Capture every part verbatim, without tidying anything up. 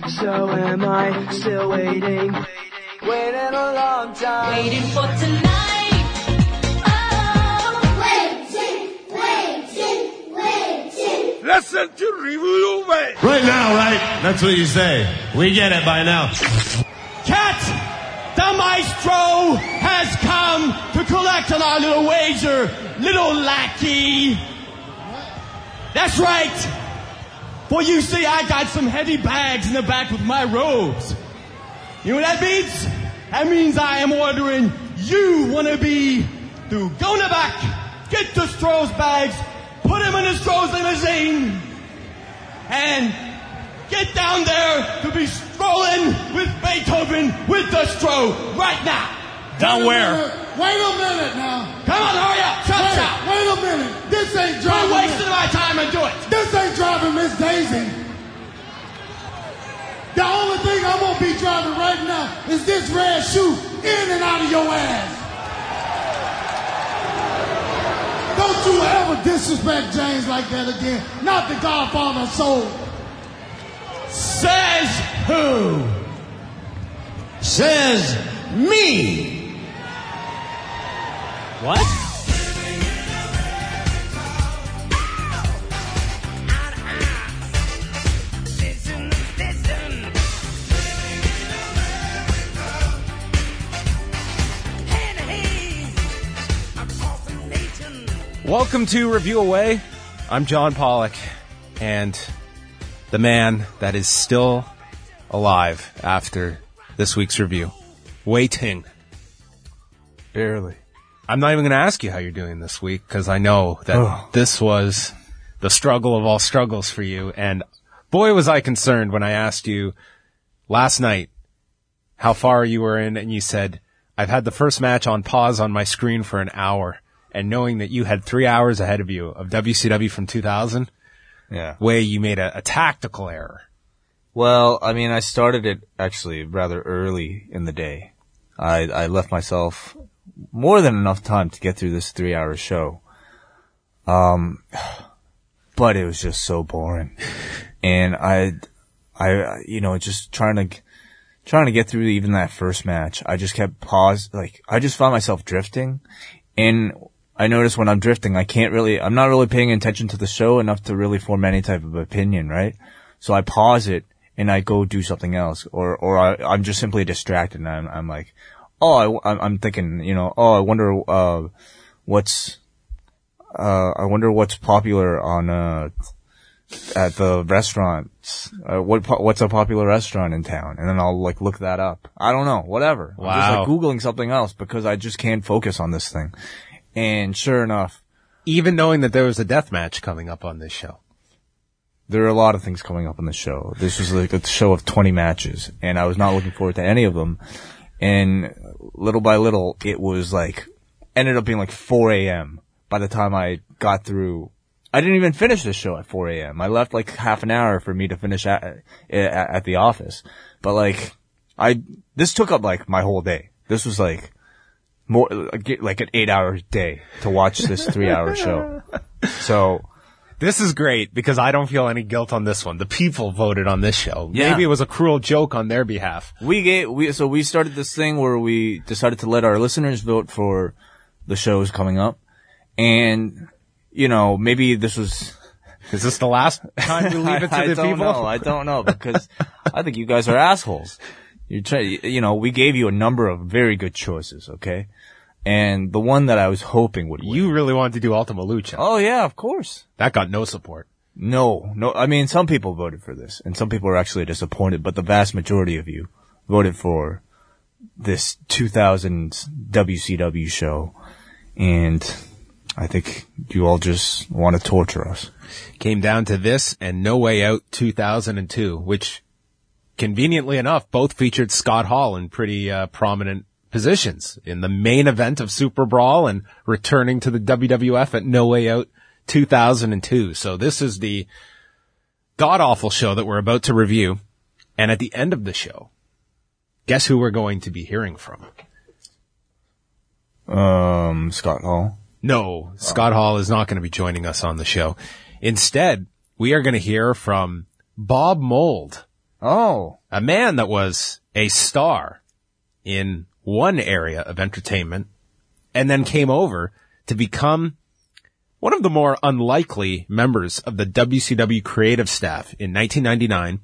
So am I, still waiting, waiting a long time, waiting for tonight. Oh, waiting, waiting, waiting. Listen to Review Away. Right now, right? That's what you say. We get it by now. Cat, the maestro has come to collect on our little wager, little lackey. That's right. For you see, I got some heavy bags in the back with my robes. You know what that means? That means I am ordering you wannabe to go in the back, get the Stroh's bags, put him in the Stroh's limousine, and get down there to be strolling with Beethoven with the Stroh right now. Down where? Wait a minute now. Come on, hurry up. Chop, wait, chop. Wait a minute. This ain't driving. You're wasting my time and do it. This ain't driving Miss Daisy. The only thing I'm going to be driving right now is this red shoe in and out of your ass. Don't you ever disrespect James like that again. Not the Godfather of Soul. Says who? Says me. What? Welcome to Review Away. I'm John Pollock, and the man that is still alive after this week's review, Wei Ting. Barely. I'm not even going to ask you how you're doing this week, because I know that oh. this was the struggle of all struggles for you, and boy was I concerned when I asked you last night how far you were in, and you said, I've had the first match on pause on my screen for an hour. And knowing that you had three hours ahead of you of W C W from two thousand, yeah, Way you made a, a tactical error. Well, I mean, I started it actually rather early in the day. I, I left myself more than enough time to get through this three-hour show. Um, but it was just so boring, and I, I, you know, just trying to, trying to get through even that first match. I just kept paused, like I just found myself drifting, and I notice when I'm drifting, I can't really, I'm not really paying attention to the show enough to really form any type of opinion, right? So I pause it and I go do something else, or, or I, I'm just simply distracted and I'm, I'm like, oh, I, I'm thinking, you know, oh, I wonder, uh, what's, uh, I wonder what's popular on, uh, at the restaurants, uh, what, what's a popular restaurant in town? And then I'll like look that up. I don't know, whatever. Wow. I'm just like Googling something else because I just can't focus on this thing. And sure enough, even knowing that there was a death match coming up on this show, there are a lot of things coming up on the show. This was like a show of twenty matches, and I was not looking forward to any of them. And little by little, it was like, ended up being like four a.m. by the time I got through. I didn't even finish the show at four a.m. I left like half an hour for me to finish at, at, at the office. But like, I, this took up like my whole day. This was like, more, like an eight hour day to watch this three hour show. So. This is great because I don't feel any guilt on this one. The people voted on this show. Yeah. Maybe it was a cruel joke on their behalf. We gave, we, so we started this thing where we decided to let our listeners vote for the shows coming up. And, you know, maybe this was. Is this the last time you leave it to I, the I don't people? know. I don't know because I think you guys are assholes. You try, you know, we gave you a number of very good choices, okay? And the one that I was hoping would win. You really wanted to do Ultima Lucha. Oh yeah, of course. That got no support. No, no, I mean, some people voted for this, and some people are actually disappointed, but the vast majority of you voted for this two thousand W C W show, and I think you all just want to torture us. Came down to this and No Way Out two thousand two, which, conveniently enough, both featured Scott Hall in pretty uh, prominent positions in the main event of Super Brawl and returning to the W W F at No Way Out two thousand two. So this is the god-awful show that we're about to review. And at the end of the show, guess who we're going to be hearing from? Um, Scott Hall? No, Scott oh. Hall is not going to be joining us on the show. Instead, we are going to hear from Bob Mould, Oh. A man that was a star in one area of entertainment and then came over to become one of the more unlikely members of the W C W creative staff in nineteen ninety-nine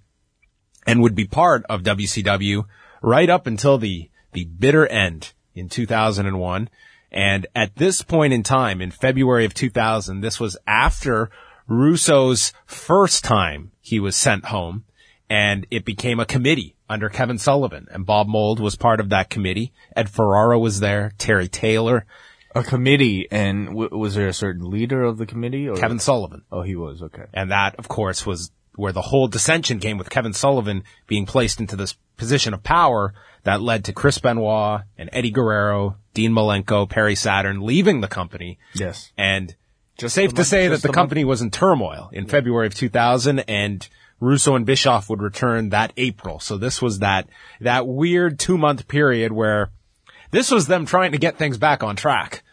and would be part of W C W right up until the, the bitter end in two thousand one. And at this point in time, in February of two thousand, this was after Russo's first time he was sent home, and it became a committee under Kevin Sullivan, and Bob Mould was part of that committee. Ed Ferrara was there, Terry Taylor. A committee, and w- was there a certain leader of the committee? Or? Kevin Sullivan. Oh, he was, okay. And that, of course, was where the whole dissension came, with Kevin Sullivan being placed into this position of power that led to Chris Benoit and Eddie Guerrero, Dean Malenko, Perry Saturn leaving the company. Yes. And Just safe the to month- say that just the the company was in turmoil in February of two thousand, and Russo and Bischoff would return that April. So this was that, that weird two-month period where this was them trying to get things back on track.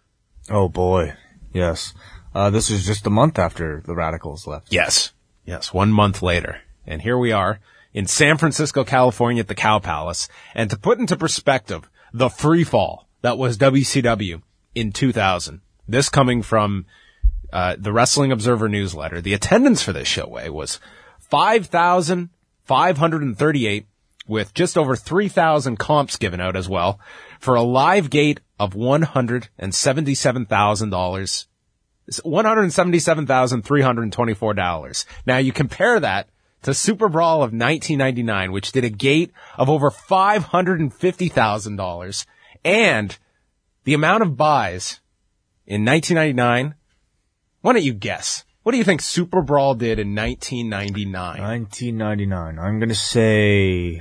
Oh, boy. Yes. Uh, this was just a month after the Radicals left. Yes. Yes, one month later. And here we are in San Francisco, California at the Cow Palace. And to put into perspective the free fall that was W C W in two thousand, this coming from uh, the Wrestling Observer newsletter, the attendance for this show way was five thousand five hundred thirty-eight, with just over three thousand comps given out as well, for a live gate of one hundred seventy-seven thousand dollars. one hundred seventy-seven thousand three hundred twenty-four dollars. Now you compare that to Super Brawl of nineteen ninety-nine, which did a gate of over five hundred fifty thousand dollars, and the amount of buys in nineteen ninety-nine. Why don't you guess? What do you think Super Brawl did in nineteen ninety-nine? nineteen ninety-nine. I'm going to say,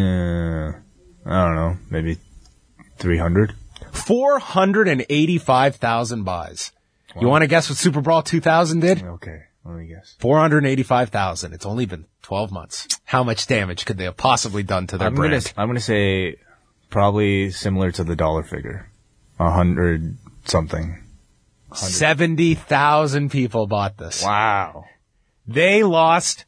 uh, I don't know, maybe three hundred. four hundred eighty-five thousand buys. You want to guess what Super Brawl two thousand did? Okay, let me guess. four hundred eighty-five thousand. It's only been twelve months. How much damage could they have possibly done to their I'm brand? Gonna, I'm going to say probably similar to the dollar figure. A hundred something. seventy thousand people bought this. Wow. They lost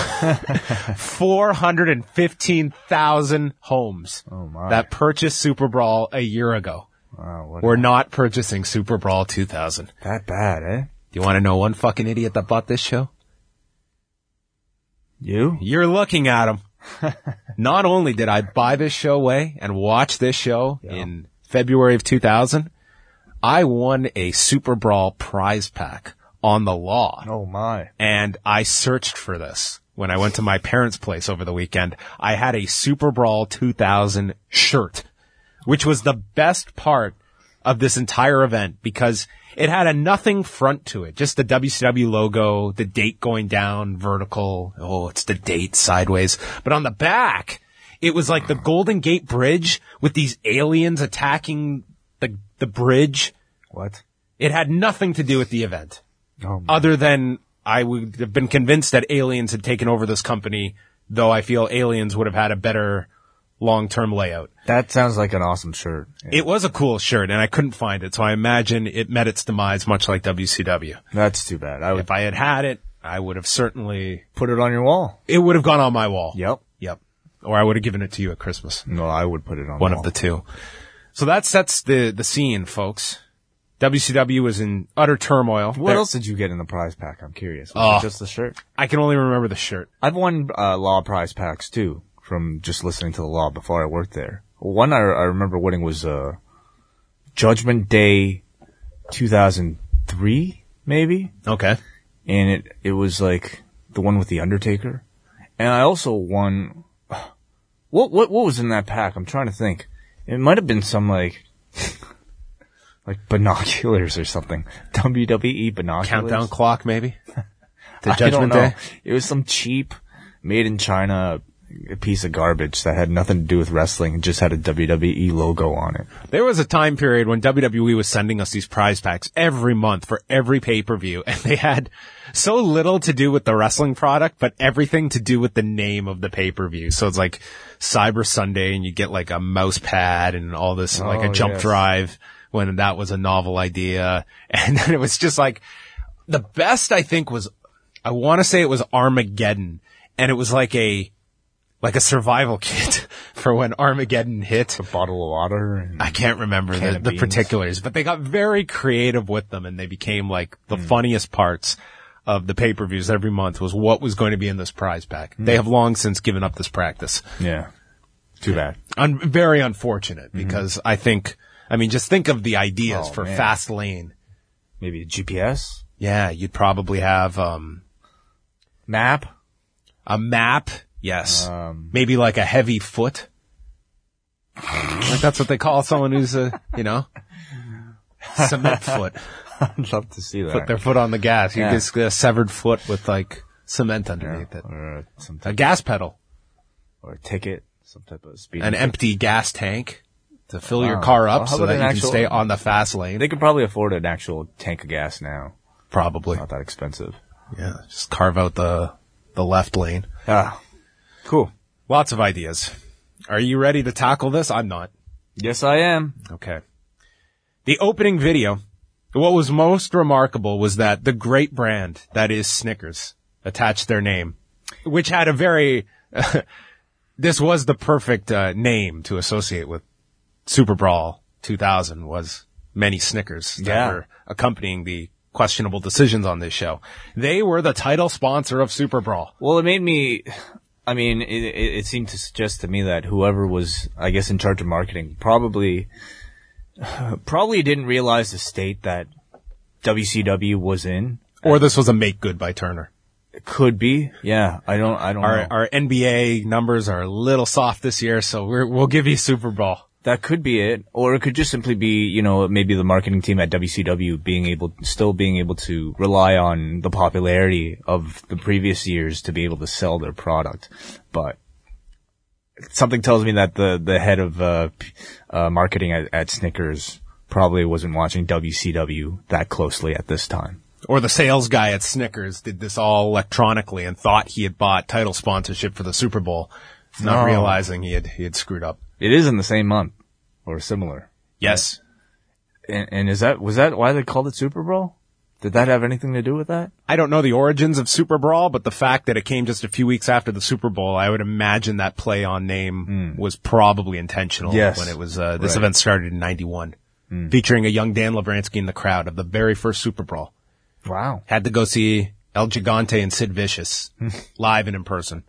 four hundred fifteen thousand homes Oh my. that purchased Super Brawl a year ago. Wow, what We're not purchasing Super Brawl two thousand. that bad, eh? Do you want to know one fucking idiot that bought this show? You? You're looking at him. Not only did I buy this show way and watch this show Yeah. in February of two thousand, I won a Super Brawl prize pack on the law. Oh my. And I searched for this when I went to my parents' place over the weekend. I had a Super Brawl two thousand shirt, which was the best part of this entire event because it had a nothing front to it. Just the W C W logo, the date going down vertical. Oh, it's the date sideways. But on the back, it was like the Golden Gate Bridge with these aliens attacking the, the bridge. What? It had nothing to do with the event. Oh my. Other than I would have been convinced that aliens had taken over this company, though I feel aliens would have had a better long-term layout. That sounds like an awesome shirt. Yeah. It was a cool shirt, and I couldn't find it, so I imagine it met its demise much like W C W. That's too bad. I would If I had had it, I would have certainly... put it on your wall. It would have gone on my wall. Yep. Yep. Or I would have given it to you at Christmas. No, I would put it on One the of wall. the two. So that sets the, the scene, folks. W C W was in utter turmoil. What There- else did you get in the prize pack? I'm curious. Was Oh. it just the shirt? I can only remember the shirt. I've won uh, law prize packs too from just listening to the law before I worked there. One I, I remember winning was uh, Judgment Day two thousand three, maybe, Okay. and it it was like the one with the Undertaker. And I also won. What what what was in that pack? I'm trying to think. It might have been some like like binoculars or something. W W E binoculars. Countdown clock, maybe? To I don't Judgment know. Day? It was some cheap, made in China, a piece of garbage that had nothing to do with wrestling and just had a W W E logo on it. There was a time period when W W E was sending us these prize packs every month for every pay-per-view, and they had so little to do with the wrestling product, but everything to do with the name of the pay-per-view. So it's like Cyber Sunday, and you get like a mouse pad and all this, and like a Oh, jump yes. drive when that was a novel idea. And then it was just like, the best I think was, I want to say it was Armageddon, and it was like a like a survival kit for when Armageddon hit. A bottle of water. And I can't remember the, the particulars, but they got very creative with them, and they became like the mm. funniest parts of the pay-per-views every month was what was going to be in this prize pack. Mm. They have long since given up this practice. Yeah. Too bad. Un- very unfortunate mm-hmm. because I think, I mean, just think of the ideas oh, for man. Fast Lane. Maybe a G P S? Yeah, you'd probably have, um, map? A map. Yes. Um, Maybe like a heavy foot. Like that's what they call someone who's a, you know, cement foot. I'd love to see that. Put their foot on the gas. You Yeah. just get a severed foot with like cement underneath Yeah, it. or uh, some A type gas pedal. or a ticket, some type of speed. An empty gas tank to fill your Wow. car Well, up how so about that an you actual- can stay on the fast lane. They could probably afford an actual tank of gas now. Probably. Not that expensive. Yeah. Just carve out the, the left lane. Ah, cool. Lots of ideas. Are you ready to tackle this? I'm not. Yes, I am. Okay. The opening video, what was most remarkable was that the great brand that is Snickers attached their name, which had a very, uh, this was the perfect uh, name to associate with Super Brawl two thousand was many Snickers that Yeah. were accompanying the questionable decisions on this show. They were the title sponsor of Super Brawl. Well, it made me, I mean, it, it, it seemed to suggest to me that whoever was, I guess, in charge of marketing probably, probably didn't realize the state that W C W was in. Or this was a make good by Turner. It could be. Yeah. I don't, I don't Our, know. our N B A numbers are a little soft this year, so we're, we'll give you Super Brawl. That could be it. Or it could just simply be, you know, maybe the marketing team at W C W being able, still being able to rely on the popularity of the previous years to be able to sell their product. But something tells me that the, the head of, uh, uh, marketing at, at Snickers probably wasn't watching W C W that closely at this time. Or the sales guy at Snickers did this all electronically and thought he had bought title sponsorship for the Super Bowl, not No. realizing he had, he had screwed up. It is in the same month or similar. Yes. And, and is that, was that why they called it Super Bowl? Did that have anything to do with that? I don't know the origins of Super Brawl, but the fact that it came just a few weeks after the Super Bowl, I would imagine that play on name was probably intentional Yes. when it was, uh, this Right. event started in ninety-one, featuring a young Dan Lebransky in the crowd of the very first Super Brawl. Wow. Had to go see El Gigante and Sid Vicious live and in person.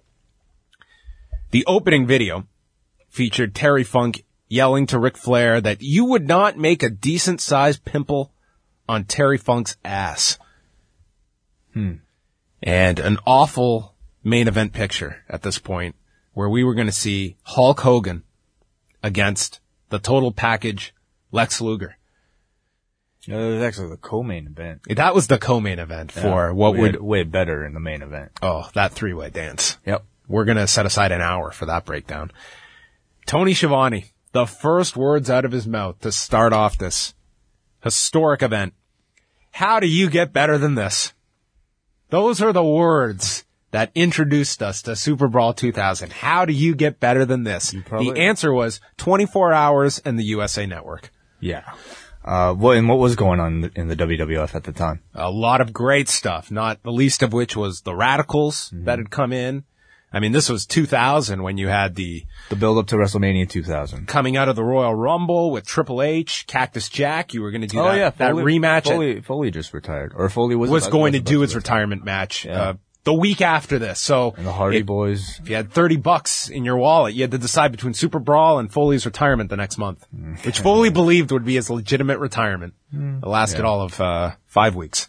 The opening video featured Terry Funk yelling to Ric Flair that you would not make a decent sized pimple on Terry Funk's ass. Hmm. And an awful main event picture at this point where we were going to see Hulk Hogan against the total package Lex Luger. No, it was actually the co-main event. That was the co-main event for Yeah, what way, would, way better in the main event. oh, that three-way dance. Yep. We're going to set aside an hour for that breakdown. Tony Schiavone, the first words out of his mouth to start off this historic event. How do you get better than this? Those are the words that introduced us to Super Brawl two thousand. How do you get better than this? probably- The answer was twenty-four hours and the U S A Network. Yeah. Uh, what, and what was going on in the W W F at the time? A lot of great stuff, not the least of which was the Radicals that had come in. I mean, this was two thousand when you had the The build up to WrestleMania two thousand. coming out of the Royal Rumble with Triple H, Cactus Jack. You were going to do that, that Foley, rematch. at- Foley, Foley just retired. Or Foley was, was about- going to about do his retire. retirement match Yeah. uh, the week after this. So And the Hardy it- Boys. if you had thirty bucks in your wallet, you had to decide between Super Brawl and Foley's retirement the next month, which Foley believed would be his legitimate retirement. It lasted Yeah. all of uh, five weeks.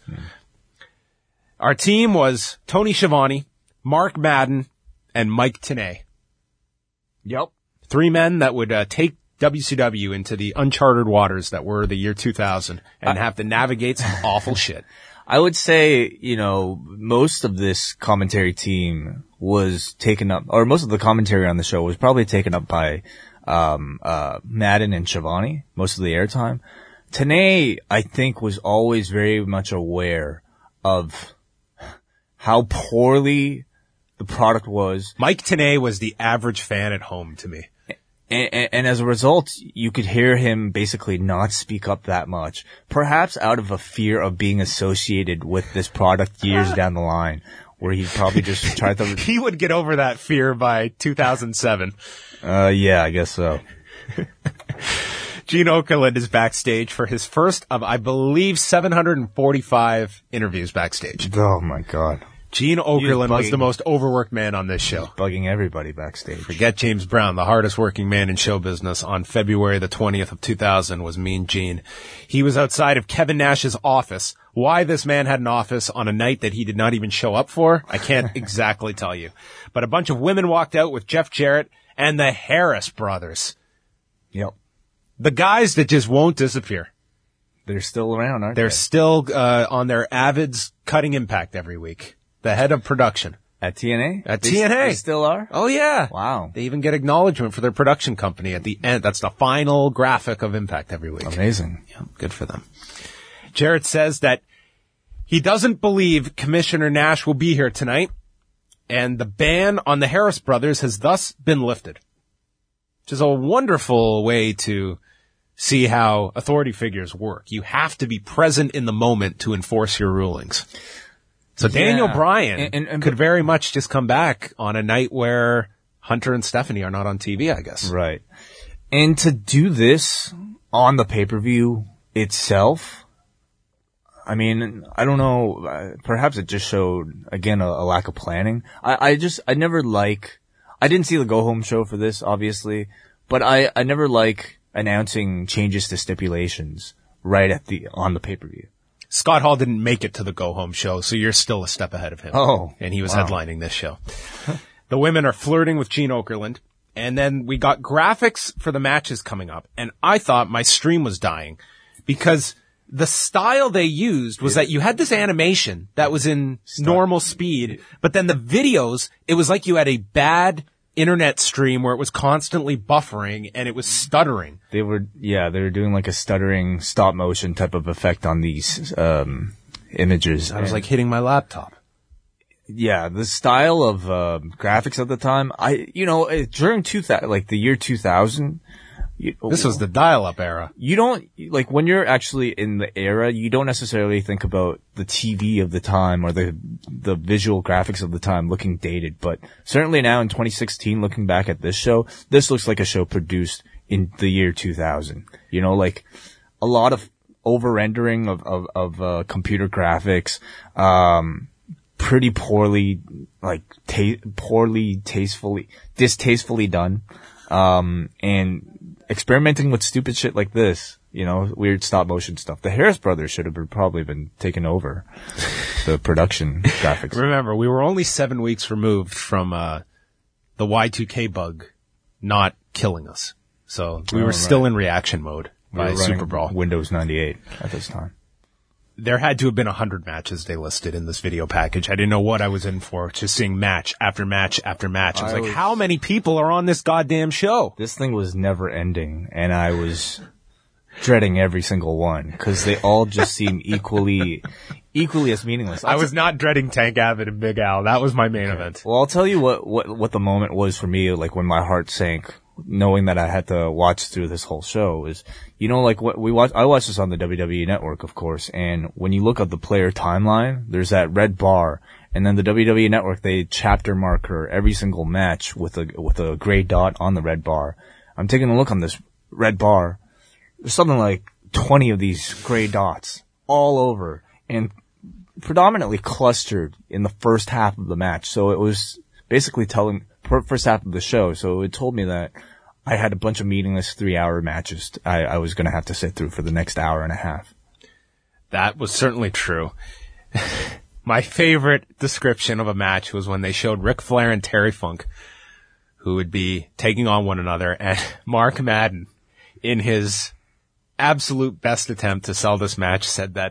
Our team was Tony Schiavone, Mark Madden, and Mike Tenay. Yep. Three men that would uh, take W C W into the uncharted waters that were the year two thousand and have to navigate some awful shit. I would say, you know, most of this commentary team was taken up, or most of the commentary on the show was probably taken up by, um, uh, Madden and Schiavone, most of the airtime. Tenay, I think, was always very much aware of how poorly the product was. Mike Tenay was the average fan at home to me. And, and, and as a result, you could hear him basically not speak up that much, perhaps out of a fear of being associated with this product years down the line, where he probably just tried to. He would get over that fear by two thousand seven. Uh, yeah, I guess so. Gene Okerlund is backstage for his first of, I believe, seven hundred forty-five interviews backstage. Oh my God. Gene Okerlund was bugging- the most overworked man on this show. Bugging everybody backstage. Forget James Brown, the hardest working man in show business. On February the twentieth of two thousand was Mean Gene. He was outside of Kevin Nash's office. Why this man had an office on a night that he did not even show up for, I can't exactly tell you. But a bunch of women walked out with Jeff Jarrett and the Harris brothers. Yep. The guys that just won't disappear. They're still around, aren't They're they? still uh, on their Avids cutting impact every week. The head of production. At T N A? At They- T N A. They still are? Oh, yeah. Wow. They even get acknowledgement for their production company at the end. That's the final graphic of Impact every week. Amazing. Yeah, good for them. Jarrett says that he doesn't believe Commissioner Nash will be here tonight, and the ban on the Harris brothers has thus been lifted. Which is a wonderful way to see how authority figures work. You have to be present in the moment to enforce your rulings. So Daniel Yeah. Bryan And- and- and- could very much just come back on a night where Hunter and Stephanie are not on T V, I guess. Right. And to do this on the pay-per-view itself, I mean, I don't know, uh, perhaps it just showed, again, a, a lack of planning. I, I just, I never like, I didn't see the go-home show for this, obviously, but I, I never like announcing changes to stipulations right at the, on the pay-per-view. Scott Hall didn't make it to the go-home show, so you're still a step ahead of him. Oh, And he was wow. headlining this show. The women are flirting with Gene Okerlund, and then we got graphics for the matches coming up, and I thought my stream was dying because the style they used was that you had this animation that was in normal speed, but then the videos, it was like you had a bad internet stream where it was constantly buffering and it was stuttering. They were, yeah, they were doing like a stuttering stop motion type of effect on these, um, images. I was And- like hitting my laptop. yeah, the style of, uh, graphics at the time, I, you know, eh, during two thousand, like the year two thousand, you, This was the dial-up era. you don't, like when you're actually in the era, you don't necessarily think about the T V of the time or the, the visual graphics of the time looking dated, but certainly now in twenty sixteen, looking back at this show, this looks like a show produced in the year two thousand. You know, like a lot of over-rendering of, of, of, uh, computer graphics, um, pretty poorly, like, ta- poorly, tastefully, distastefully done, um, and experimenting with stupid shit like this, you know, weird stop motion stuff. The Harris brothers should have been, probably been taken over the production graphics. Remember, we were only seven weeks removed from uh the Y two K bug not killing us. So we Oh, were right. still in reaction mode We by were running Super Brawl. Windows ninety-eight at this time. There had to have been a hundred matches they listed in this video package. I didn't know what I was in for. Just seeing match after match after match. I was I like, was- how many people are on this goddamn show? This thing was never ending, and I was dreading every single one because they all just seem equally, equally as meaningless. I was not dreading Tank Abbott and Big Al. That was my main event. Well, I'll tell you what, what, what the moment was for me, like when my heart sank, knowing that I had to watch through this whole show is, you know, like what we watch, I watched this on the W W E Network, of course, and when you look at the player timeline, there's that red bar, and then the W W E Network, they chapter marker every single match with a, with a gray dot on the red bar. I'm taking a look on this red bar. There's something like twenty of these gray dots all over and predominantly clustered in the first half of the match. So it was basically telling, first half of the show. So it told me that I had a bunch of meaningless three hour matches I, I was going to have to sit through for the next hour and a half. That was certainly true. My favorite description of a match was when they showed Ric Flair and Terry Funk, who would be taking on one another, and Mark Madden, in his absolute best attempt to sell this match, said that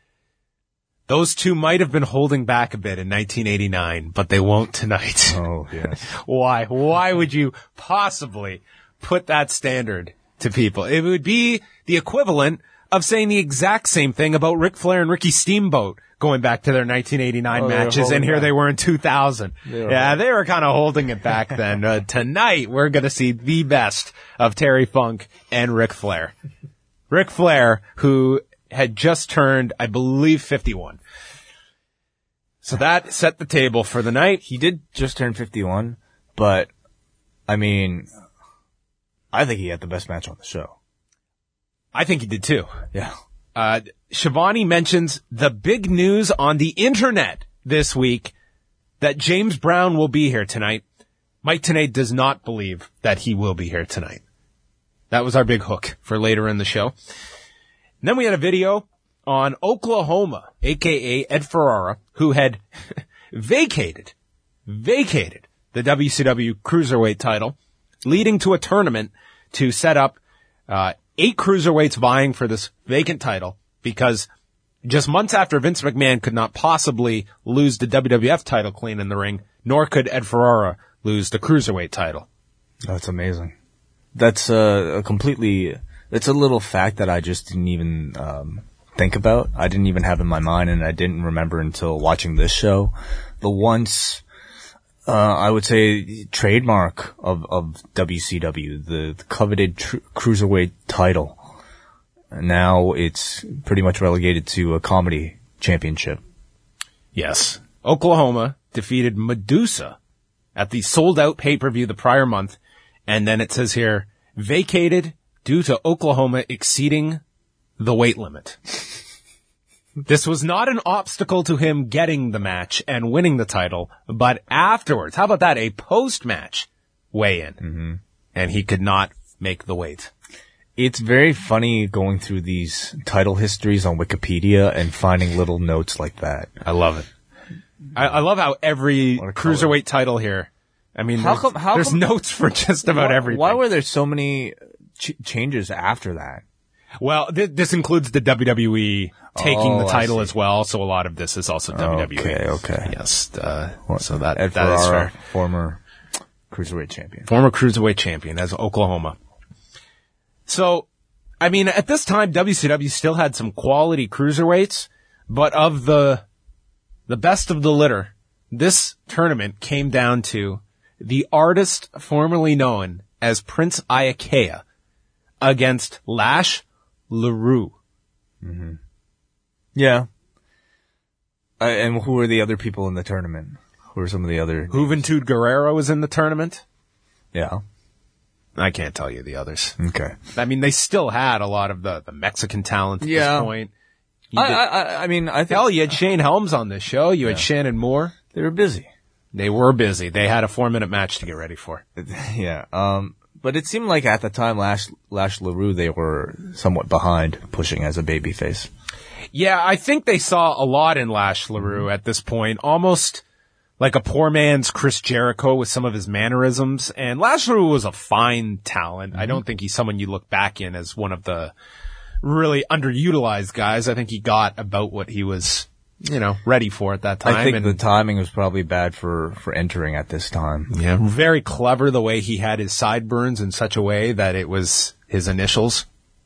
those two might have been holding back a bit in nineteen eighty-nine, but they won't tonight. Oh, yes. Why? Why would you possibly put that standard to people? It would be the equivalent of saying the exact same thing about Ric Flair and Ricky Steamboat going back to their nineteen eighty-nine Oh, they were matches, and holding here back. they were in two thousand. They were Yeah, holding- they were kind of holding it back then. Uh, tonight, we're going to see the best of Terry Funk and Ric Flair. Ric Flair, who had just turned, I believe, fifty-one. So that set the table for the night. He did just turn fifty-one, but, I mean, I think he had the best match on the show. I think he did too. Yeah. Uh, Shivani mentions the big news on the internet this week that James Brown will be here tonight. Mike Tenay does not believe that he will be here tonight. That was our big hook for later in the show. And then we had a video on Oklahoma, aka Ed Ferrara, who had vacated, vacated the W C W Cruiserweight title, leading to a tournament to set up uh eight cruiserweights vying for this vacant title, because just months after Vince McMahon could not possibly lose the W W F title clean in the ring, nor could Ed Ferrara lose the Cruiserweight title. That's amazing. That's uh, a completely, it's a little fact that I just didn't even um, think about. I didn't even have in my mind, and I didn't remember until watching this show. The once, uh, I would say, trademark of, of W C W, the, the coveted tr- Cruiserweight title. Now it's pretty much relegated to a comedy championship. Yes. Oklahoma defeated Medusa at the sold-out pay-per-view the prior month, and then it says here, vacated due to Oklahoma exceeding the weight limit. This was not an obstacle to him getting the match and winning the title, but afterwards, how about that, a post-match weigh-in, mm-hmm. and he could not make the weight. It's very funny going through these title histories on Wikipedia and finding little notes like that. I love it. I, I love how every cruiserweight title here, I mean, how there's, come, how there's come, notes for just about why, everything. Why were there so many ch- changes after that? Well, th- this includes the W W E taking oh, the title as well, so a lot of this is also W W E. Okay, okay. Yes, uh, so that, Ed that is Ferrara, fair. former cruiserweight champion. Former cruiserweight champion as Oklahoma. So, I mean, at this time, W C W still had some quality cruiserweights, but of the the best of the litter, this tournament came down to the artist formerly known as Prince Iaukea against Lash LaRue. Mm-hmm. Yeah. Uh, and who were the other people in the tournament? Who were some of the other? Juventud Guerrero was in the tournament. Yeah. I can't tell you the others. Okay. I mean, they still had a lot of the, the Mexican talent at yeah. this point. I, I, I mean, I think... Hell, you had Shane Helms on this show. You yeah. had Shannon Moore. They were busy. They were busy. They had a four-minute match to get ready for. Yeah. Um, but it seemed like at the time, Lash, Lash LaRue, they were somewhat behind pushing as a babyface. Yeah, I think they saw a lot in Lash LaRue at this point. Almost like a poor man's Chris Jericho with some of his mannerisms. And Lash LaRue was a fine talent. Mm-hmm. I don't think he's someone you look back in as one of the really underutilized guys. I think he got about what he was, you know, ready for at that time. I think and the timing was probably bad for, for entering at this time. Yeah. Very clever the way he had his sideburns in such a way that it was his initials.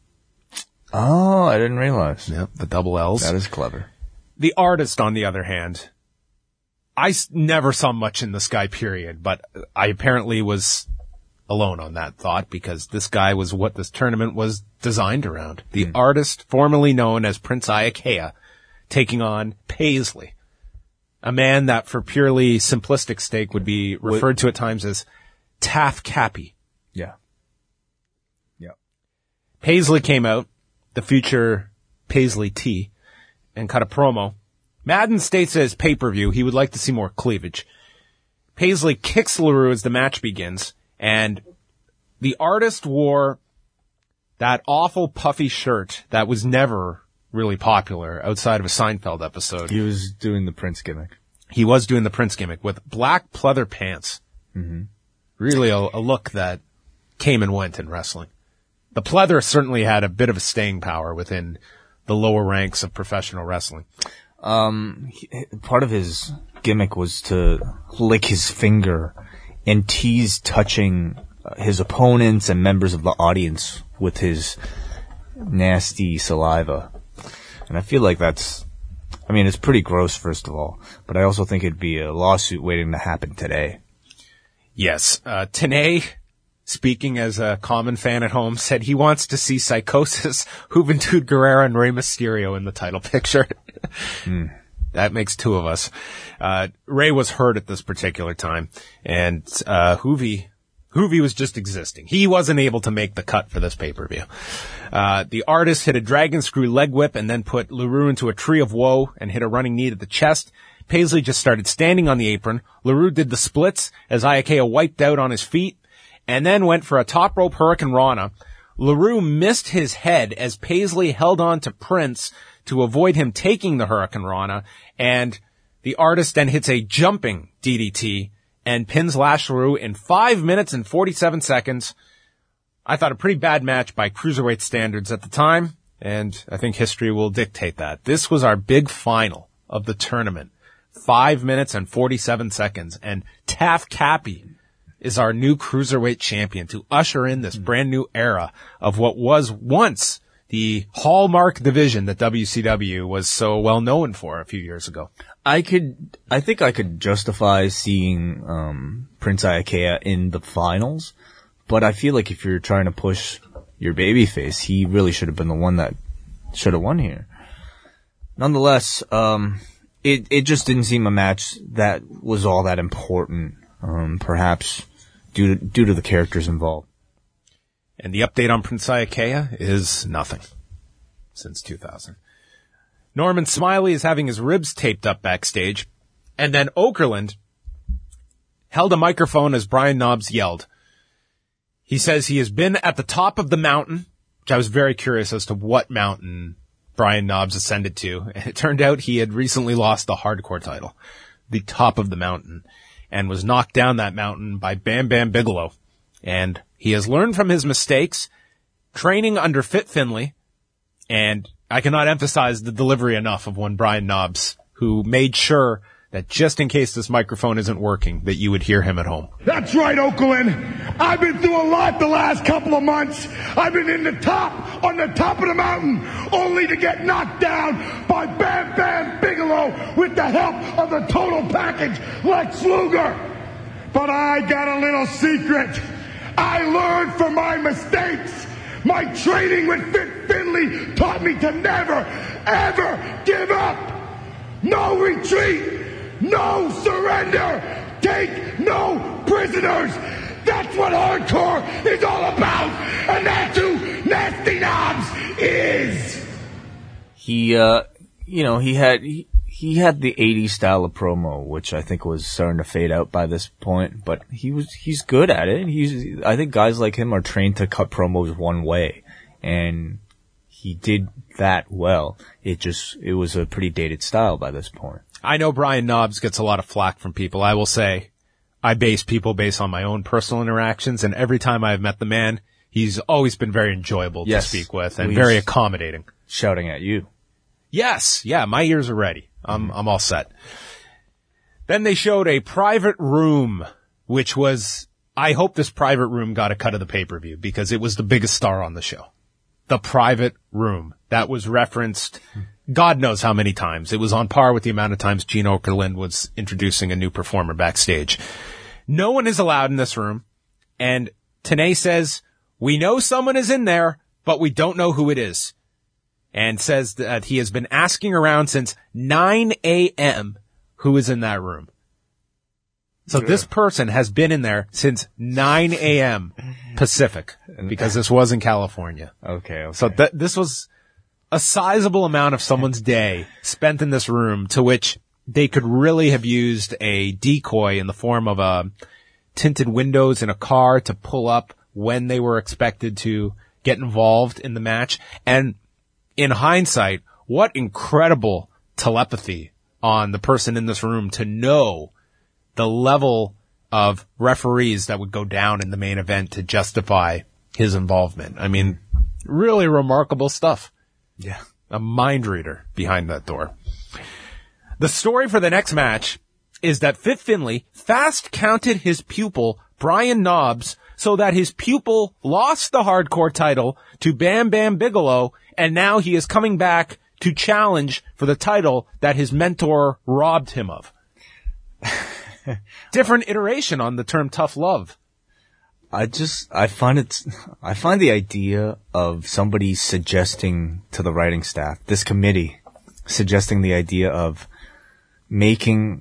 Oh, I didn't realize. Yep, the double L's. That is clever. The artist, on the other hand, I s- never saw much in this guy, period, but I apparently was alone on that thought because this guy was what this tournament was designed around. The mm. artist formerly known as Prince Iaukea taking on Paisley, a man that for purely simplistic sake would be referred what? to at times as Taff Cappy. Yeah. Yeah. Paisley came out, the future Paisley T, and cut a promo. Madden states at his pay-per-view he would like to see more cleavage. Paisley kicks LaRue as the match begins, and the artist wore that awful puffy shirt that was never really popular outside of a Seinfeld episode. He was doing the Prince gimmick. He was doing the Prince gimmick with black pleather pants. Mm-hmm. Really a, a look that came and went in wrestling. The pleather certainly had a bit of a staying power within the lower ranks of professional wrestling. Um, he, part of his gimmick was to lick his finger and tease touching his opponents and members of the audience with his nasty saliva. And I feel like that's, I mean, it's pretty gross, first of all, but I also think it'd be a lawsuit waiting to happen today. Yes. Uh, Tenay, speaking as a common fan at home, said he wants to see Psychosis, Juventud Guerrera, and Rey Mysterio in the title picture. mm. That makes two of us. Uh, Ray was hurt at this particular time, and uh, Hoovy, Hoovy was just existing. He wasn't able to make the cut for this pay-per-view. Uh, the artist hit a dragon screw leg whip and then put LaRue into a tree of woe and hit a running knee to the chest. Paisley just started standing on the apron. LaRue did the splits as Iaukea wiped out on his feet and then went for a top rope Hurricane Rana. LaRue missed his head as Paisley held on to Prince to avoid him taking the Hurricane Rana, and the artist then hits a jumping D D T and pins Lash LaRue in five minutes and forty-seven seconds. I thought a pretty bad match by cruiserweight standards at the time, and I think history will dictate that. This was our big final of the tournament. Five minutes and forty-seven seconds, and Taff Cappy is our new cruiserweight champion to usher in this brand new era of what was once the hallmark division that W C W was so well known for a few years ago. I could, I think I could justify seeing, um, Prince Iaukea in the finals, but I feel like if you're trying to push your babyface, he really should have been the one that should have won here. Nonetheless, um, it, it just didn't seem a match that was all that important, um, perhaps due to, due to the characters involved. And the update on Prince Iaukea is nothing since two thousand. Norman Smiley is having his ribs taped up backstage, and then Okerlund held a microphone as Brian Knobbs yelled. He says he has been at the top of the mountain, which I was very curious as to what mountain Brian Knobbs ascended to. And it turned out he had recently lost the hardcore title, the top of the mountain, and was knocked down that mountain by Bam Bam Bigelow. And he has learned from his mistakes, training under Fit Finlay, and I cannot emphasize the delivery enough of one Brian Knobbs, who made sure that just in case this microphone isn't working, that you would hear him at home. That's right, Okerlund. I've been through a lot the last couple of months. I've been in the top, on the top of the mountain, only to get knocked down by Bam Bam Bigelow with the help of the total package, Lex Luger. But I got a little secret. I learned from my mistakes. My training with Fit Finlay taught me to never, ever give up. No retreat. No surrender. Take no prisoners. That's what hardcore is all about. And that's who Nasty Knobbs is. He, uh, you know, he had, he, he had the eighties style of promo, which I think was starting to fade out by this point, but he was, he's good at it. He's, I think guys like him are trained to cut promos one way, and he did that well. It just, it was a pretty dated style by this point. I know Brian Knobbs gets a lot of flack from people. I will say I base people based on my own personal interactions, and every time I've met the man, he's always been very enjoyable Yes. to speak with and He's very accommodating. Shouting at you. Yes, yeah, my ears are ready. I'm, I'm all set. Then they showed a private room, which was, I hope this private room got a cut of the pay-per-view because it was the biggest star on the show. The private room. That was referenced God knows how many times. It was on par with the amount of times Gene Okerlund was introducing a new performer backstage. No one is allowed in this room, and Tenay says, we know someone is in there, but we don't know who it is. And says that he has been asking around since nine a.m. who is in that room. So yeah. This person has been in there since nine a.m. Pacific, because this was in California. Okay, okay. So th- this was a sizable amount of someone's day spent in this room, to which they could really have used a decoy in the form of a tinted windows in a car to pull up when they were expected to get involved in the match. And in hindsight, what incredible telepathy on the person in this room to know the level of referees that would go down in the main event to justify his involvement. I mean, really remarkable stuff. Yeah. A mind reader behind that door. The story for the next match is that Fit Finlay fast counted his pupil, Brian Knobbs, so that his pupil lost the hardcore title to Bam Bam Bigelow, and now he is coming back to challenge for the title that his mentor robbed him of. Different iteration on the term tough love. I just, I find it, I find the idea of somebody suggesting to the writing staff, this committee, suggesting the idea of making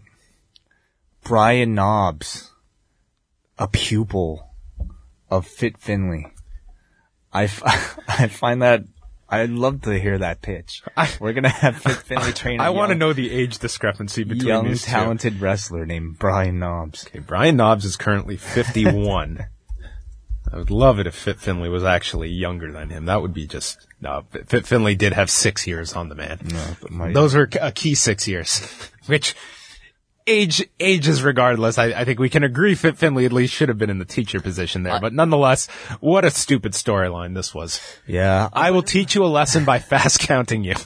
Brian Knobbs a pupil of Fit Finlay. I, f- I find that, I'd love to hear that pitch. I, We're going to have Fit Finlay train I a want to young, know the age discrepancy between young these two. talented wrestler named Brian Knobbs. Okay, Brian Knobbs is currently fifty-one. I would love it if Fit Finlay was actually younger than him. That would be just, no, Fit Finlay did have six years on the man. No, but my, Those are a key six years, which age, ages regardless. I, I think we can agree Fit Finlay at least should have been in the teacher position there, but nonetheless, what a stupid storyline this was. yeah. I will teach you a lesson by fast counting you.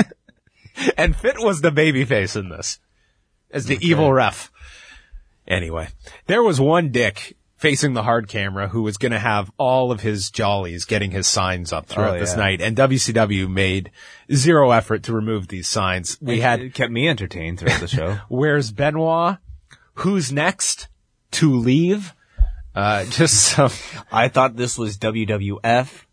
And Fit was the babyface in this as the Okay. evil ref. Anyway, there was one dick facing the hard camera who was going to have all of his jollies getting his signs up throughout Oh, this yeah. night, and W C W made zero effort to remove these signs. We It- had it kept me entertained throughout the show. Where's Benoit? Who's next to leave? Uh, just some, I thought this was W W F.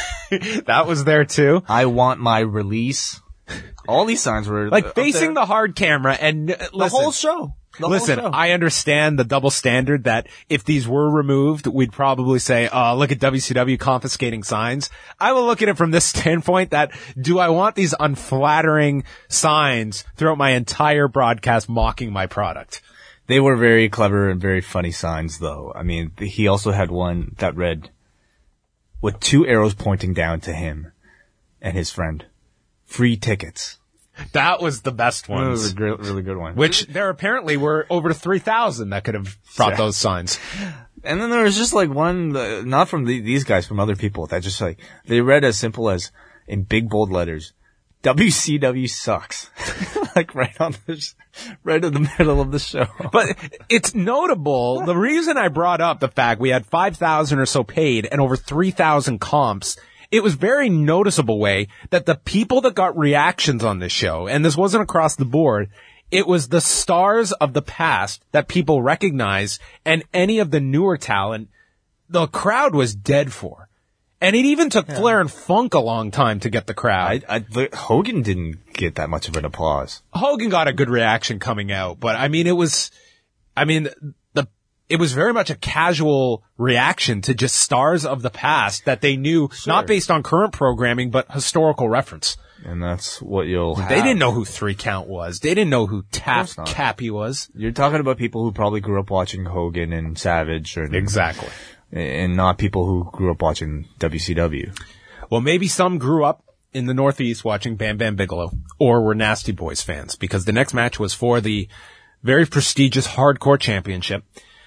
that was there too. I want my release. All these signs were Like up facing there. the hard camera and uh, the listen, whole show. The Listen, whole show. I understand the double standard that if these were removed, we'd probably say, oh, look at W C W confiscating signs. I will look at it from this standpoint that do I want these unflattering signs throughout my entire broadcast mocking my product? They were very clever and very funny signs, though. I mean, he also had one that read, with two arrows pointing down to him and his friend, free tickets. That was the best That was ones. a gr- really good one. Which there apparently were over three thousand that could have brought Yeah. those signs. And then there was just like one, uh, not from the, these guys, from other people, that just like, they read as simple as, in big bold letters, W C W sucks. Like right on the, sh- right in the middle of the show. But it's notable. The reason I brought up the fact we had five thousand or so paid and over three thousand comps, it was very noticeable way that the people that got reactions on this show, and this wasn't across the board, it was the stars of the past that people recognize, and any of the newer talent, the crowd was dead for. And it even took Flair and Funk a long time to get the crowd. I, I, the, Hogan didn't get that much of an applause. Hogan got a good reaction coming out, but I mean, it was, I mean, the, it was very much a casual reaction to just stars of the past that they knew, not based on current programming, but historical reference. And that's what you'll have. They didn't know who Three Count was. They didn't know who Taft not. Cappy was. You're talking about people who probably grew up watching Hogan and Savage, or Exactly. and not people who grew up watching W C W. Well, maybe some grew up in the Northeast watching Bam Bam Bigelow, or were Nasty Boys fans, because the next match was for the very prestigious Hardcore Championship.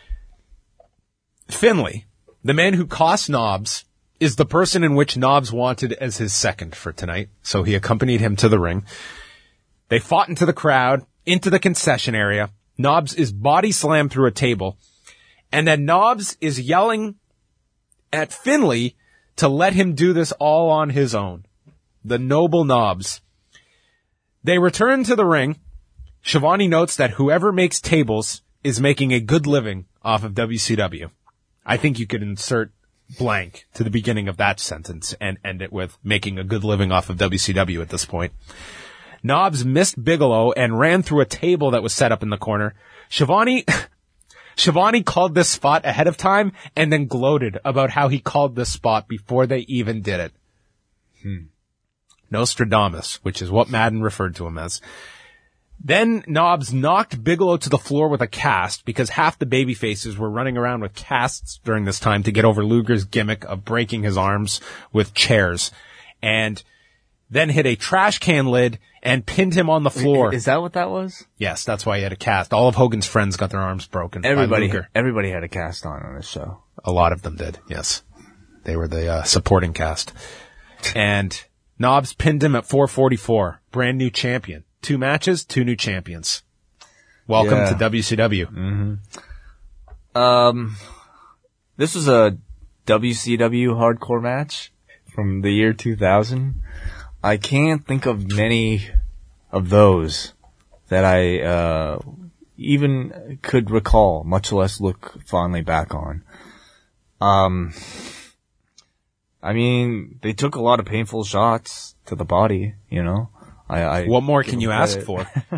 Finlay, the man who cost Knobbs, is the person in which Knobbs wanted as his second for tonight, so he accompanied him to the ring. They fought into the crowd, into the concession area. Knobbs is body slammed through a table, and then Knobbs is yelling at Finlay to let him do this all on his own. The noble Knobbs. They return to the ring. Shivani notes that whoever makes tables is making a good living off of W C W. I think you could insert blank to the beginning of that sentence and end it with making a good living off of W C W at this point. Knobbs missed Bigelow and ran through a table that was set up in the corner. Shivani, Shivani called this spot ahead of time and then gloated about how he called this spot before they even did it. Hmm. Nostradamus, which is what Madden referred to him as. Then Knobbs knocked Bigelow to the floor with a cast because half the babyfaces were running around with casts during this time to get over Luger's gimmick of breaking his arms with chairs. And then hit a trash can lid and pinned him on the floor. Is that what that was? Yes, that's why he had a cast. All of Hogan's friends got their arms broken Everybody, by Luger. everybody had a cast on on this show. A lot of them did, yes. They were the uh, supporting cast. And Knobbs pinned him at four forty-four. Brand new champion. Two matches, two new champions. Welcome Yeah. to W C W. Mm-hmm. Um, this was a W C W hardcore match from the year two thousand. I can't think of many of those that I uh, even could recall, much less look fondly back on. Um, I mean, they took a lot of painful shots to the body, you know. I, I What more give can them you ask credit. for?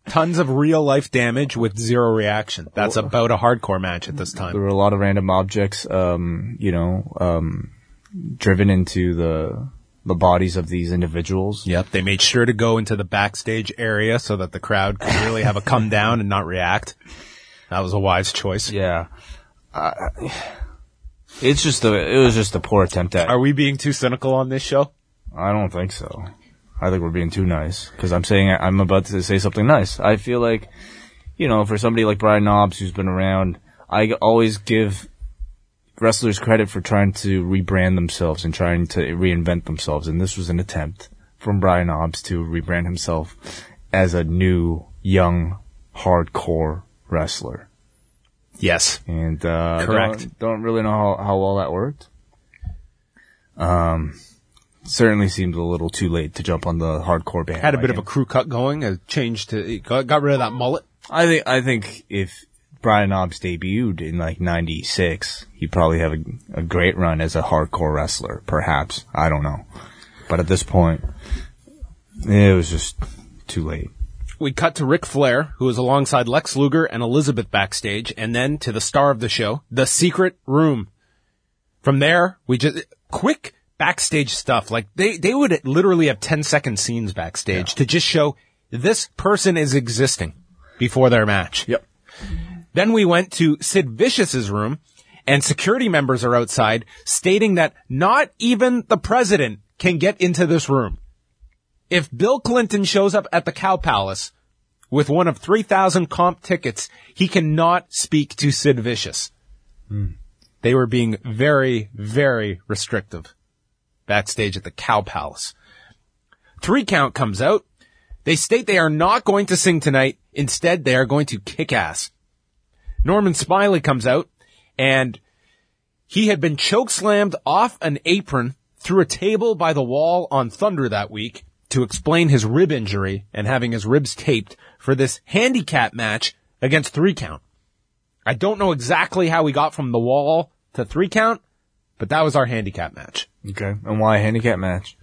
Tons of real life damage with zero reaction. That's about a hardcore match at this There time. were a lot of random objects, um, you know, um, driven into the the bodies of these individuals. Yep. They made sure to go into the backstage area so that the crowd could really have a come down and not react. That was a wise choice. Yeah. Uh, it's just a, it was just a poor attempt at. Are we being too cynical on this show? I don't think so. I think we're being too nice because I'm saying I'm about to say something nice. I feel like, you know, for somebody like Brian Knobbs who's been around, I always give wrestlers credit for trying to rebrand themselves and trying to reinvent themselves. And this was an attempt from Brian Knobbs to rebrand himself as a new, young, hardcore wrestler. Yes. And, uh, Correct. Don't, don't really know how, how well that worked. Um, certainly seemed a little too late to jump on the hardcore band. Had a bit of a crew cut going, a change to, got, got rid of that mullet. I think, I think if Brian Knobbs debuted in like ninety-six, he'd probably have a, a great run as a hardcore wrestler, perhaps. I don't know. But at this point, it was just too late. We cut to Ric Flair, who was alongside Lex Luger and Elizabeth backstage, and then to the star of the show, The Secret Room. From there, we just, quick backstage stuff. Like, they, they would literally have ten second scenes backstage yeah. to just show this person is existing before their match. Yep. Then we went to Sid Vicious's room, and security members are outside stating that not even the president can get into this room. If Bill Clinton shows up at the Cow Palace with one of three thousand comp tickets, he cannot speak to Sid Vicious. Mm. They were being very, very restrictive backstage at the Cow Palace. Three Count comes out. They state they are not going to sing tonight. Instead, they are going to kick ass. Norman Smiley comes out, and he had been chokeslammed off an apron through a table by the wall on Thunder that week to explain his rib injury and having his ribs taped for this handicap match against Three Count. I don't know exactly how we got from the wall to Three Count, but that was our handicap match. Okay. And why a handicap match?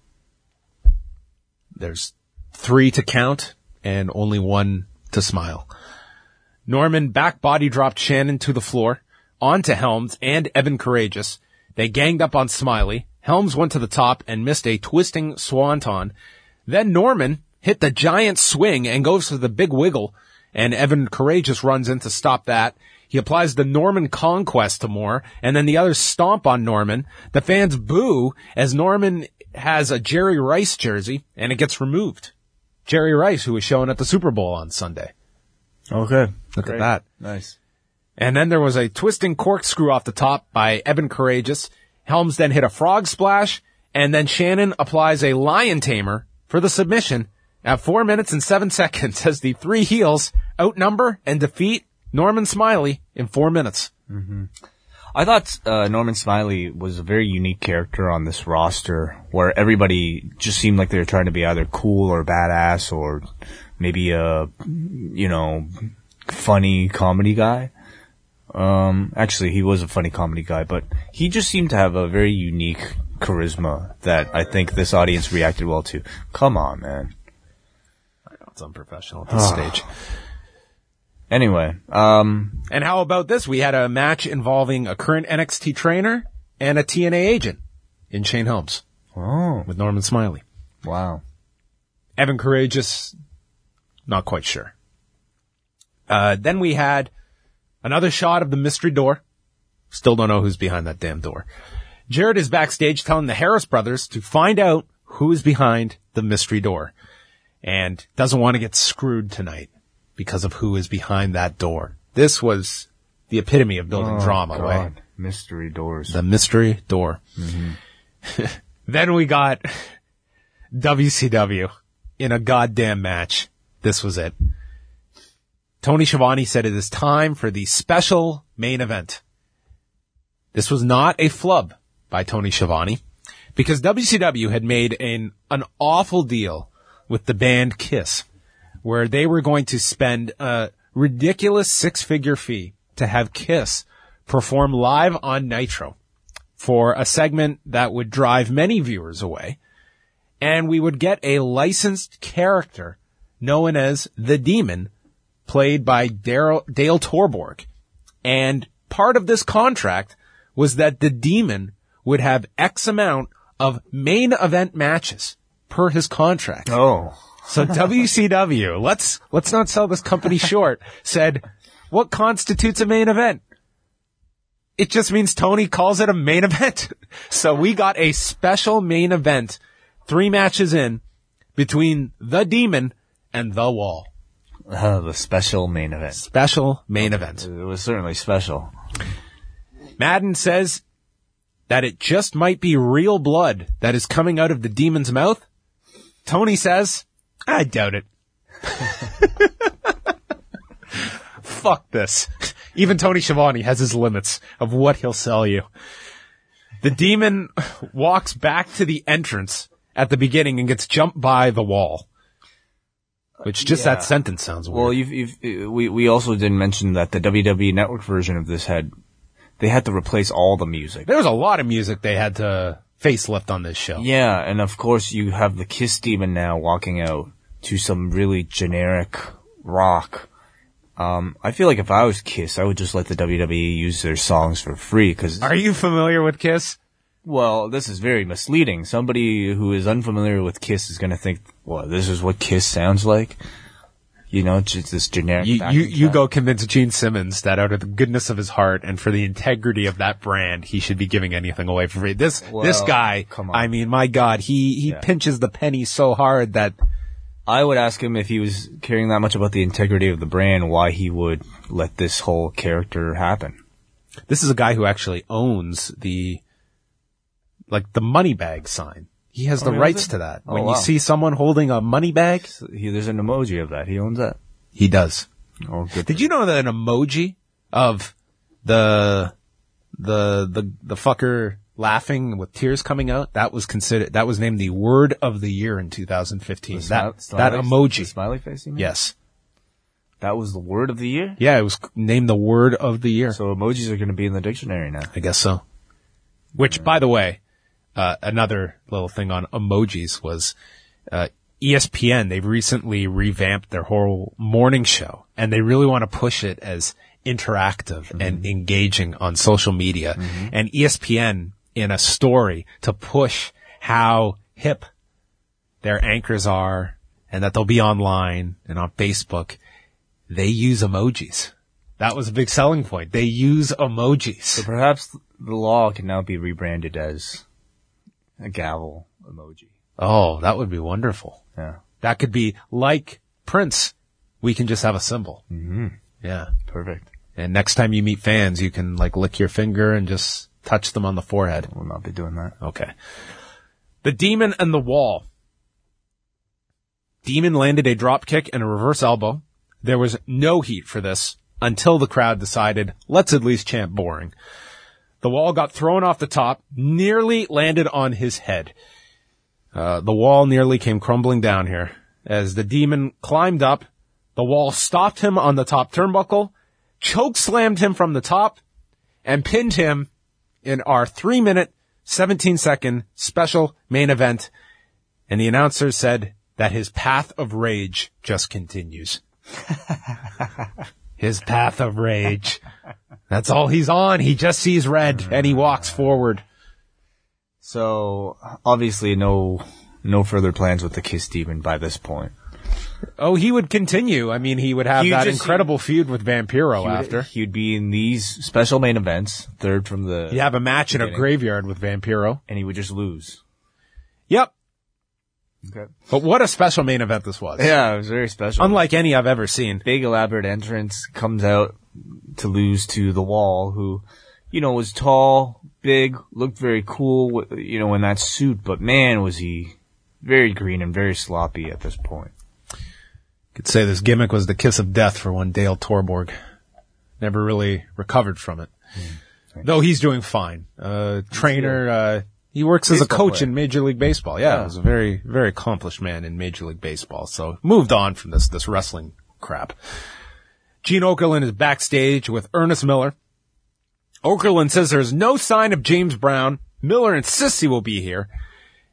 There's three to count and only one to smile. Norman back body dropped Shannon to the floor, onto Helms and Evan Courageous. They ganged up on Smiley. Helms went to the top and missed a twisting swanton. Then Norman hit the giant swing and goes for the big wiggle, and Evan Courageous runs in to stop that. He applies the Norman Conquest to Moore, and then the others stomp on Norman. The fans boo as Norman has a Jerry Rice jersey, and it gets removed. Jerry Rice, who was shown at the Super Bowl on Sunday. Okay. Look Great. at that. Nice. And then there was a twisting corkscrew off the top by Evan Courageous. Helms then hit a frog splash, and then Shannon applies a lion tamer for the submission at four minutes and seven seconds as the three heels outnumber and defeat Norman Smiley in four minutes. Mm-hmm. I thought uh, Norman Smiley was a very unique character on this roster where everybody just seemed like they were trying to be either cool or badass or maybe a, you know, funny comedy guy. Um, actually, he was a funny comedy guy, but he just seemed to have a very unique charisma that I think this audience reacted well to. Come on, man. I know it's unprofessional at this stage. Anyway, um, and how about this? We had a match involving a current N X T trainer and a T N A agent in Shane Helms. Oh. With Norman Smiley. Wow. Evan Courageous, not quite sure. Uh, then we had another shot of the mystery door. Still don't know who's behind that damn door. Jarrett is backstage telling the Harris brothers to find out who is behind the mystery door. And doesn't want to get screwed tonight because of who is behind that door. This was the epitome of building oh, drama. God. Way. Mystery doors. The mystery door. Mm-hmm. Then we got W C W in a goddamn match. This was it. Tony Schiavone said it is time for the special main event. This was not a flub by Tony Schiavone because W C W had made an, an awful deal with the band Kiss where they were going to spend a ridiculous six-figure fee to have Kiss perform live on Nitro for a segment that would drive many viewers away, and we would get a licensed character known as the Demon, played by Dale, Dale Torborg. And part of this contract was that the Demon would have X amount of main event matches per his contract. Oh. So W C W, let's, let's not sell this company short, said, what constitutes a main event? It just means Tony calls it a main event. So we got a special main event, three matches in, between the Demon and the Wall. Uh, the special main event. Special main event. It was certainly special. Madden says that it just might be real blood that is coming out of the Demon's mouth. Tony says, I doubt it. Fuck this. Even Tony Schiavone has his limits of what he'll sell you. The Demon walks back to the entrance at the beginning and gets jumped by the Wall. Which just Yeah. that sentence sounds weird. Well, you've, you've, we, we also didn't mention that the W W E Network version of this had, they had to replace all the music. There was a lot of music they had to facelift on this show. Yeah, and of course you have the Kiss Demon now walking out to some really generic rock. Um, I feel like if I was Kiss, I would just let the W W E use their songs for free, cause, Are you familiar with Kiss? well, this is very misleading. Somebody who is unfamiliar with Kiss is gonna think, well, this is what Kiss sounds like? You know, just this generic You, backing you, you track. go convince Gene Simmons that out of the goodness of his heart and for the integrity of that brand, he should be giving anything away for free. This, Well, this guy, come on. I mean, my God, he, he Yeah. pinches the penny so hard that I would ask him if he was caring that much about the integrity of the brand, why he would let this whole character happen. this is a guy who actually owns the, like the money bag sign. He has the really? rights to that. Oh, when wow. you see someone holding a money bag, So he, there's an emoji of that. He owns that. he does. Oh, good. Did you know that an emoji of the, the, the, the fucker laughing with tears coming out, that was considered, that was named the word of the year in two thousand fifteen. The That, smi- that smiley- emoji. the smiley face, you mean? Yes. That was the word of the year? Yeah, it was named the word of the year. So emojis are going to be in the dictionary now. I guess so. Which, by the way, uh, another little thing on emojis was, uh, E S P N, they've recently revamped their whole morning show and they really want to push it as interactive mm-hmm. and engaging on social media. Mm-hmm. And E S P N in a story to push how hip their anchors are and that they'll be online and on Facebook, they use emojis. That was a big selling point. They use emojis. So perhaps the law can now be rebranded as a gavel emoji. Oh, that would be wonderful. Yeah. That could be like Prince. We can just have a symbol. Mm-hmm. Yeah. Perfect. And next time you meet fans, you can like lick your finger and just touch them on the forehead. We'll not be doing that. Okay. The Demon and the Wall. Demon landed a drop kick and a reverse elbow. There was no heat for this until the crowd decided, let's at least chant boring. The Wall got thrown off the top, nearly landed on his head. Uh, the Wall nearly came crumbling down here. As the Demon climbed up, the Wall stopped him on the top turnbuckle, choke slammed him from the top, and pinned him in our three minute, seventeen second special main event. And the announcer said that his path of rage just continues. His path of rage. That's all he's on. He just sees red and he walks forward. So obviously no, no further plans with the Kiss Demon by this point. Oh, he would continue. I mean, he would have He that just- incredible feud with Vampiro He would- after. He would be in these special main events, third from the, He'd have a match in a beginning. graveyard with Vampiro. and he would just lose. Yep. Okay. But what a special main event this was. Yeah, it was very special. Unlike any I've ever seen. Big elaborate entrance, comes out to lose to the Wall, who, you know, was tall, big, looked very cool, wi- you know, in that suit, but man, was he very green and very sloppy at this point. Could say this gimmick was the kiss of death for one Dale Torborg. Never really recovered from it. Mm, Though he's doing fine. Uh, trainer, uh, he works as a Baseball coach player. in Major League Baseball. Yeah, Yeah. he was a very, very accomplished man in Major League Baseball. So moved on from this, this wrestling crap. Gene Okerlund is backstage with Ernest Miller. Okerlund says there's no sign of James Brown. Miller insists he will be here.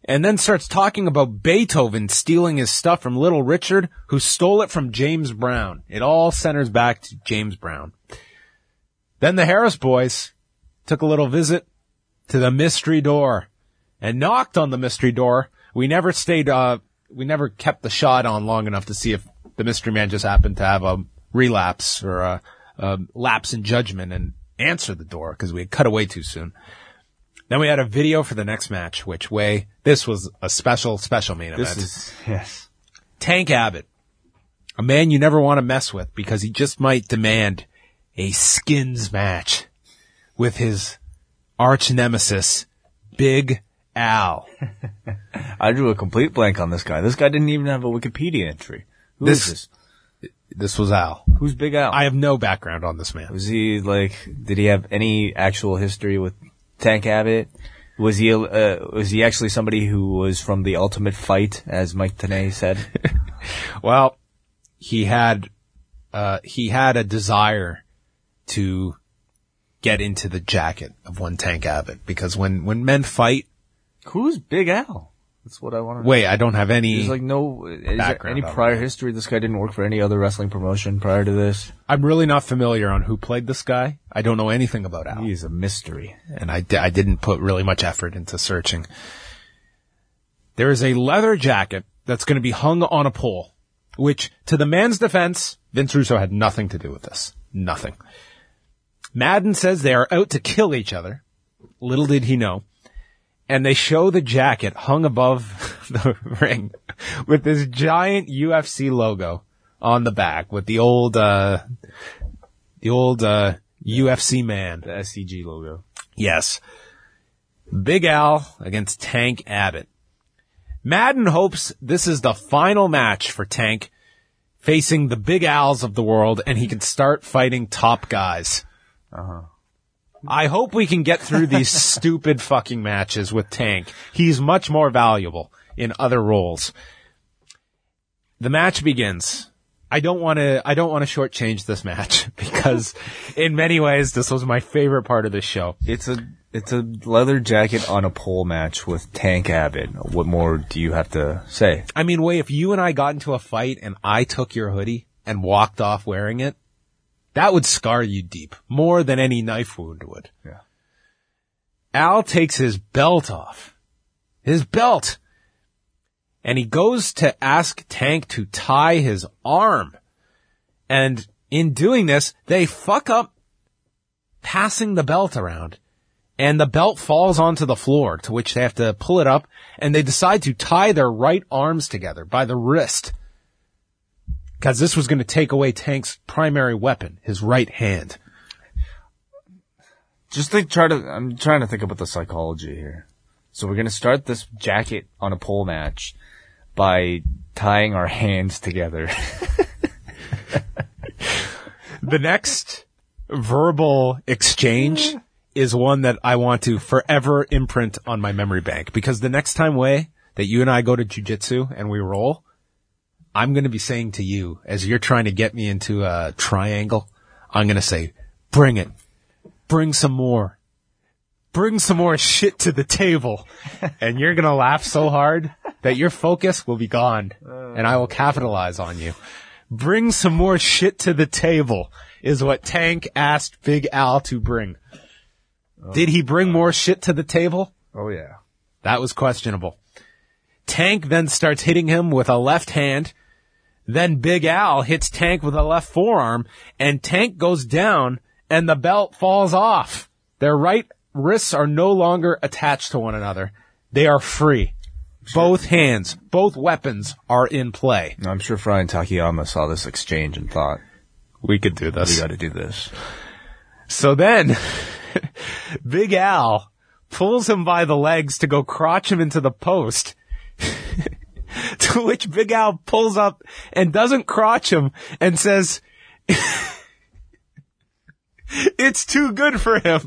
and then starts talking about Beethoven stealing his stuff from Little Richard, who stole it from James Brown. It all centers back to James Brown. Then the Harris boys took a little visit to the mystery door and knocked on the mystery door. We never stayed, uh, we never kept the shot on long enough to see if the mystery man just happened to have a relapse or a, a lapse in judgment and answer the door because we had cut away too soon. Then we had a video for the next match, which way, this was a special, special main event. This is, yes. Tank Abbott, a man you never want to mess with because he just might demand a skins match with his arch nemesis, Big Al. I drew a complete blank on this guy. This guy didn't even have a Wikipedia entry. Who This- is this? This was Al. Who's Big Al? I have no background on this man. Was he like? Did he have any actual history with Tank Abbott? Was he? Uh, was he actually somebody who was from the Ultimate Fight, as Mike Tenay said? Well, he had, uh, he had a desire to get into the jacket of one Tank Abbott because when, when men fight, Who's Big Al? That's what I want to know. wait, I don't have any, There's like no is there background any on prior him. history. This guy didn't work for any other wrestling promotion prior to this. I'm really not familiar on who played this guy. I don't know anything about Al. He's a mystery. And I, di- I didn't put really much effort into searching. There is a leather jacket that's going to be hung on a pole, which, to the man's defense, Vince Russo had nothing to do with this. Nothing. Madden says they are out to kill each other. Little did he know. And they show the jacket hung above the ring with this giant U F C logo on the back with the old, uh, the old, uh, U F C man. The S C G logo. Yes. Big Al against Tank Abbott. Madden hopes this is the final match for Tank facing the Big Al's of the world and he can start fighting top guys. Uh-huh. I hope we can get through these stupid fucking matches with Tank. He's much more valuable in other roles. The match begins. I don't want to, I don't want to shortchange this match because in many ways this was my favorite part of this show. It's a it's a leather jacket on a pole match with Tank Abbott. What more do you have to say? I mean, Way, if you and I got into a fight and I took your hoodie and walked off wearing it, that would scar you deep, more than any knife wound would. Yeah. Al takes his belt off. His belt! And he goes to ask Tank to tie his arm. And in doing this, they fuck up passing the belt around. And the belt falls onto the floor, to which they have to pull it up, and they decide to tie their right arms together by the wrist. Because this was going to take away Tank's primary weapon, his right hand. Just think, try to, I'm trying to think about the psychology here. So we're going to start this jacket on a pole match by tying our hands together. The next verbal exchange is one that I want to forever imprint on my memory bank. Because the next time, Way, that you and I go to jiu-jitsu and we roll, I'm going to be saying to you, as you're trying to get me into a triangle, I'm going to say, bring it. Bring some more. Bring some more shit to the table. And you're going to laugh so hard that your focus will be gone. And I will capitalize on you. Bring some more shit to the table is what Tank asked Big Al to bring. Did he bring more shit to the table? Oh yeah. That was questionable. Tank then starts hitting him with a left hand. Then Big Al hits Tank with a left forearm, and Tank goes down, and the belt falls off. Their right wrists are no longer attached to one another. They are free. Both hands, both weapons are in play. I'm sure Fry and Takayama saw this exchange and thought, We could do we this. got to do this. So then, Big Al pulls him by the legs to go crotch him into the post. To which Big Al pulls up and doesn't crotch him and says, it's too good for him.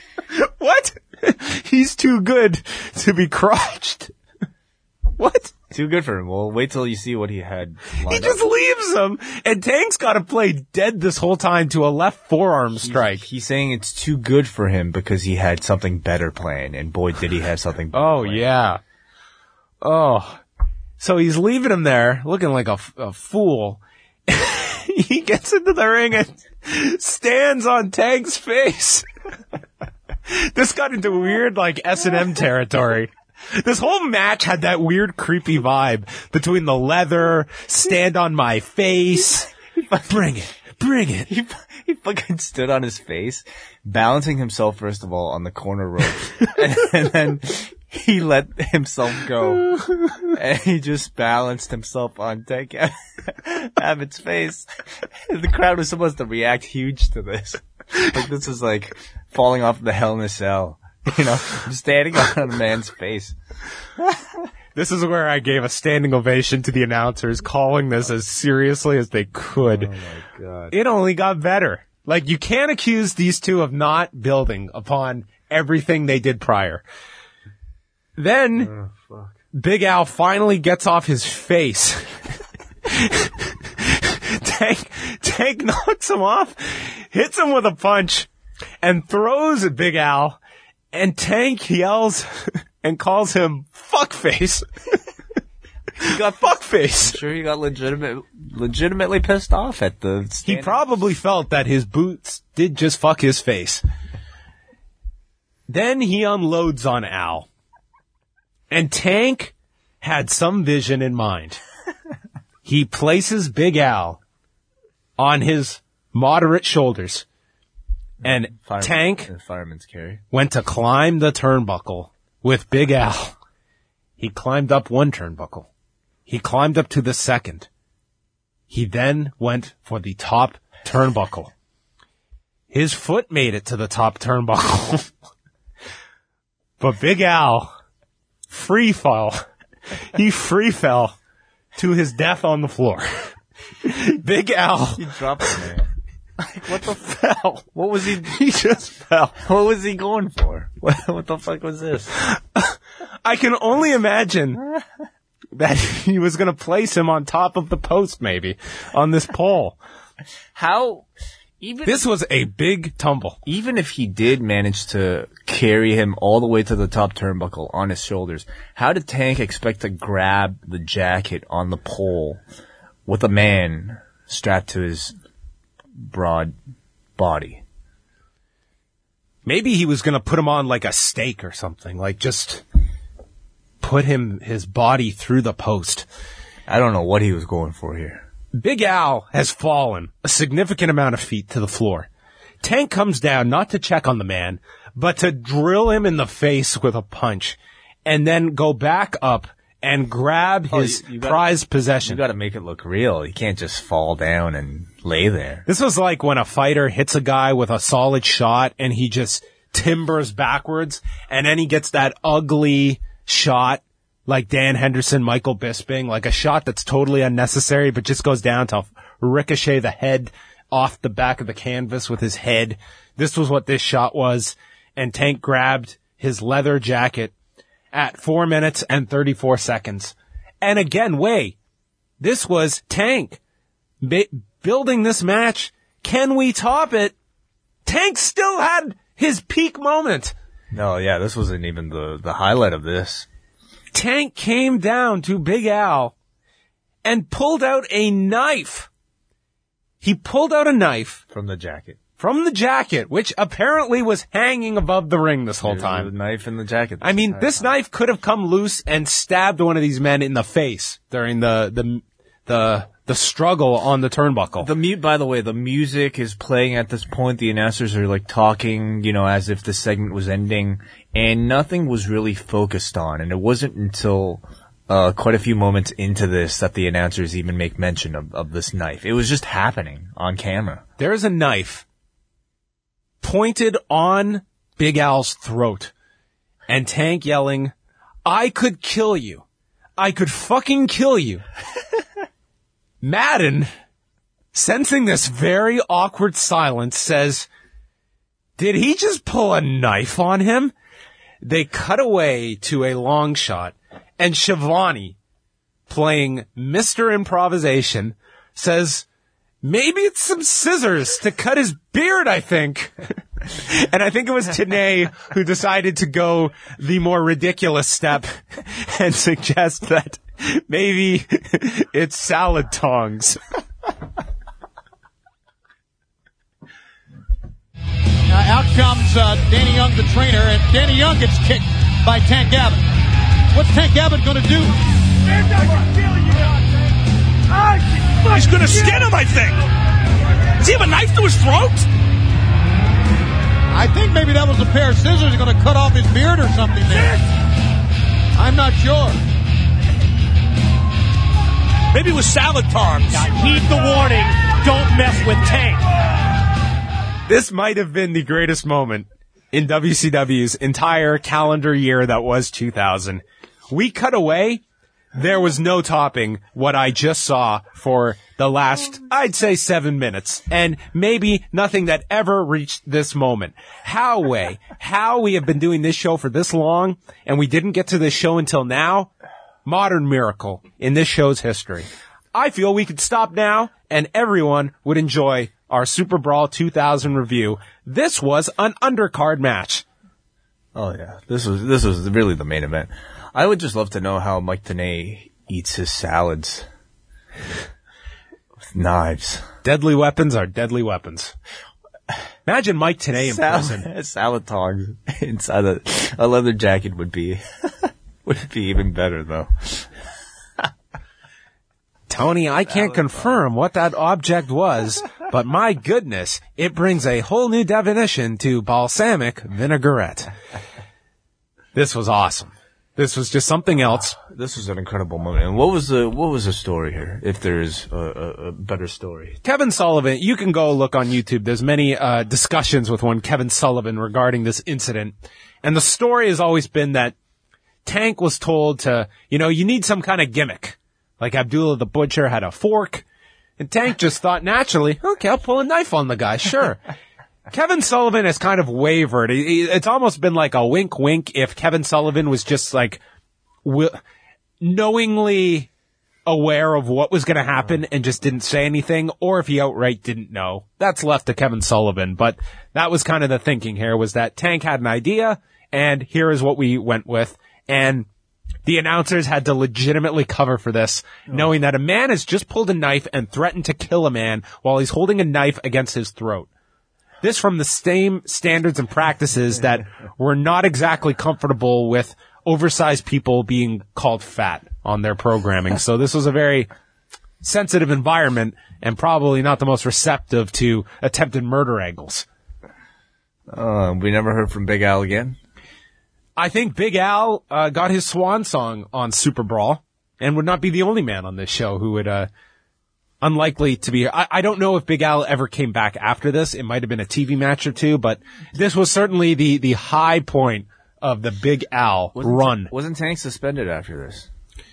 What? He's too good to be crotched. What? Too good for him. Well, wait till you see what he had lined He just up. leaves him, and Tank's got to play dead this whole time to a left forearm strike. He's, he's saying it's too good for him because he had something better planned, and boy, did he have something better Oh, planned. yeah. Oh. So he's leaving him there, looking like a, f- a fool. He gets into the ring and stands on Tank's face. This got into weird, like, S and M territory. This whole match had that weird, creepy vibe between the leather, stand on my face. Bring it. Bring it. He, he fucking stood on his face, balancing himself, first of all, on the corner rope. and, and then he let himself go. And he just balanced himself on Tank Abbott's face. The crowd was supposed to react huge to this. Like, this is like falling off the Hell in a Cell. You know, standing on a man's face. This is where I gave a standing ovation to the announcers, calling this as seriously as they could. Oh my God. It only got better. Like, you can't accuse these two of not building upon everything they did prior. Then, Oh, fuck. Big Al finally gets off his face. Tank, Tank knocks him off, hits him with a punch, and throws at Big Al, and Tank yells and calls him fuckface. He got Fuckface. I'm sure he got legitimate, legitimately pissed off at the He stand- probably felt that his boots did just fuck his face. Then he unloads on Al. And Tank had some vision in mind. He places Big Al on his moderate shoulders. And Fireman- Tank the fireman's carry. went to climb the turnbuckle with Big Al. He climbed up one turnbuckle. He climbed up to the second. He then went for the top turnbuckle. His foot made it to the top turnbuckle. But Big Al free fall. He free fell to his death on the floor. Big Al He dropped it, man. Like, what the fuck? fell. What was he, He just fell. what was he going for? What, what the fuck was this? I can only imagine that he was going to place him on top of the post, maybe, on this pole. How, even, This was a big tumble. even if he did manage to carry him all the way to the top turnbuckle on his shoulders, how did Tank expect to grab the jacket on the pole with a man strapped to his broad body? Maybe he was going to put him on like a stake or something, like just put him, his body through the post. I don't know what he was going for here. Big Al has fallen a significant amount of feet to the floor. Tank comes down not to check on the man, but to drill him in the face with a punch and then go back up and grab Oh, his you- you gotta- prized You possession. gotta make it look real. You can't just fall down and lay there. This was like when a fighter hits a guy with a solid shot and he just timbers backwards and then he gets that ugly shot like Dan Henderson, Michael Bisping, like a shot that's totally unnecessary but just goes down to ricochet the head off the back of the canvas with his head. This was what this shot was. And Tank grabbed his leather jacket at four minutes and thirty-four seconds. And again, wait, this was Tank ba- building this match. Can we top it? Tank still had his peak moment. No, yeah, this wasn't even the, the highlight of this. Tank came down to Big Al and pulled out a knife. He pulled out a knife From the jacket. from the jacket, which apparently was hanging above the ring this whole There's a time. knife in the jacket. I mean, this knife could have come loose and stabbed one of these men in the face during the, the, the, the struggle on the turnbuckle. The mute, by the way, the music is playing at this point. The announcers are like talking, you know, as if the segment was ending, and nothing was really focused on. And it wasn't until uh, quite a few moments into this that the announcers even make mention of, of this knife. It was just happening on camera. There's a knife pointed on Big Al's throat and Tank yelling, "I could kill you. I could fucking kill you." Madden, sensing this very awkward silence, says, "Did he just pull a knife on him?" They cut away to a long shot, and Shivani, playing Mister Improvisation, says, maybe it's some scissors to cut his beard, I think. And I think it was Tenay who decided to go the more ridiculous step and suggest that maybe it's salad tongs. Now out comes uh, Danny Young, the trainer, and Danny Young gets kicked by Tank Abbott. What's Tank Abbott going to do? He's going to skin him, I think. Does he have a knife to his throat? I think maybe that was a pair of scissors. He's going to cut off his beard or something there. I'm not sure. Maybe it was salad tongs. Now, heed the warning. Don't mess with Tank. This might have been the greatest moment in W C W's entire calendar year that was two thousand. We cut away. There was no topping what I just saw for the last, I'd say, seven minutes. And maybe nothing that ever reached this moment. How way, how we have been doing this show for this long, and we didn't get to this show until now. Modern miracle in this show's history. I feel we could stop now, and everyone would enjoy our Super Brawl two thousand review. This was an undercard match. Oh yeah, this was this was really the main event. I would just love to know how Mike Tenay eats his salads with knives. Deadly weapons are deadly weapons. Imagine Mike Tenay in prison. Salad, salad tongs inside a, a leather jacket would be would be even better though. Tony, I can't confirm what that object was, but my goodness, it brings a whole new definition to balsamic vinaigrette. This was awesome. This was just something else. This was an incredible moment. And what was the what was the story here? If there is a, a, a better story, Kevin Sullivan. You can go look on YouTube. There's many uh, discussions with one Kevin Sullivan regarding this incident, and the story has always been that Tank was told to, you know, you need some kind of gimmick. Like Abdullah the Butcher had a fork, and Tank just thought naturally, okay, I'll pull a knife on the guy, sure. Kevin Sullivan has kind of wavered. It's almost been like a wink wink if Kevin Sullivan was just like wi- knowingly aware of what was going to happen and just didn't say anything, or if he outright didn't know. That's left to Kevin Sullivan, but that was kind of the thinking here, was that Tank had an idea, and here is what we went with, and the announcers had to legitimately cover for this, knowing that a man has just pulled a knife and threatened to kill a man while he's holding a knife against his throat. This from the same standards and practices that were not exactly comfortable with oversized people being called fat on their programming. So this was a very sensitive environment and probably not the most receptive to attempted murder angles. Uh, we never heard from Big Al again. I think Big Al uh, got his swan song on Super Brawl and would not be the only man on this show who would, uh, unlikely to be here. I, I don't know if Big Al ever came back after this. It might have been a T V match or two, but this was certainly the, the high point of the Big Al Wasn't run. Wasn't Tank suspended after this?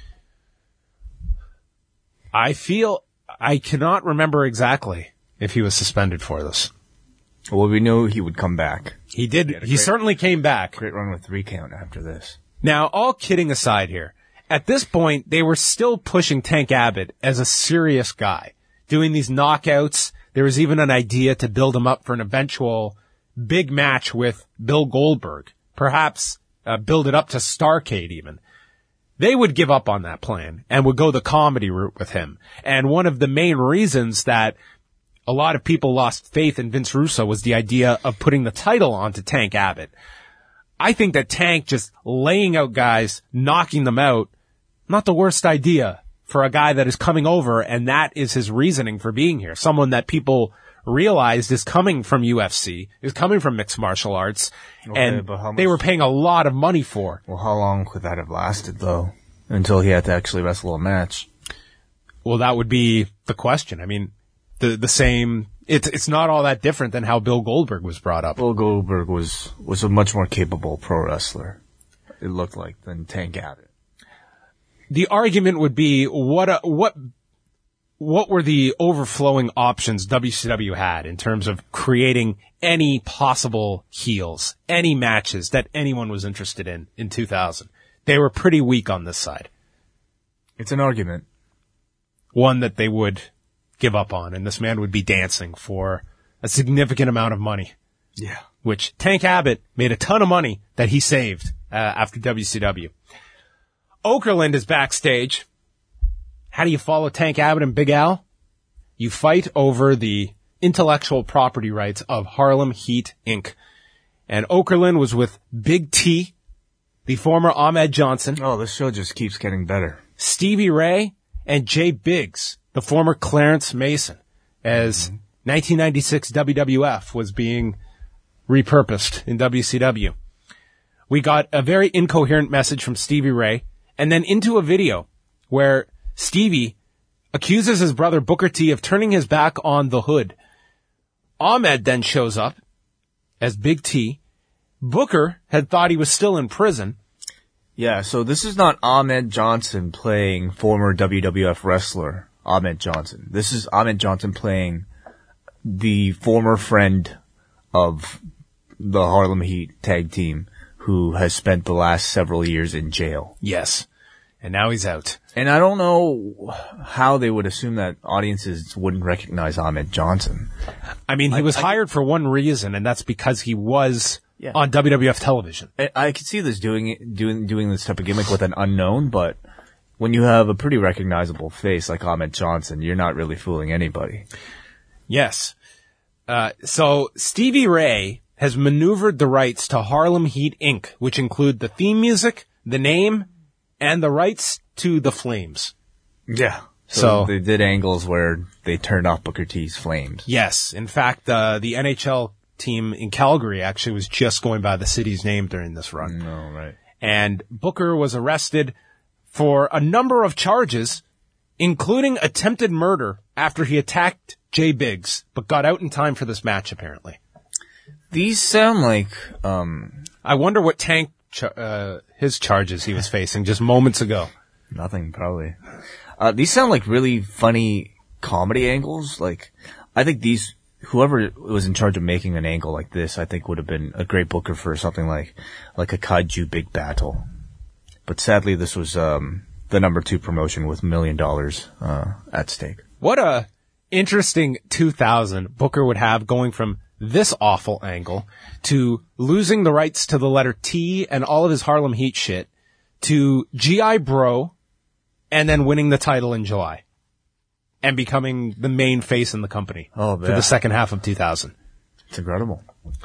I feel, I cannot remember exactly if he was suspended for this. Well, we knew he would come back. He did. He He, had a great- certainly came back. Great run with three count after this. Now, all kidding aside here, at this point, they were still pushing Tank Abbott as a serious guy, doing these knockouts. There was even an idea to build him up for an eventual big match with Bill Goldberg, perhaps uh, build it up to Starrcade even. They would give up on that plan and would go the comedy route with him. And one of the main reasons that a lot of people lost faith in Vince Russo was the idea of putting the title onto Tank Abbott. I think that Tank just laying out guys, knocking them out, not the worst idea for a guy that is coming over, and that is his reasoning for being here. Someone that people realized is coming from U F C, is coming from mixed martial arts, Okay, and but how much- they were paying a lot of money for. Well, how long could that have lasted, though? Until he had to actually wrestle a match. Well, that would be the question. I mean, the the same. It's it's not all that different than how Bill Goldberg was brought up. Bill Goldberg was was a much more capable pro wrestler, it looked like, than Tank Abbott. The argument would be what a, what what were the overflowing options W C W had in terms of creating any possible heels, any matches that anyone was interested in in two thousand. They were pretty weak on this side. It's an argument. One that they would give up on, and this man would be dancing for a significant amount of money. Yeah. Which Tank Abbott made a ton of money that he saved uh, after W C W. Okerlund is backstage. How do you follow Tank Abbott and Big Al? You fight over the intellectual property rights of Harlem Heat, Incorporated. And Okerlund was with Big T, the former Ahmed Johnson. Oh, this show just keeps getting better. Stevie Ray and Jay Biggs, the former Clarence Mason, as mm-hmm. nineteen ninety-six W W F was being repurposed in W C W. We got a very incoherent message from Stevie Ray, and then into a video where Stevie accuses his brother Booker T of turning his back on the Hood. Ahmed then shows up as Big T. Booker had thought he was still in prison. Yeah, so this is not Ahmed Johnson playing former W W F wrestler Ahmed Johnson. This is Ahmed Johnson playing the former friend of the Harlem Heat tag team who has spent the last several years in jail. Yes. And now he's out. And I don't know how they would assume that audiences wouldn't recognize Ahmed Johnson. I mean, he I, was I, hired for one reason, and that's because he was yeah. on W W F television. I, I could see this doing doing doing this type of gimmick with an unknown, but when you have a pretty recognizable face like Ahmed Johnson, you're not really fooling anybody. Yes. Uh, so Stevie Ray has maneuvered the rights to Harlem Heat, Incorporated, which include the theme music, the name, and the rights to the Flames. Yeah. So, so they did angles where they turned off Booker T's Flames. Yes. In fact, uh, the N H L team in Calgary actually was just going by the city's name during this run. No, right. And Booker was arrested for a number of charges, including attempted murder after he attacked Jay Biggs, but got out in time for this match, apparently. These sound like, um... I wonder what Tank, ch- uh, his charges he was facing just moments ago. Nothing, probably. Uh, these sound like really funny comedy angles. Like, I think these, whoever was in charge of making an angle like this, I think would have been a great booker for something like, like a Kaiju Big Battle. But sadly, this was, um, the number two promotion with a million dollars, uh, at stake. What a interesting two thousand Booker would have going from this awful angle to losing the rights to the letter T and all of his Harlem Heat shit to G I Bro and then winning the title in July and becoming the main face in the company oh, for the second half of two thousand. It's incredible.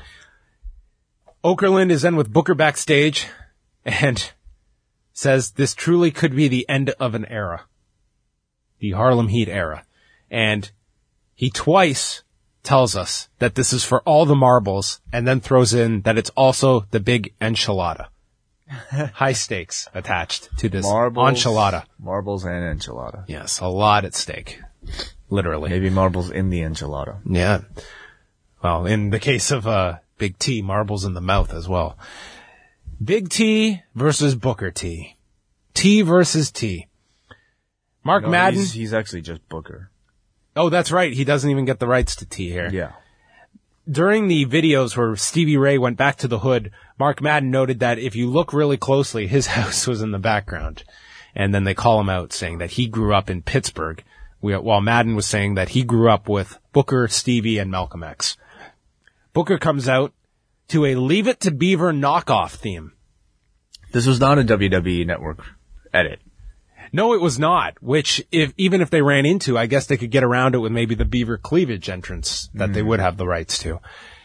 Okerlund is then with Booker backstage and says this truly could be the end of an era. The Harlem Heat era. And he twice tells us that this is for all the marbles and then throws in that it's also the big enchilada. High stakes attached to this marbles, enchilada. Marbles and enchilada. Yes, a lot at stake. Literally. Maybe marbles in the enchilada. Yeah. Well, in the case of uh, Big T, marbles in the mouth as well. Big T versus Booker T. T versus T. Mark no, Madden. He's, he's actually just Booker. Oh, that's right. He doesn't even get the rights to T here. Yeah. During the videos where Stevie Ray went back to the Hood, Mark Madden noted that if you look really closely, his house was in the background. And then they call him out saying that he grew up in Pittsburgh, while Madden was saying that he grew up with Booker, Stevie, and Malcolm X. Booker comes out to a Leave It to Beaver knockoff theme. This was not a W W E Network edit. No, it was not, which if even if they ran into, I guess they could get around it with maybe the Beaver cleavage entrance that mm. they would have the rights to.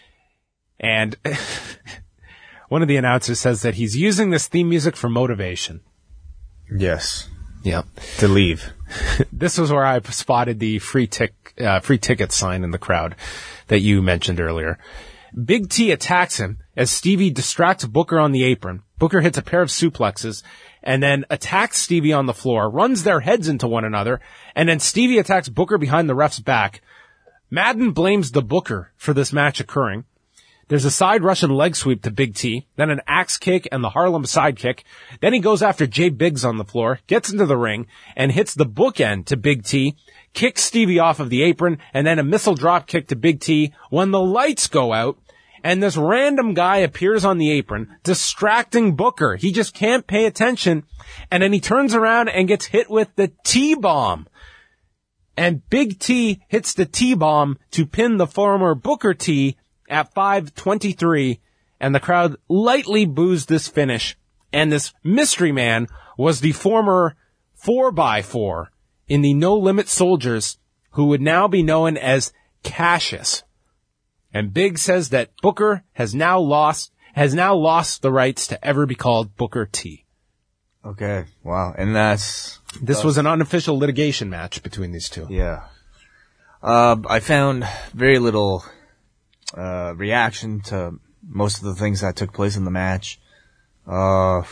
And one of the announcers says that he's using this theme music for motivation. Yes. Yep. To leave. This was where I spotted the free tick, uh, free ticket sign in the crowd that you mentioned earlier. Big T attacks him as Stevie distracts Booker on the apron. Booker hits a pair of suplexes and then attacks Stevie on the floor, runs their heads into one another, and then Stevie attacks Booker behind the ref's back. Madden blames the Booker for this match occurring. There's a side Russian leg sweep to Big T, then an axe kick and the Harlem sidekick. Then he goes after Jay Biggs on the floor, gets into the ring, and hits the bookend to Big T, kicks Stevie off of the apron, and then a missile drop kick to Big T when the lights go out. And this random guy appears on the apron, distracting Booker. He just can't pay attention. And then he turns around and gets hit with the T-bomb. And Big T hits the T-bomb to pin the former Booker T at five twenty-three. And the crowd lightly boos this finish. And this mystery man was the former four by four in the No Limit Soldiers, who would now be known as Cassius. And Big says that Booker has now lost, has now lost the rights to ever be called Booker T. Okay, wow. And that's... This uh, was an unofficial litigation match between these two. Yeah. Uh, I found very little uh, reaction to most of the things that took place in the match. Uh,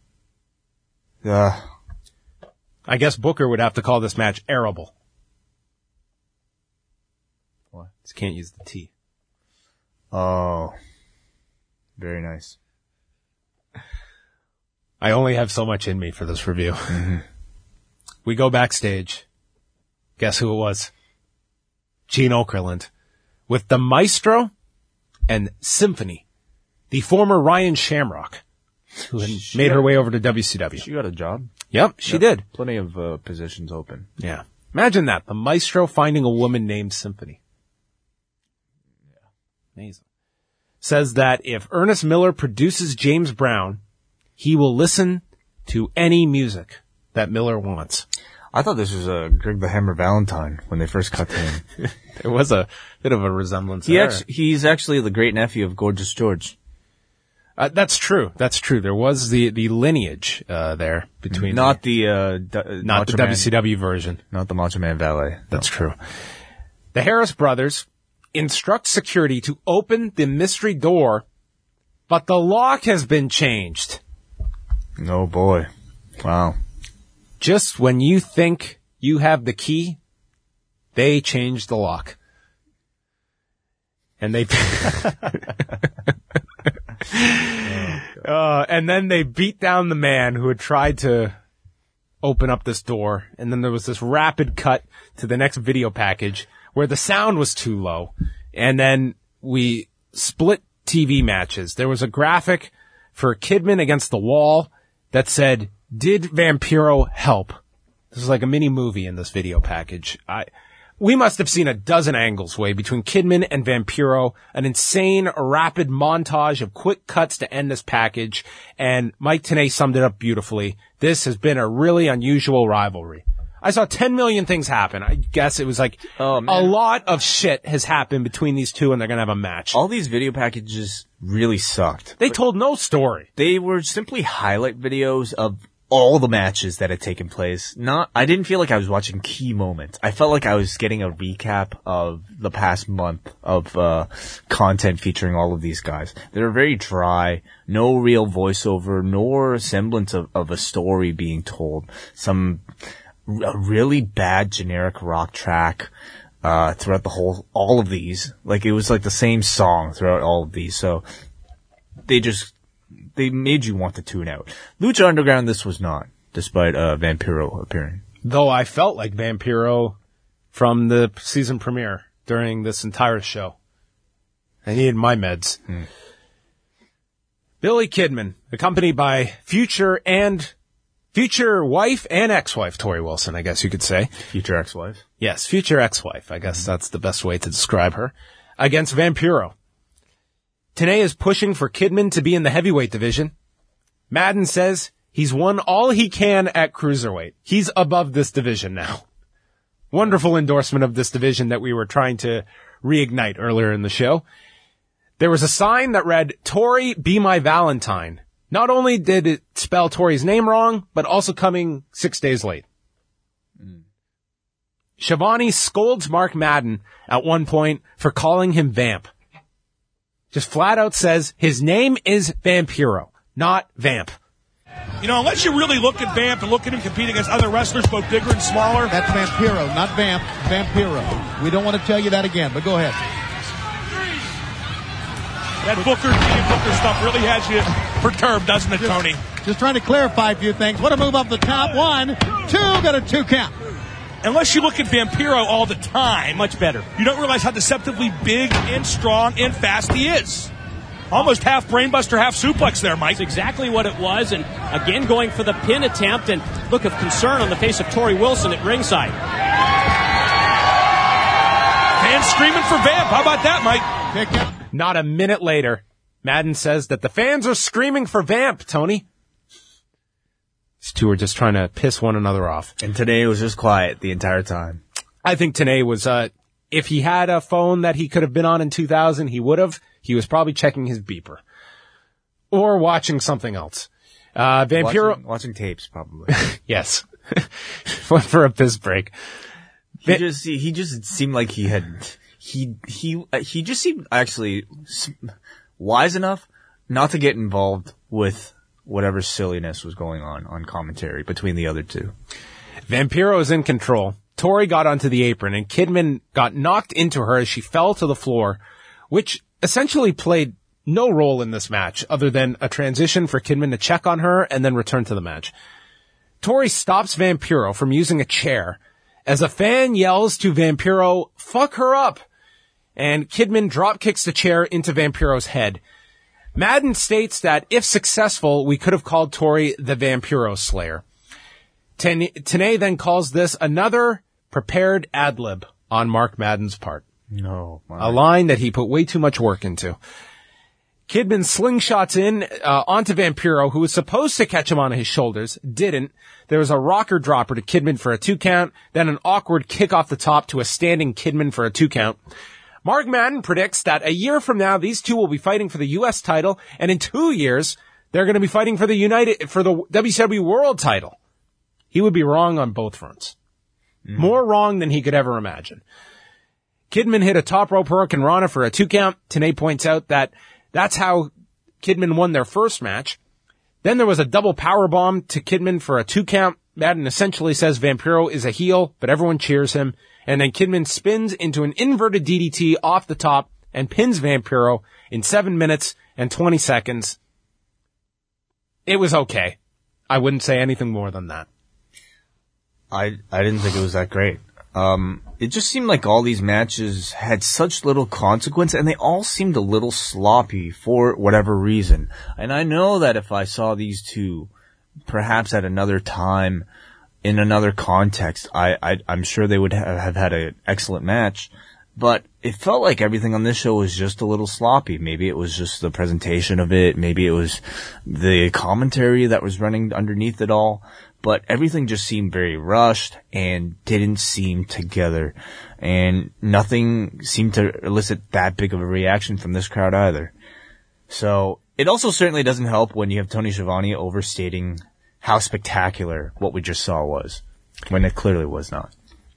uh, I guess Booker would have to call this match arable. What? Just can't use the T. Oh. Very nice. I only have so much in me for this review. Mm-hmm. We go backstage. Guess who it was? Gene Okerlund. With the Maestro and Symphony. The former Ryan Shamrock. Who had she made got, her way over to W C W. She got a job. Yep, she yep. did. Plenty of uh, positions open. Yeah. Imagine that. The Maestro finding a woman named Symphony. Yeah. Amazing. Says that if Ernest Miller produces James Brown, he will listen to any music that Miller wants. I thought this was uh, Greg the Hammer Valentine when they first cut to him. There was a bit of a resemblance he there. Actually, he's actually the great nephew of Gorgeous George. Uh, that's true. That's true. There was the, the lineage uh, there between not the, the uh, d- not the Man, W C W version, not the Macho Man Valet. That's no. true. The Harris brothers instruct security to open the mystery door, but the lock has been changed. Oh boy! Wow. Just when you think you have the key, they change the lock. And they, uh, and then they beat down the man who had tried to open up this door. And then there was this rapid cut to the next video package where the sound was too low. And then we split T V matches. There was a graphic for Kidman against the wall that said, "Did Vampiro help?" This is like a mini movie in this video package. I, we must have seen a dozen angles way between Kidman and Vampiro, an insane rapid montage of quick cuts to end this package. And Mike Tenay summed it up beautifully. This has been a really unusual rivalry. I saw ten million things happen. I guess it was like oh, a lot of shit has happened between these two, and they're going to have a match. All these video packages really sucked. They told no story. They were simply highlight videos of all the matches that had taken place. Not, I didn't feel like I was watching key moments. I felt like I was getting a recap of the past month of uh content featuring all of these guys. They were very dry, no real voiceover, nor semblance of, of a story being told. Some a really bad generic rock track uh throughout the whole all of these. Like it was like the same song throughout all of these. So they just they made you want to tune out. Lucha Underground this was not, despite uh Vampiro appearing. Though I felt like Vampiro from the season premiere during this entire show. I needed my meds. Hmm. Billy Kidman, accompanied by future and Future wife and ex-wife, Tori Wilson, I guess you could say. Future ex-wife? Yes, future ex-wife. I guess mm-hmm. that's the best way to describe her. Against Vampiro. Tenay is pushing for Kidman to be in the heavyweight division. Madden says he's won all he can at cruiserweight. He's above this division now. Wonderful endorsement of this division that we were trying to reignite earlier in the show. There was a sign that read, "Tori, be my Valentine." Not only did it spell Tori's name wrong, but also coming six days late. Mm. Shivani scolds Mark Madden at one point for calling him Vamp. Just flat out says his name is Vampiro, not Vamp. You know, unless you really look at Vamp and look at him compete against other wrestlers, both bigger and smaller. That's Vampiro, not Vamp. Vampiro. We don't want to tell you that again, but go ahead. That Booker T and Booker stuff really has you perturbed, doesn't it, Tony? Just, just trying to clarify a few things. What a move up the top. One, two, got a two count. Unless you look at Vampiro all the time, much better. You don't realize how deceptively big and strong and fast he is. almost half brainbuster, half suplex there, Mike. That's exactly what it was. And again, going for the pin attempt, and look of concern on the face of Torrie Wilson at ringside. Fans screaming for Vamp. How about that, Mike? Not a minute later, Madden says that the fans are screaming for Vamp, Tony. These two are just trying to piss one another off. And Tenay was just quiet the entire time. I think Tenay was, uh, if he had a phone that he could have been on in two thousand, he would have. He was probably checking his beeper. Or watching something else. Uh, Vampiro. Watching, watching tapes, probably. Yes. Went for a piss break. He Va- just, he just seemed like he had, he, he, he just seemed actually wise enough not to get involved with whatever silliness was going on on commentary between the other two. Vampiro is in control. Torrie got onto the apron and Kidman got knocked into her as she fell to the floor, which essentially played no role in this match other than a transition for Kidman to check on her and then return to the match. Torrie stops Vampiro from using a chair as a fan yells to Vampiro, "Fuck her up!" And Kidman drop kicks the chair into Vampiro's head. Madden states that if successful, we could have called Torrie the Vampiro Slayer. Ten- Tenay then calls this another prepared ad-lib on Mark Madden's part. No. A line that he put way too much work into. Kidman slingshots in uh, onto Vampiro, who was supposed to catch him on his shoulders, didn't. There was a rocker dropper to Kidman for a two count, then an awkward kick off the top to a standing Kidman for a two count. Mark Madden predicts that a year from now, these two will be fighting for the U S title, and in two years, they're going to be fighting for the United, for the W C W World title. He would be wrong on both fronts. Mm. More wrong than he could ever imagine. Kidman hit a top rope Hurricane Rana for a two count. Tenay points out that that's how Kidman won their first match. Then there was a double powerbomb to Kidman for a two count. Madden essentially says Vampiro is a heel, but everyone cheers him. And then Kidman spins into an inverted D D T off the top and pins Vampiro in seven minutes and twenty seconds. It was okay. I wouldn't say anything more than that. I, I didn't think it was that great. Um, it just seemed like all these matches had such little consequence and they all seemed a little sloppy for whatever reason. And I know that if I saw these two perhaps at another time in another context, I, I I'm sure they would have, have had an excellent match, but it felt like everything on this show was just a little sloppy. Maybe it was just the presentation of it. Maybe it was the commentary that was running underneath it all. But everything just seemed very rushed and didn't seem together. And nothing seemed to elicit that big of a reaction from this crowd either. So it also certainly doesn't help when you have Tony Schiavone overstating how spectacular what we just saw was, when it clearly was not.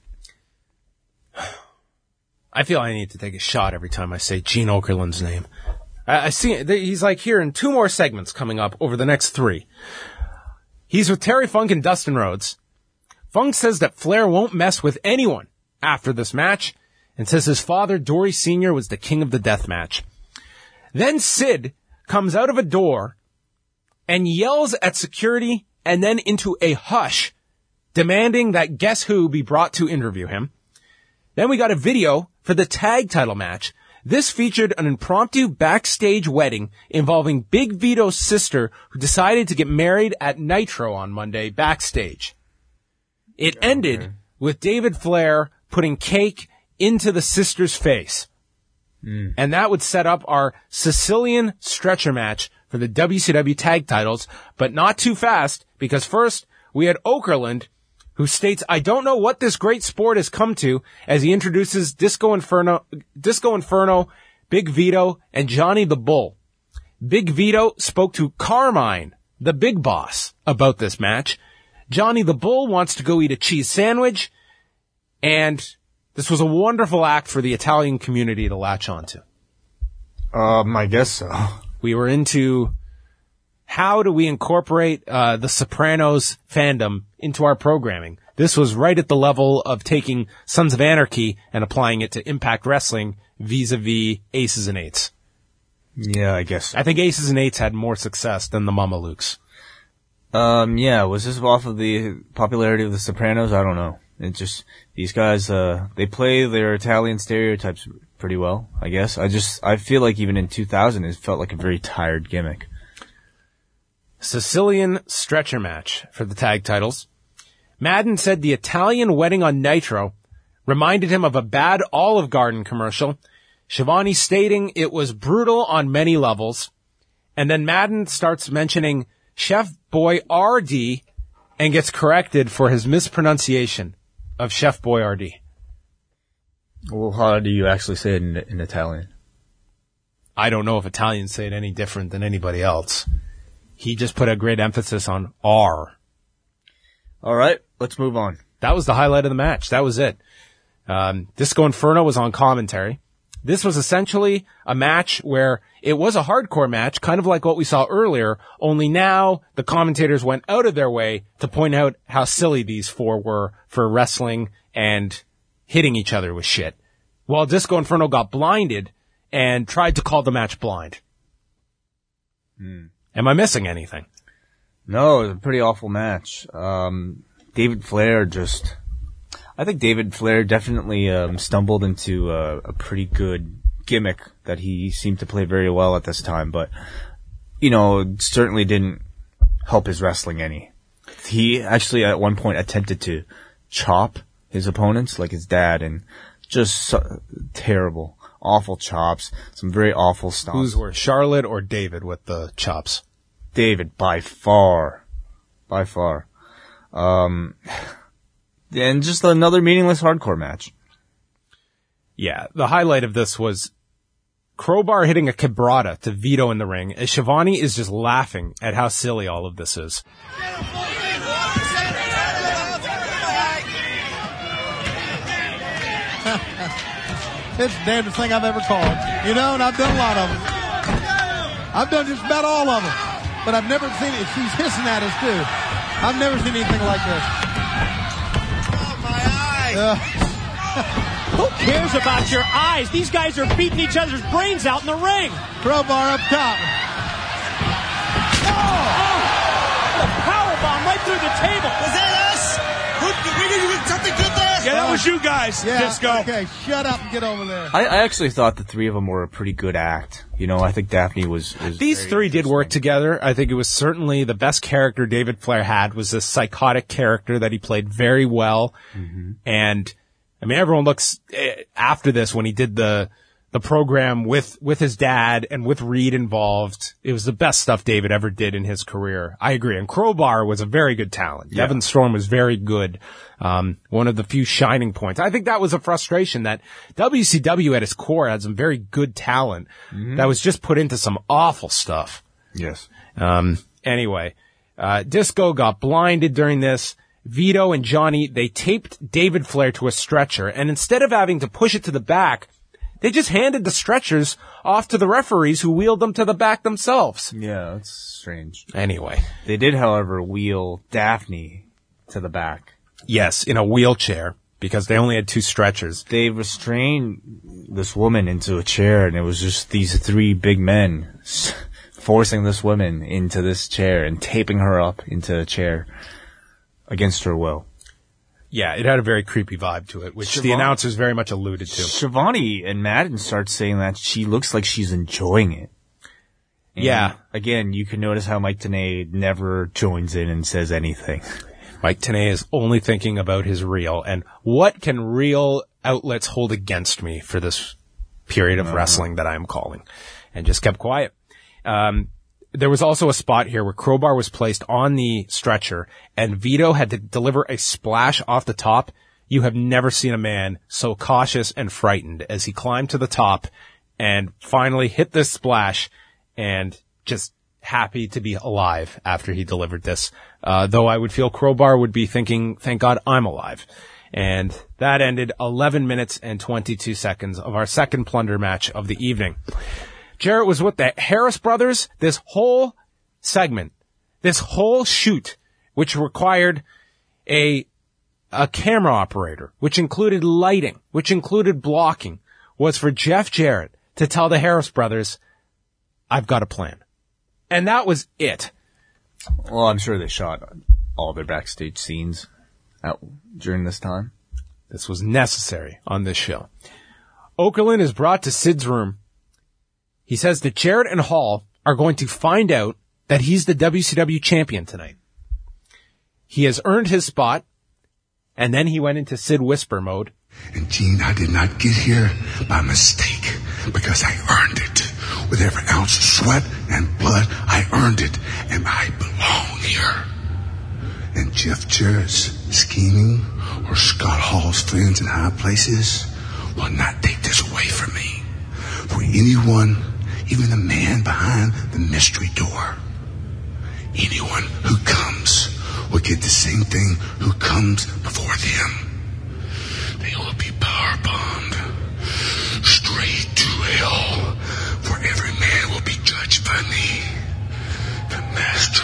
I feel I need to take a shot every time I say Gene Okerlund's name. I, I see he's like here in two more segments coming up over the next three. He's with Terry Funk and Dustin Rhodes. Funk says that Flair won't mess with anyone after this match and says his father, Dory Senior, was the king of the death match. Then Sid comes out of a door and yells at security and then into a hush, demanding that Guess Who be brought to interview him. Then we got a video for the tag title match. This featured an impromptu backstage wedding involving Big Vito's sister, who decided to get married at Nitro on Monday backstage. It okay. ended with David Flair putting cake into the sister's face. Mm. And that would set up our Sicilian stretcher match for the W C W tag titles, but not too fast, because first we had Okerlund, who states, "I don't know what this great sport has come to," as he introduces Disco Inferno, Disco Inferno, Big Vito, and Johnny the Bull. Big Vito spoke to Carmine, the big boss, about this match. Johnny the Bull wants to go eat a cheese sandwich, and this was a wonderful act for the Italian community to latch onto. Um, I guess so. We were into how do we incorporate uh the Sopranos fandom into our programming. This was right at the level of taking Sons of Anarchy and applying it to Impact Wrestling vis-a-vis Aces and Eights. Yeah, I guess so. I think Aces and Eights had more success than the Mamalukes. Um, yeah, was this off of the popularity of the Sopranos? I don't know. It just, these guys, uh, they play their Italian stereotypes pretty well, I guess. I just, I feel like even in two thousand, it felt like a very tired gimmick. Sicilian stretcher match for the tag titles. Madden said the Italian wedding on Nitro reminded him of a bad Olive Garden commercial, Shivani stating it was brutal on many levels. And then Madden starts mentioning Chef Boyardee and gets corrected for his mispronunciation of Chef Boyardee. Well, how do you actually say it in, in Italian? I don't know if Italians say it any different than anybody else. He just put a great emphasis on R. All right, let's move on. That was the highlight of the match. That was it. Um, Disco Inferno was on commentary. This was essentially a match where it was a hardcore match, kind of like what we saw earlier, only now the commentators went out of their way to point out how silly these four were for wrestling and hitting each other with shit. While Disco Inferno got blinded and tried to call the match blind. Hmm. Am I missing anything? No, it was a pretty awful match. Um, David Flair just, I think David Flair definitely um, stumbled into a, a pretty good gimmick that he seemed to play very well at this time, but, you know, certainly didn't help his wrestling any. He actually at one point attempted to chop his opponents like his dad, and just so, terrible, awful chops, some very awful stomps. Who's worse, Charlotte or David with the chops? David, by far. By far. Um, and just another meaningless hardcore match. Yeah, the highlight of this was Crowbar hitting a quebrada to Vito in the ring, as Shivani is just laughing at how silly all of this is. It's the damnedest thing I've ever called. You know, and I've done a lot of them. I've done just about all of them. But I've never seen it. She's hissing at us, too. I've never seen anything like this. Oh, my eye. Uh, Who cares about your eyes? These guys are beating each other's brains out in the ring. Crowbar up top. Oh! oh! A power bomb right through the table. Was that us? Who, did we do something good there? Yeah, that was you guys. Yeah, Disco. okay, shut up and get over there. I, I actually thought the three of them were a pretty good act. You know, I think Daphne was... was These three did work together. I think it was certainly the best character David Flair had was this psychotic character that he played very well. Mm-hmm. And, I mean, everyone looks, eh, after this, when he did the the program with, with his dad and with Reed involved, it was the best stuff David ever did in his career. I agree. And Crowbar was a very good talent. Yeah. Devon Storm was very good. Um, one of the few shining points. I think that was a frustration that W C W at its core had some very good talent Mm-hmm. that was just put into some awful stuff. Yes. Um, anyway, uh, Disco got blinded during this. Vito and Johnny, they taped David Flair to a stretcher, and instead of having to push it to the back, they just handed the stretchers off to the referees who wheeled them to the back themselves. Yeah, that's strange. Anyway. They did, however, wheel Daphne to the back. Yes, in a wheelchair, because they only had two stretchers. They restrained this woman into a chair, and it was just these three big men forcing this woman into this chair and taping her up into a chair against her will. Yeah, it had a very creepy vibe to it, which Shivani, the announcers very much alluded to. Shivani and Madden start saying that she looks like she's enjoying it. And yeah. Again, you can notice how Mike Tenay never joins in and says anything. Mike Tenay is only thinking about his reel and what can real outlets hold against me for this period of uh-huh. wrestling that I am calling, and just kept quiet. Um, There was also a spot here where Crowbar was placed on the stretcher and Vito had to deliver a splash off the top. You have never seen a man so cautious and frightened as he climbed to the top and finally hit this splash and just happy to be alive after he delivered this. Uh, though I would feel Crowbar would be thinking, thank God I'm alive. And that ended eleven minutes and twenty-two seconds of our second plunder match of the evening. Jarrett was with the Harris brothers this whole segment, this whole shoot, which required a a camera operator, which included lighting, which included blocking, was for Jeff Jarrett to tell the Harris brothers, I've got a plan. And that was it. Well, I'm sure they shot all their backstage scenes out during this time. This was necessary on this show. Okerlund is brought to Sid's room. He says that Jarrett and Hall are going to find out that he's the W C W champion tonight. He has earned his spot, and then he went into Sid whisper mode. And Gene, I did not get here by mistake, because I earned it. With every ounce of sweat and blood, I earned it, and I belong here. And Jeff Jarrett's scheming or Scott Hall's friends in high places will not take this away from me. For anyone, even the man behind the mystery door, anyone who comes will get the same thing who comes before them. They will be power bombed straight to hell, for every man will be judged by me, the master,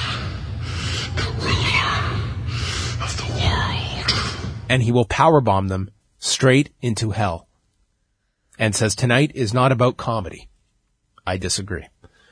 the ruler of the world. And he will powerbomb them straight into hell. And says tonight is not about comedy. I disagree.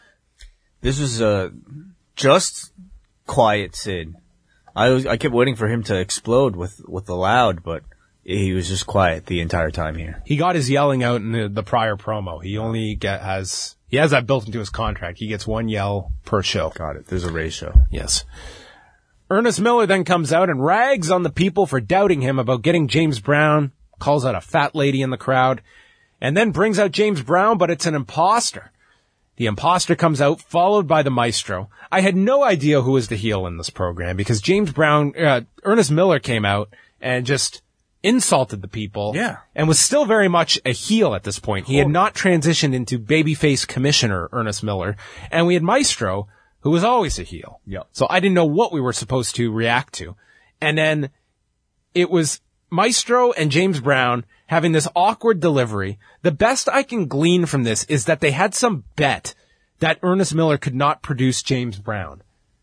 This was uh, just quiet Sid. I was I kept waiting for him to explode with, with the loud, but he was just quiet the entire time here. He got his yelling out in the, the prior promo. He only get, has he has that built into his contract. He gets one yell per show. Got it. There's a ratio. Yes. Ernest Miller then comes out and rags on the people for doubting him about getting James Brown, calls out a fat lady in the crowd, and then brings out James Brown, but it's an imposter. The imposter comes out, followed by the maestro. I had no idea who was the heel in this program because James Brown, uh, Ernest Miller came out and just insulted the people. Yeah. And was still very much a heel at this point. He had not transitioned into babyface commissioner Ernest Miller. And we had Maestro, who was always a heel. Yep. So I didn't know what we were supposed to react to. And then it was Maestro and James Brown having this awkward delivery. The best I can glean from this is that they had some bet that Ernest Miller could not produce James Brown.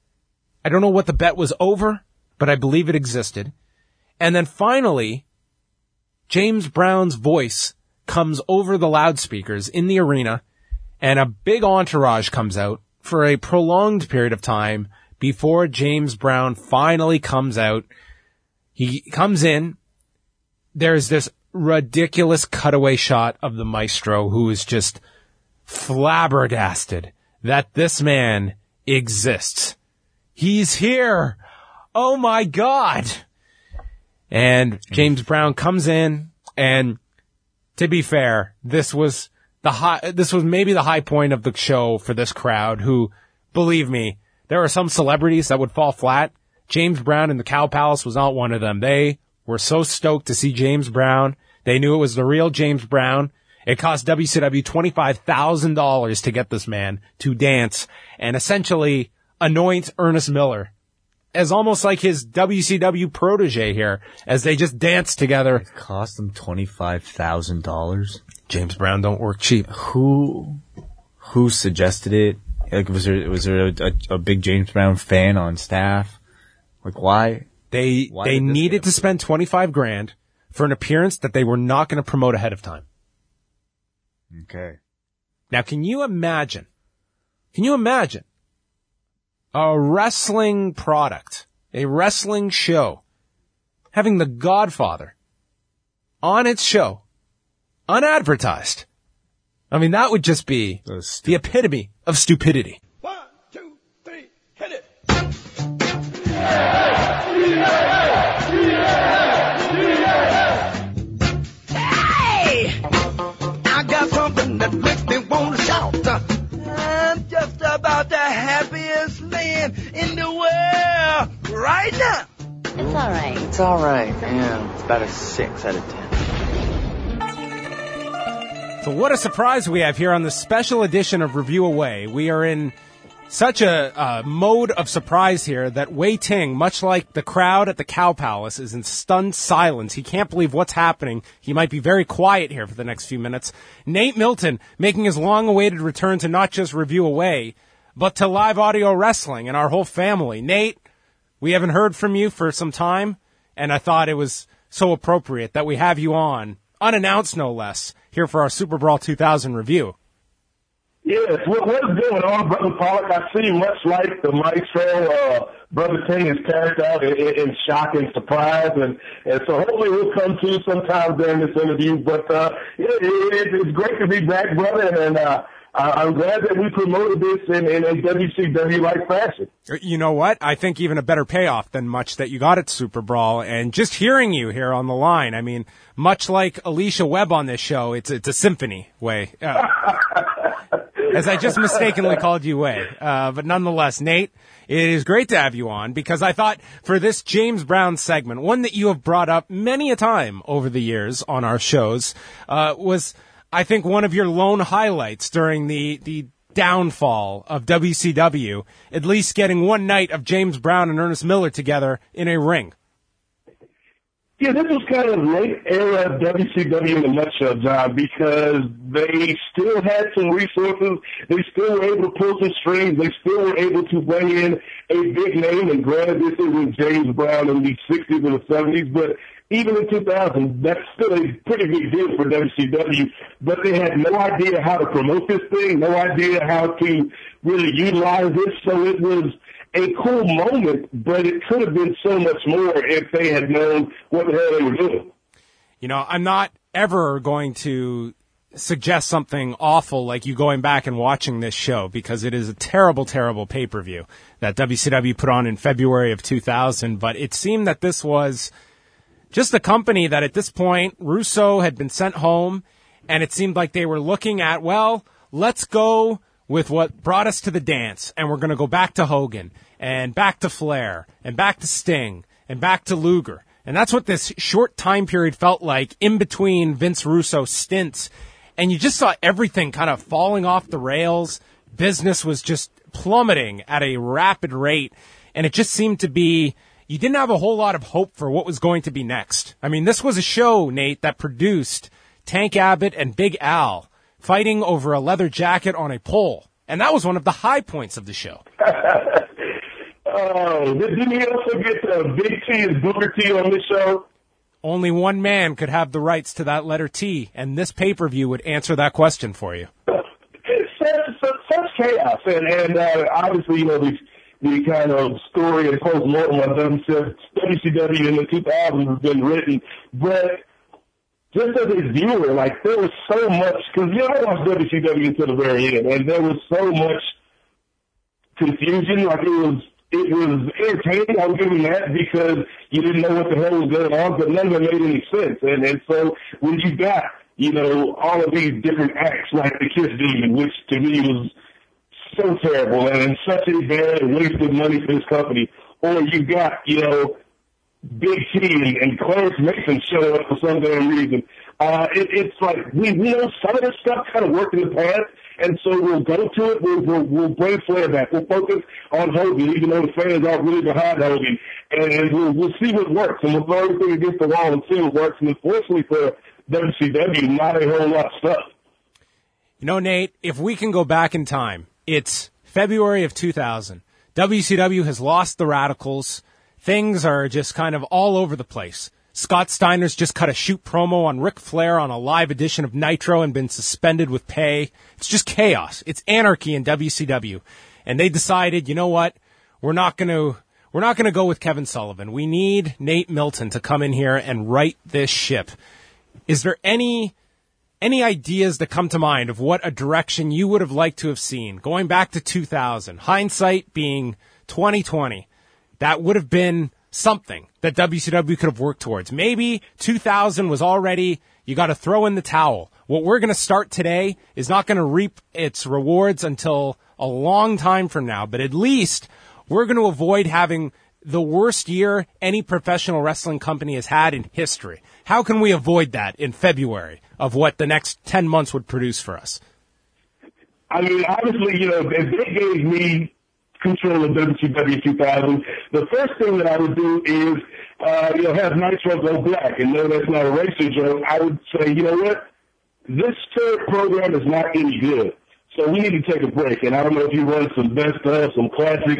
I don't know what the bet was over, but I believe it existed. And then finally, James Brown's voice comes over the loudspeakers in the arena, and a big entourage comes out for a prolonged period of time before James Brown finally comes out. He comes in. There's this ridiculous cutaway shot of the maestro who is just flabbergasted that this man exists. He's here. Oh my God. And James Brown comes in, and to be fair, this was the high, this was maybe the high point of the show for this crowd who, believe me, there are some celebrities that would fall flat. James Brown in the Cow Palace was not one of them. They were so stoked to see James Brown. They knew it was the real James Brown. It cost W C W twenty-five thousand dollars to get this man to dance and essentially anoint Ernest Miller as almost like his W C W protege here as they just dance together. It cost them twenty-five thousand dollars. James Brown don't work cheap. Who, who suggested it? Like, was there, was there a, a, a big James Brown fan on staff? Like, why? They, why they did needed to spend twenty-five grand for an appearance that they were not going to promote ahead of time. Okay. Now, can you imagine, can you imagine a wrestling product, a wrestling show, having The Godfather on its show, unadvertised? I mean, that would just be the epitome of stupidity. One, two, three, hit it. Hey! I got something that makes me want to shout. I'm just about the happiest man in the world right now. It's all right. It's all right. Yeah, it's about a six out of ten. So what a surprise we have here on the special edition of Review Away. We are in such a uh, mode of surprise here that Wei Ting, much like the crowd at the Cow Palace, is in stunned silence. He can't believe what's happening. He might be very quiet here for the next few minutes. Nate Milton making his long-awaited return to not just Review Away, but to live audio wrestling and our whole family. Nate, we haven't heard from you for some time, and I thought it was so appropriate that we have you on, unannounced no less, here for our Super Brawl two thousand review. Yes, what, what is going on, Brother Pollock? I see much like the Maestro, uh, Brother King is carried out in, in, in shock and surprise, and, and so hopefully we'll come to sometime during this interview. But uh, it, it, it's great to be back, brother, and uh, I'm glad that we promoted this in, in a W C W-like fashion. You know what? I think even a better payoff than much that you got at Super Brawl. And just hearing you here on the line, I mean, much like Alicia Webb on this show, it's it's a symphony way. Uh, as I just mistakenly called you Way. Uh, but nonetheless, Nate, it is great to have you on because I thought for this James Brown segment, one that you have brought up many a time over the years on our shows, uh, was, I think, one of your lone highlights during the, the downfall of W C W, at least getting one night of James Brown and Ernest Miller together in a ring. Yeah, this was kind of late era W C W in a nutshell, John, because they still had some resources. They still were able to pull some strings. They still were able to bring in a big name. And granted, this isn't James Brown in the sixties or the seventies, but even in two thousand, that's still a pretty big deal for W C W. But they had no idea how to promote this thing, no idea how to really utilize it. So it was a cool moment, but it could have been so much more if they had known what the hell they were doing. You know, I'm not ever going to suggest something awful like you going back and watching this show because it is a terrible, terrible pay-per-view that W C W put on in February of two thousand, but it seemed that this was just a company that at this point, Russo had been sent home, and it seemed like they were looking at, well, let's go with what brought us to the dance, and we're going to go back to Hogan, and back to Flair, and back to Sting, and back to Luger. And that's what this short time period felt like in between Vince Russo stints. And you just saw everything kind of falling off the rails. Business was just plummeting at a rapid rate, and it just seemed to be, you didn't have a whole lot of hope for what was going to be next. I mean, this was a show, Nate, that produced Tank Abbott and Big Al fighting over a leather jacket on a pole. And that was one of the high points of the show. Oh, didn't he also get uh, Big T and Booker T on this show? Only one man could have the rights to that letter T, and this pay-per-view would answer that question for you. Such, such, such chaos. And, and uh, obviously, you know, the, the kind of story and post-mortem of W C W in the two thousands has been written. But just as a viewer, like, there was so much, because, you know, I watched W C W until the very end, and there was so much confusion. Like, it was, it was entertaining, I'll give you that, because you didn't know what the hell was going on, but none of it made any sense. And, and so when you got, you know, all of these different acts, like the Kiss Demon, which to me was so terrible and such a bad waste of money for this company, or you got, you know, Big T and, and Clarence Mason show up for some damn reason. Uh, it, it's like, we, we know some of this stuff kind of worked in the past, and so we'll go to it, we'll, we'll, we'll bring Flair back, we'll focus on Hogan, even though the fans aren't really behind Hogan, and, and we'll, we'll see what works, and we'll throw everything against the wall and see what works, and unfortunately for W C W, not a whole lot of stuff. You know, Nate, if we can go back in time, it's February of two thousand. W C W has lost the Radicals. Things are just kind of all over the place. Scott Steiner's just cut a shoot promo on Ric Flair on a live edition of Nitro and been suspended with pay. It's just chaos. It's anarchy in W C W. And they decided, you know what? We're not going to, we're not going to go with Kevin Sullivan. We need Nate Milton to come in here and right this ship. Is there any, any ideas that come to mind of what a direction you would have liked to have seen going back to two thousand? Hindsight being twenty twenty. That would have been something that W C W could have worked towards. Maybe two thousand was already, you got to throw in the towel. What we're going to start today is not going to reap its rewards until a long time from now, but at least we're going to avoid having the worst year any professional wrestling company has had in history. How can we avoid that in February of what the next ten months would produce for us? I mean, obviously, you know, if they gave me control of W C W two thousand, the first thing that I would do is, uh, you know, have Nitro go black. And no, that's not a racial joke. I would say, you know what? This third program is not any good. So we need to take a break. And I don't know if you run some best of, some classic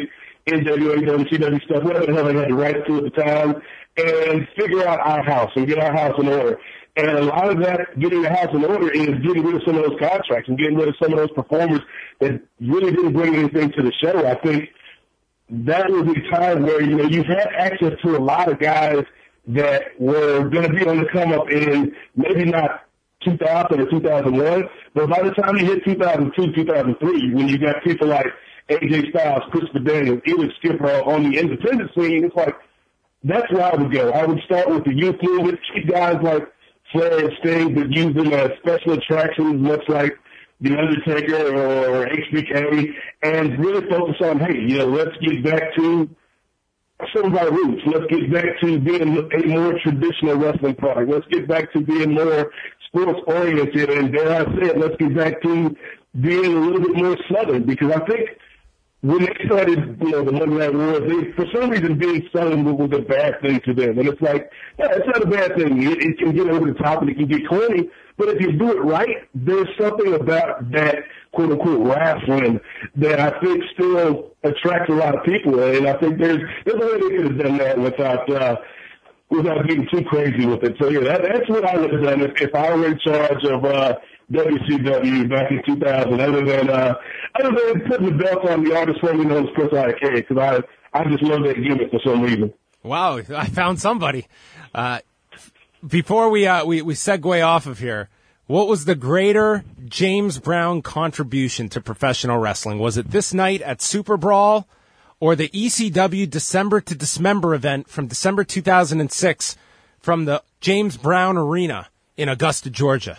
N W A, W C W stuff, whatever the hell they had to write to at the time, and figure out our house and get our house in order. And a lot of that, getting the house in order, is getting rid of some of those contracts and getting rid of some of those performers that really didn't bring anything to the show. I think that was a time where, you know, you had access to a lot of guys that were going to be on the come up in maybe not two thousand or two thousand one, but by the time you hit two thousand two, two thousand three, when you got people like A J Styles, Christopher Daniels, Elix Skipper on the independent scene, it's like, that's where I would go. I would start with the youth movement, keep guys like Flair and Sting, but use them as special attractions, much like The Undertaker or H B K, and really focus on, hey, you know, let's get back to some of our roots. Let's get back to being a more traditional wrestling product. Let's get back to being more sports-oriented, and dare I say it, let's get back to being a little bit more Southern, because I think when they started, you know, the Monday Night Wars, they, for some reason, being Southern was a bad thing to them. And it's like, yeah, it's not a bad thing. It, it can get over the top and it can get corny, but if you do it right, there's something about that quote-unquote wrestling that I think still attracts a lot of people. And I think there's, there's a way they could have done that without, uh, without getting too crazy with it. So, yeah, that, that's what I would have done if, if I were in charge of, uh, W C W back in two thousand, other than uh, other than putting the belt on the artist formerly known as Chris Iake, because I I just love that gimmick for some reason. Wow, I found somebody. Uh, before we uh, we we segue off of here, what was the greater James Brown contribution to professional wrestling? Was it this night at Super Brawl, or the E C W December to Dismember event from December two thousand six from the James Brown Arena in Augusta, Georgia?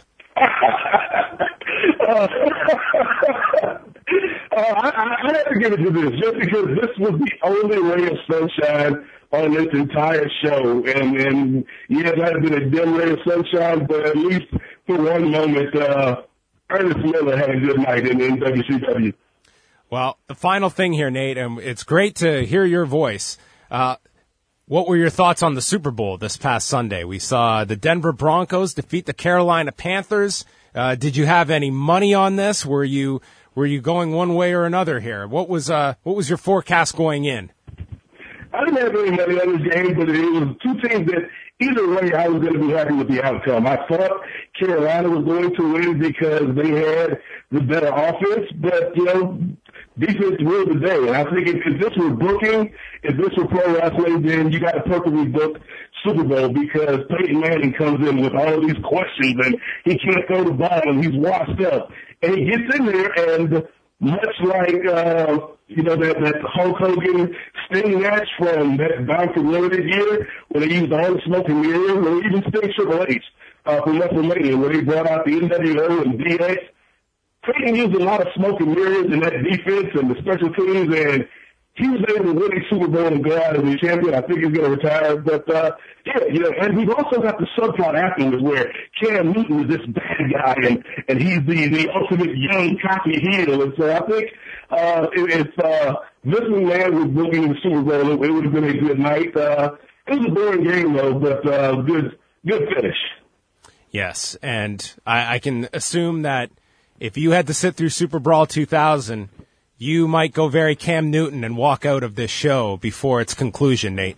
Uh, uh, I, I have to give it to this, just because this was the only ray of sunshine on this entire show. And, and yeah, it might have been a dim ray of sunshine, but at least for one moment, uh, Ernest Miller had a good night in, in W C W. Well, the final thing here, Nate, and it's great to hear your voice. Uh, what were your thoughts on the Super Bowl this past Sunday? We saw the Denver Broncos defeat the Carolina Panthers. Uh, did you have any money on this? Were you were you going one way or another here? What was uh what was your forecast going in? I didn't have any money on this game, but it was two teams that either way I was going to be happy with the outcome. I thought Carolina was going to win because they had the better offense, but you know, defense ruled the day. And I think if, if this were booking, if this were pro wrestling, then you got a perfectly booked Super Bowl, because Peyton Manning comes in with all of these questions and he can't throw the ball and he's washed up. And he gets in there, and much like, uh, you know, that, that Hulk Hogan Sting match from that Bound for Limited year, where they used all the smoke and mirrors, or even Sting Triple H uh, from WrestleMania, where they brought out the N W O and D X. Peyton used a lot of smoke and mirrors in that defense and the special teams, and he was able to win a Super Bowl and go out as a champion. I think he's going to retire. But, uh, yeah, you know, and we've also got the subplot afterwards where Cam Newton is this bad guy, and, and he's the, the ultimate young, cocky heel. And so I think uh, if uh, Vince McMahon was booking the Super Bowl, it, it would have been a good night. Uh, it was a boring game, though, but uh, good, good finish. Yes, and I, I can assume that if you had to sit through Super Brawl two thousand, you might go very Cam Newton and walk out of this show before its conclusion, Nate.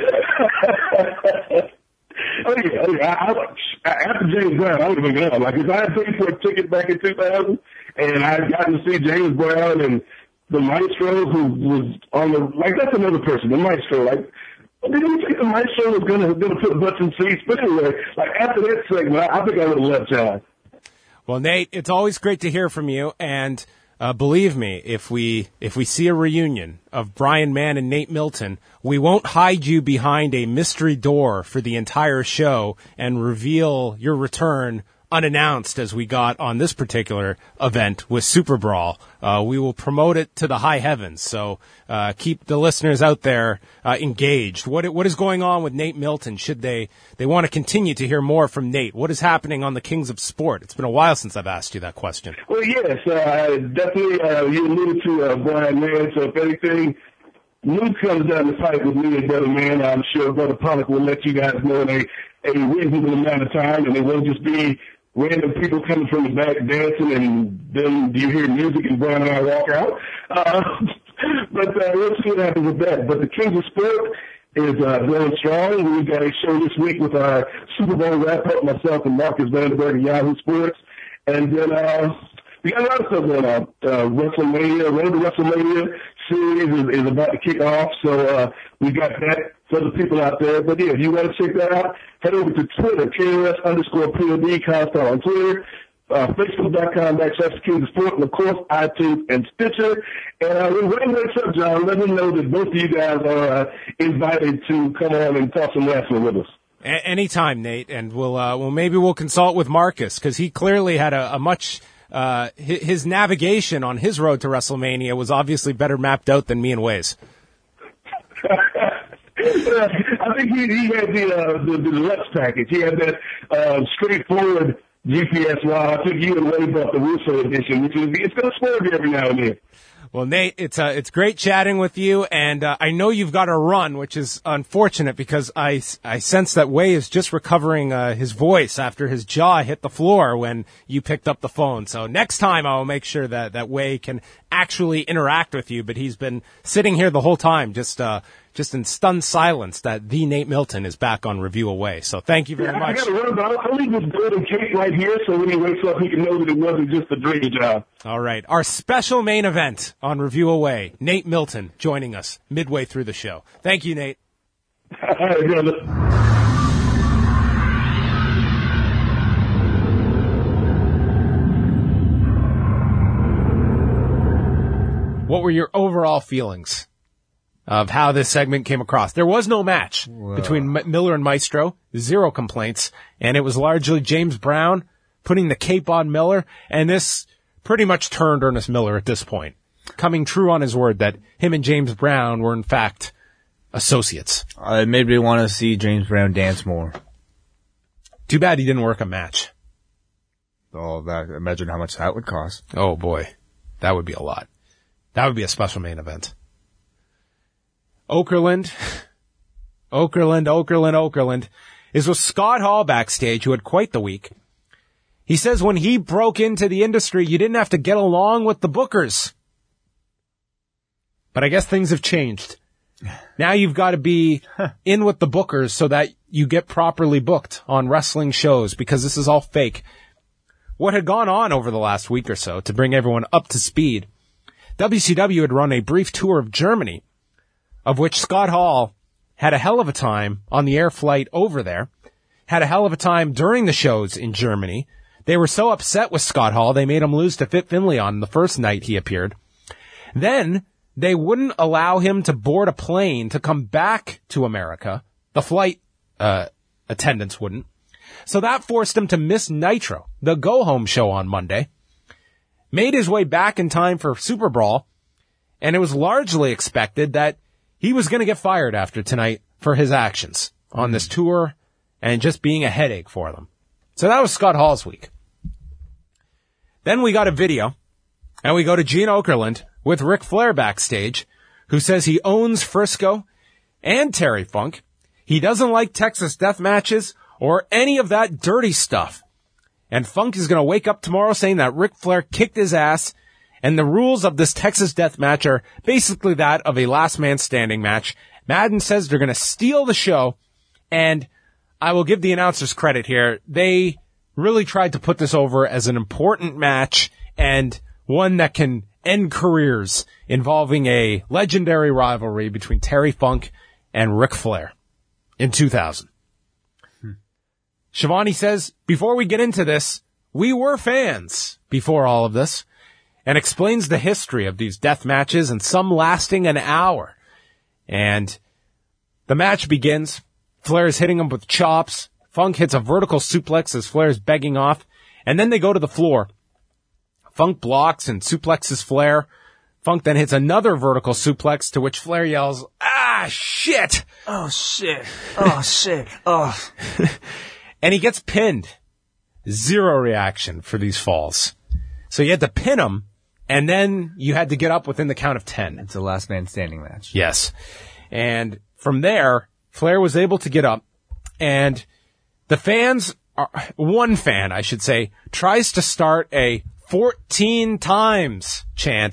oh, yeah, oh, yeah. I, I, after James Brown, I would have been gone. Like, if I had paid for a ticket back in two thousand and I had gotten to see James Brown and the Maestro, who was on the, like, that's another person, the Maestro. Like, didn't you think the Maestro was going to going to put butts in seats? But anyway, like, after that segment, I, I think I would have left John. Well, Nate, it's always great to hear from you, and Uh, believe me, if we if we see a reunion of Brian Mann and Nate Milton, we won't hide you behind a mystery door for the entire show and reveal your return unannounced as we got on this particular event with Super Brawl. Uh, we will promote it to the high heavens, so uh, keep the listeners out there uh, engaged. What what is going on with Nate Milton? Should they they want to continue to hear more from Nate? What is happening on the Kings of Sport? It's been a while since I've asked you that question. Well, yes, uh, definitely. Uh, you alluded to uh, Brian Mann, so if anything news comes down the pipe with me and Brother Mann, I'm sure Brother Pollock will let you guys know in a, a reasonable amount of time, and it won't just be random people coming from the back dancing, and then you hear music and Brian and I walk out. Uh, But uh, let's see what happens with that. But the Kings of Sport is uh, going strong. We've got a show this week with our Super Bowl wrap-up, myself and Marcus Vandenberg of Yahoo Sports. And then uh, we got a lot of stuff going on. Uh, WrestleMania, Road to WrestleMania series is, is about to kick off. So uh, we got that for the people out there. But, yeah, if you want to check that out, head over to Twitter, K O S underscore P O D, constant on Twitter. Uh, Facebook.com backslash Kings of Sport, and of course, iTunes and Stitcher. And uh, we're waiting this up, John. Let me know that both of you guys are uh, invited to come on and talk some wrestling with us. A- anytime, Nate, and we'll uh, well maybe we'll consult with Marcus because he clearly had a, a much uh, his, his navigation on his road to WrestleMania was obviously better mapped out than me and Waze. I think he, he had the, uh, the the Lux package. He had that uh, straightforward G P S. Wow, I think you and Wade bought the Russo edition, which is it's going to swerve you every now and then. Well, Nate, it's uh, it's great chatting with you, and uh, I know you've got to run, which is unfortunate because I, I sense that Way is just recovering uh, his voice after his jaw hit the floor when you picked up the phone. So next time I'll make sure that, that Way can actually interact with you, but he's been sitting here the whole time just uh, just in stunned silence that the Nate Milton is back on Review Away. So thank you very yeah, much. I got to run, but I'll leave this golden cake right here so when he wakes up he can know that it wasn't just a dream job. All right. Our special main event on Review Away, Nate Milton joining us midway through the show. Thank you, Nate. All right, brother. What were your overall feelings of how this segment came across? There was no match Whoa. between M- Miller and Maestro, zero complaints, and it was largely James Brown putting the cape on Miller, and this pretty much turned Ernest Miller at this point, coming true on his word that him and James Brown were in fact associates. Uh, it made me want to see James Brown dance more. Too bad he didn't work a match. Oh, that, imagine how much that would cost. Oh boy, that would be a lot. That would be a special main event. Okerlund, Okerlund, Okerlund, Okerlund is with Scott Hall backstage, who had quite the week. He says when he broke into the industry, you didn't have to get along with the bookers. But I guess things have changed. Now you've got to be in with the bookers so that you get properly booked on wrestling shows, because this is all fake. What had gone on over the last week or so, to bring everyone up to speed, W C W had run a brief tour of Germany, of which Scott Hall had a hell of a time on the air flight over there, had a hell of a time during the shows in Germany. They were so upset with Scott Hall, they made him lose to Fit Finlay on the first night he appeared. Then they wouldn't allow him to board a plane to come back to America. The flight uh attendants wouldn't. So that forced him to miss Nitro, the go-home show on Monday. Made his way back in time for Super Brawl, and it was largely expected that he was going to get fired after tonight for his actions on this tour and just being a headache for them. So that was Scott Hall's week. Then we got a video, and we go to Gene Okerlund with Ric Flair backstage, who says he owns Frisco and Terry Funk. He doesn't like Texas death matches or any of that dirty stuff. And Funk is going to wake up tomorrow saying that Ric Flair kicked his ass, and the rules of this Texas death match are basically that of a last man standing match. Madden says they're going to steal the show, and I will give the announcers credit here. They really tried to put this over as an important match and one that can end careers, involving a legendary rivalry between Terry Funk and Ric Flair in two thousand. Shivani says, before we get into this, we were fans before all of this, and explains the history of these death matches, and some lasting an hour. And the match begins. Flair is hitting him with chops. Funk hits a vertical suplex as Flair is begging off, and then they go to the floor. Funk blocks and suplexes Flair. Funk then hits another vertical suplex, to which Flair yells, ah, shit! Oh, shit. Oh, shit. Oh. And he gets pinned. Zero reaction for these falls. So you had to pin him, and then you had to get up within the count of ten. It's a last man standing match. Yes. And from there, Flair was able to get up, and the fans, are, one fan, I should say, tries to start a fourteen times chant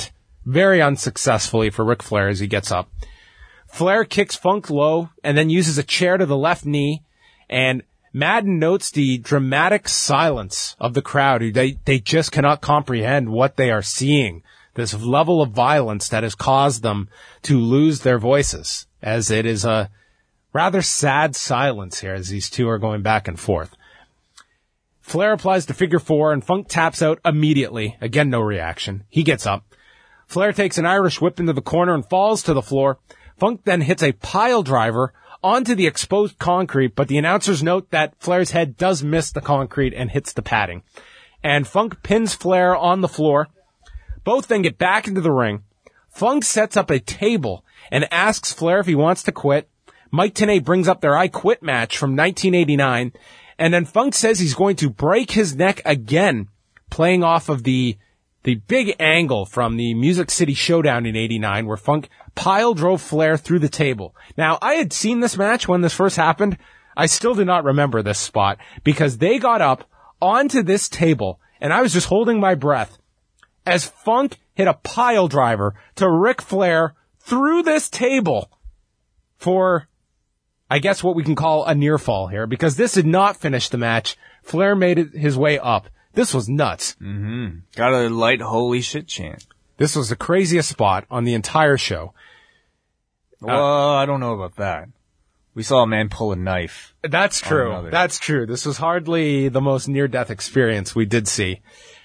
very unsuccessfully for Ric Flair as he gets up. Flair kicks Funk low and then uses a chair to the left knee, and Madden notes the dramatic silence of the crowd. They, they just cannot comprehend what they are seeing. This level of violence that has caused them to lose their voices, as it is a rather sad silence here as these two are going back and forth. Flair applies the figure four and Funk taps out immediately. Again, no reaction. He gets up. Flair takes an Irish whip into the corner and falls to the floor. Funk then hits a pile driver onto the exposed concrete, but the announcers note that Flair's head does miss the concrete and hits the padding. And Funk pins Flair on the floor. Both then get back into the ring. Funk sets up a table and asks Flair if he wants to quit. Mike Tenay brings up their I Quit match from nineteen eighty-nine, and then Funk says he's going to break his neck again, playing off of the the big angle from the Music City Showdown in eighty-nine, where Funk pile drove Flair through the table. Now, I had seen this match when this first happened. I still do not remember this spot, because they got up onto this table, and I was just holding my breath as Funk hit a pile driver to Ric Flair through this table for, I guess, what we can call a near fall here, because this did not finish the match. Flair made it his way up. This was nuts. Mm-hmm. Got a light holy shit chant. This was the craziest spot on the entire show. Well, uh, I don't know about that. We saw a man pull a knife. That's true. That's true. This was hardly the most near-death experience we did see.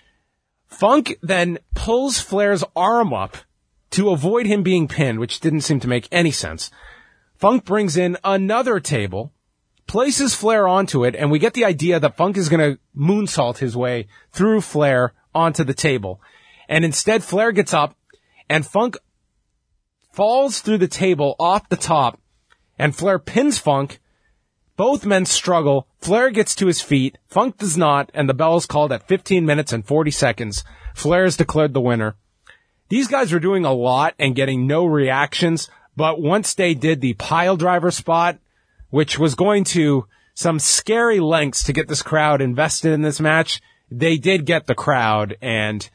Funk then pulls Flair's arm up to avoid him being pinned, which didn't seem to make any sense. Funk brings in another table, places Flair onto it, and we get the idea that Funk is going to moonsault his way through Flair onto the table. And instead, Flair gets up, and Funk falls through the table off the top, and Flair pins Funk. Both men struggle. Flair gets to his feet. Funk does not, and the bell is called at fifteen minutes and forty seconds. Flair is declared the winner. These guys were doing a lot and getting no reactions, but once they did the pile driver spot, which was going to some scary lengths to get this crowd invested in this match, they did get the crowd, and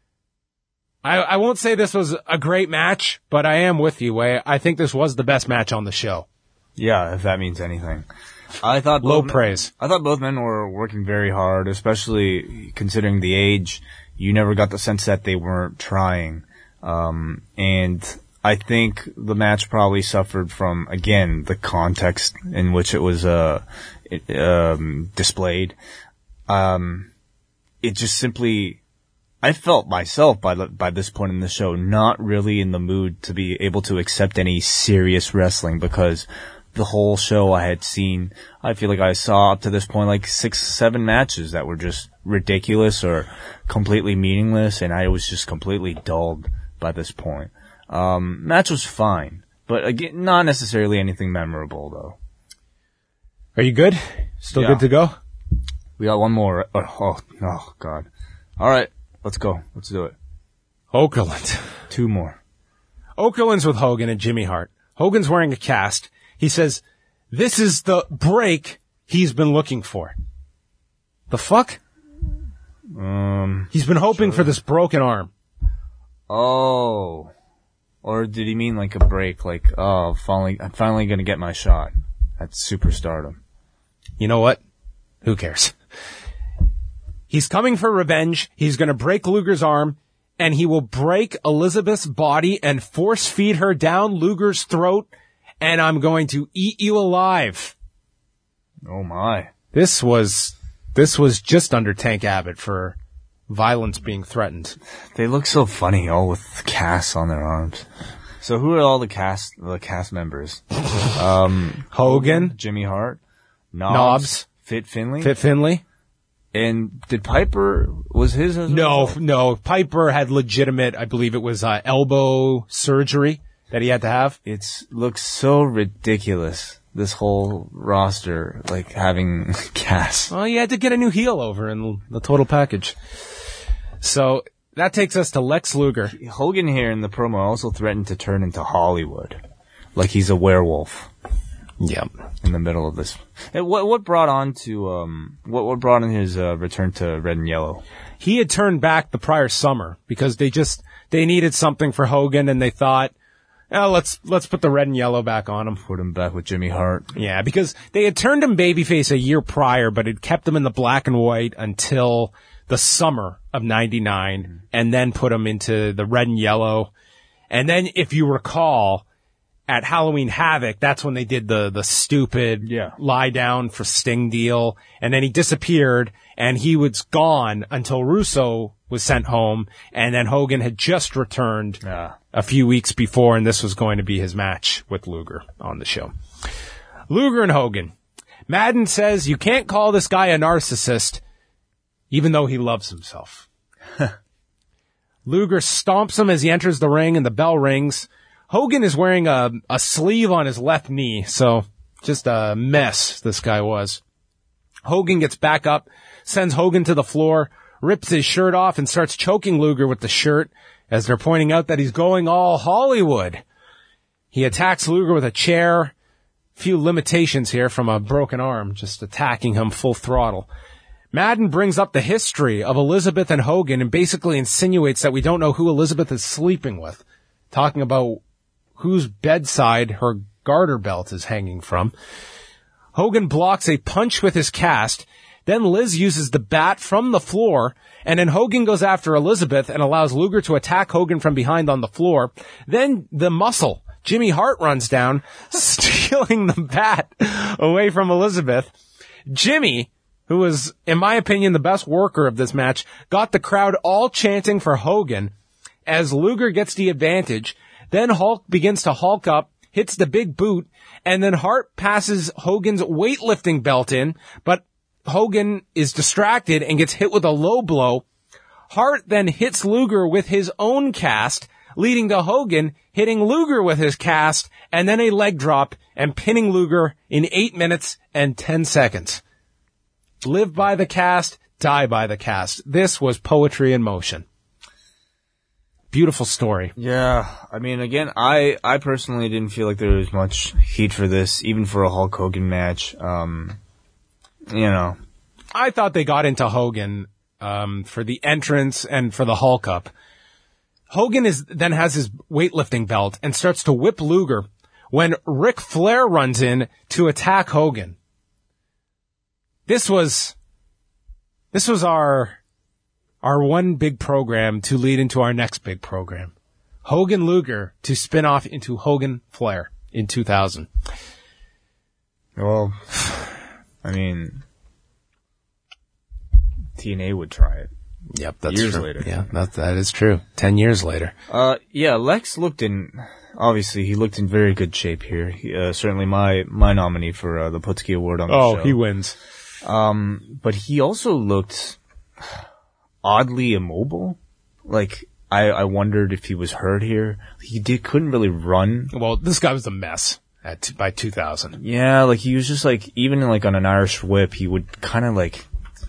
I, I won't say this was a great match, but I am with you, Way. I think this was the best match on the show. Yeah, if that means anything. I thought low both praise. Men, I thought both men were working very hard, especially considering the age. You never got the sense that they weren't trying. Um, and I think the match probably suffered from, again, the context in which it was, uh, it, um, displayed. Um, it just simply, I felt myself by the, by this point in the show not really in the mood to be able to accept any serious wrestling, because the whole show I had seen, I feel like I saw up to this point like six, seven matches that were just ridiculous or completely meaningless, and I was just completely dulled by this point. Um, match was fine, but again, not necessarily anything memorable though. Are you good? Still Yeah. good to go? We got one more. Oh, oh, oh God. All right, let's go. Let's do it. Okerlund. Two more. Okerlund's with Hogan and Jimmy Hart. Hogan's wearing a cast. He says, this is the break he's been looking for. The fuck? Um, He's been hoping sure. for this broken arm. Oh. Or did he mean like a break? Like, oh, finally, I'm finally gonna get my shot at superstardom. You know what? Who cares? He's coming for revenge. He's gonna break Luger's arm, and he will break Elizabeth's body and force feed her down Luger's throat, and I'm going to eat you alive. Oh my. This was, this was just under Tank Abbott for violence being threatened. They look so funny, all with casts on their arms. So who are all the cast, the cast members? um, Hogan, Jimmy Hart, Knobs, Knobs, Fit Finlay, Fit Finlay. And did Piper, was his? As no, well? no. Piper had legitimate, I believe it was uh, elbow surgery that he had to have. It looks so ridiculous, this whole roster, like having casts. Well, you had to get a new heel over in the total package. So that takes us to Lex Luger. Hogan here in the promo also threatened to turn into Hollywood, like he's a werewolf. Yep. In the middle of this. And what what brought on to um what what brought on his uh, return to Red and Yellow? He had turned back the prior summer because they just they needed something for Hogan, and they thought, oh, let's let's put the red and yellow back on him. Put him back with Jimmy Hart. Yeah, because they had turned him babyface a year prior, but had kept him in the black and white until the summer of ninety-nine, mm-hmm. and then put him into the red and yellow. And then, if you recall, at Halloween Havoc, that's when they did the, the stupid yeah. lie down for Sting deal. And then he disappeared, and he was gone until Russo was sent home, and then Hogan had just returned yeah. a few weeks before, and this was going to be his match with Luger on the show. Luger and Hogan. Madden says you can't call this guy a narcissist, even though he loves himself. Luger stomps him as he enters the ring, and the bell rings. Hogan is wearing a, a sleeve on his left knee, so just a mess this guy was. Hogan gets back up, sends Hogan to the floor, rips his shirt off, and starts choking Luger with the shirt as they're pointing out that he's going all Hollywood. He attacks Luger with a chair. Few limitations here from a broken arm, just attacking him full throttle. Madden brings up the history of Elizabeth and Hogan and basically insinuates that we don't know who Elizabeth is sleeping with, talking about whose bedside her garter belt is hanging from. Hogan blocks a punch with his cast. Then Liz uses the bat from the floor, and then Hogan goes after Elizabeth and allows Luger to attack Hogan from behind on the floor. Then the muscle, Jimmy Hart, runs down, stealing the bat away from Elizabeth. Jimmy, who was, in my opinion, the best worker of this match, got the crowd all chanting for Hogan as Luger gets the advantage. Then Hulk begins to hulk up, hits the big boot, and then Hart passes Hogan's weightlifting belt in, but Hogan is distracted and gets hit with a low blow. Hart then hits Luger with his own cast, leading to Hogan hitting Luger with his cast, and then a leg drop and pinning Luger in eight minutes and ten seconds. Live by the cast, die by the cast. This was poetry in motion. Beautiful story. Yeah, I mean, again, I, I personally didn't feel like there was much heat for this, even for a Hulk Hogan match. Um, you know. I thought they got into Hogan um, for the entrance and for the Hulk up. Hogan is then has his weightlifting belt and starts to whip Luger when Ric Flair runs in to attack Hogan. This was this was our our one big program to lead into our next big program. Hogan Luger to spin off into Hogan Flair in two thousand. Well, I mean, T N A would try it. Yep, that's years true. later. Yeah, that that is true. Ten years later. Uh, yeah, Lex looked in. Obviously, he looked in very good shape here. He, uh, certainly my my nominee for uh, the Putski Award on the oh, show. Oh, he wins. Um, but he also looked oddly immobile. Like I, I wondered if he was hurt here. He did couldn't really run. Well, this guy was a mess at by two thousand. Yeah, like he was just like even like on an Irish whip, he would kind of like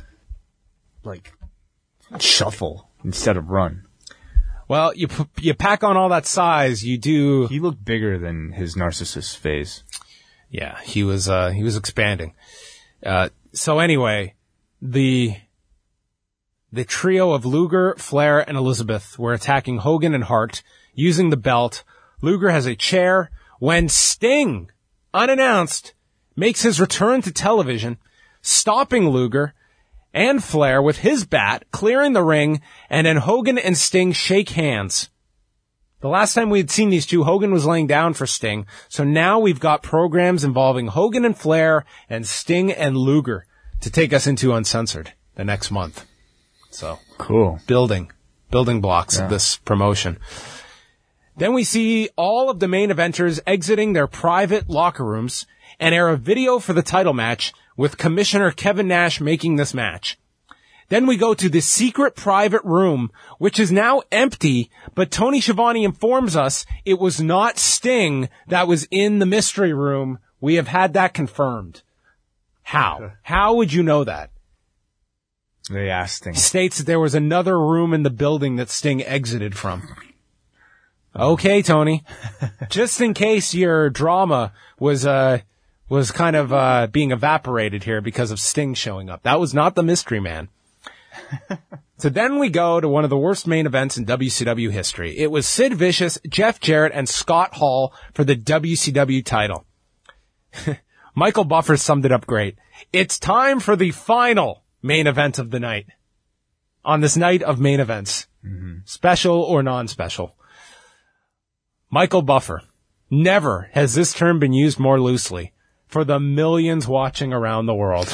like shuffle instead of run. Well, you p- you pack on all that size, you do. He looked bigger than his narcissist phase. Yeah, he was uh, he was expanding. Uh, so anyway, the the trio of Luger, Flair, and Elizabeth were attacking Hogan and Hart using the belt. Luger has a chair when Sting, unannounced, makes his return to television, stopping Luger and Flair with his bat, clearing the ring, and then Hogan and Sting shake hands. The last time we had seen these two, Hogan was laying down for Sting, so now we've got programs involving Hogan and Flair and Sting and Luger to take us into Uncensored the next month. So cool. Building, building blocks yeah. of this promotion. Then we see all of the main eventers exiting their private locker rooms and air a video for the title match with Commissioner Kevin Nash making this match. Then we go to the secret private room, which is now empty, but Tony Schiavone informs us it was not Sting that was in the mystery room. We have had that confirmed. How? How would you know that? They asked Sting. States that there was another room in the building that Sting exited from. Okay, Tony. Just in case your drama was, uh, was kind of, uh, being evaporated here because of Sting showing up. That was not the mystery man. So then we go to one of the worst main events in W C W history. It was Sid Vicious, Jeff Jarrett, and Scott Hall for the W C W title. Michael Buffer summed it up great. It's time for the final main event of the night. On this night of main events. Mm-hmm. Special or non-special. Michael Buffer. Never has this term been used more loosely for the millions watching around the world.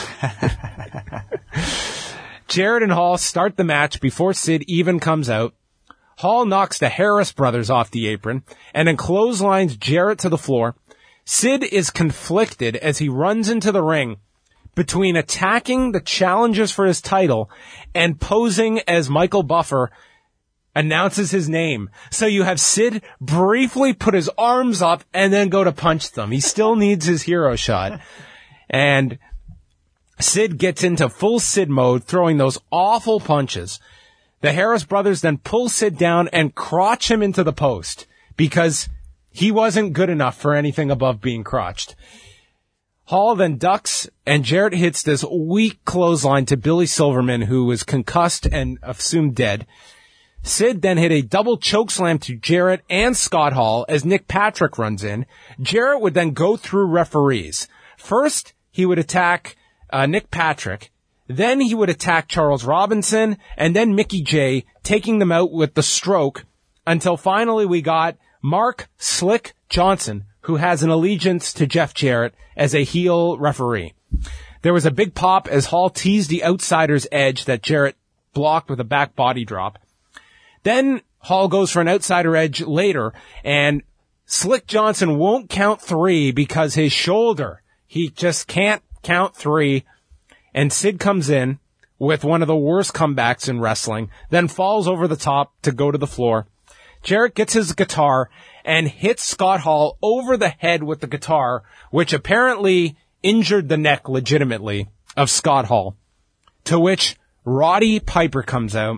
Jarrett and Hall start the match before Sid even comes out. Hall knocks the Harris brothers off the apron and then clotheslines Jarrett to the floor. Sid is conflicted as he runs into the ring between attacking the challengers for his title and posing as Michael Buffer announces his name. So you have Sid briefly put his arms up and then go to punch them. He still needs his hero shot. And Sid gets into full Sid mode, throwing those awful punches. The Harris brothers then pull Sid down and crotch him into the post because he wasn't good enough for anything above being crotched. Hall then ducks, and Jarrett hits this weak clothesline to Billy Silverman, who was concussed and assumed dead. Sid then hit a double chokeslam to Jarrett and Scott Hall as Nick Patrick runs in. Jarrett would then go through referees. First, he would attack uh, Nick Patrick. Then he would attack Charles Robinson, and then Mickey J, taking them out with the stroke, until finally we got Mark Slick Johnson, who has an allegiance to Jeff Jarrett as a heel referee. There was a big pop as Hall teased the outsider's edge that Jarrett blocked with a back body drop. Then Hall goes for an outsider edge later, and Slick Johnson won't count three because his shoulder, he just can't count three. And Sid comes in with one of the worst comebacks in wrestling, then falls over the top to go to the floor. Jarrett gets his guitar and hits Scott Hall over the head with the guitar, which apparently injured the neck legitimately of Scott Hall. To which Roddy Piper comes out.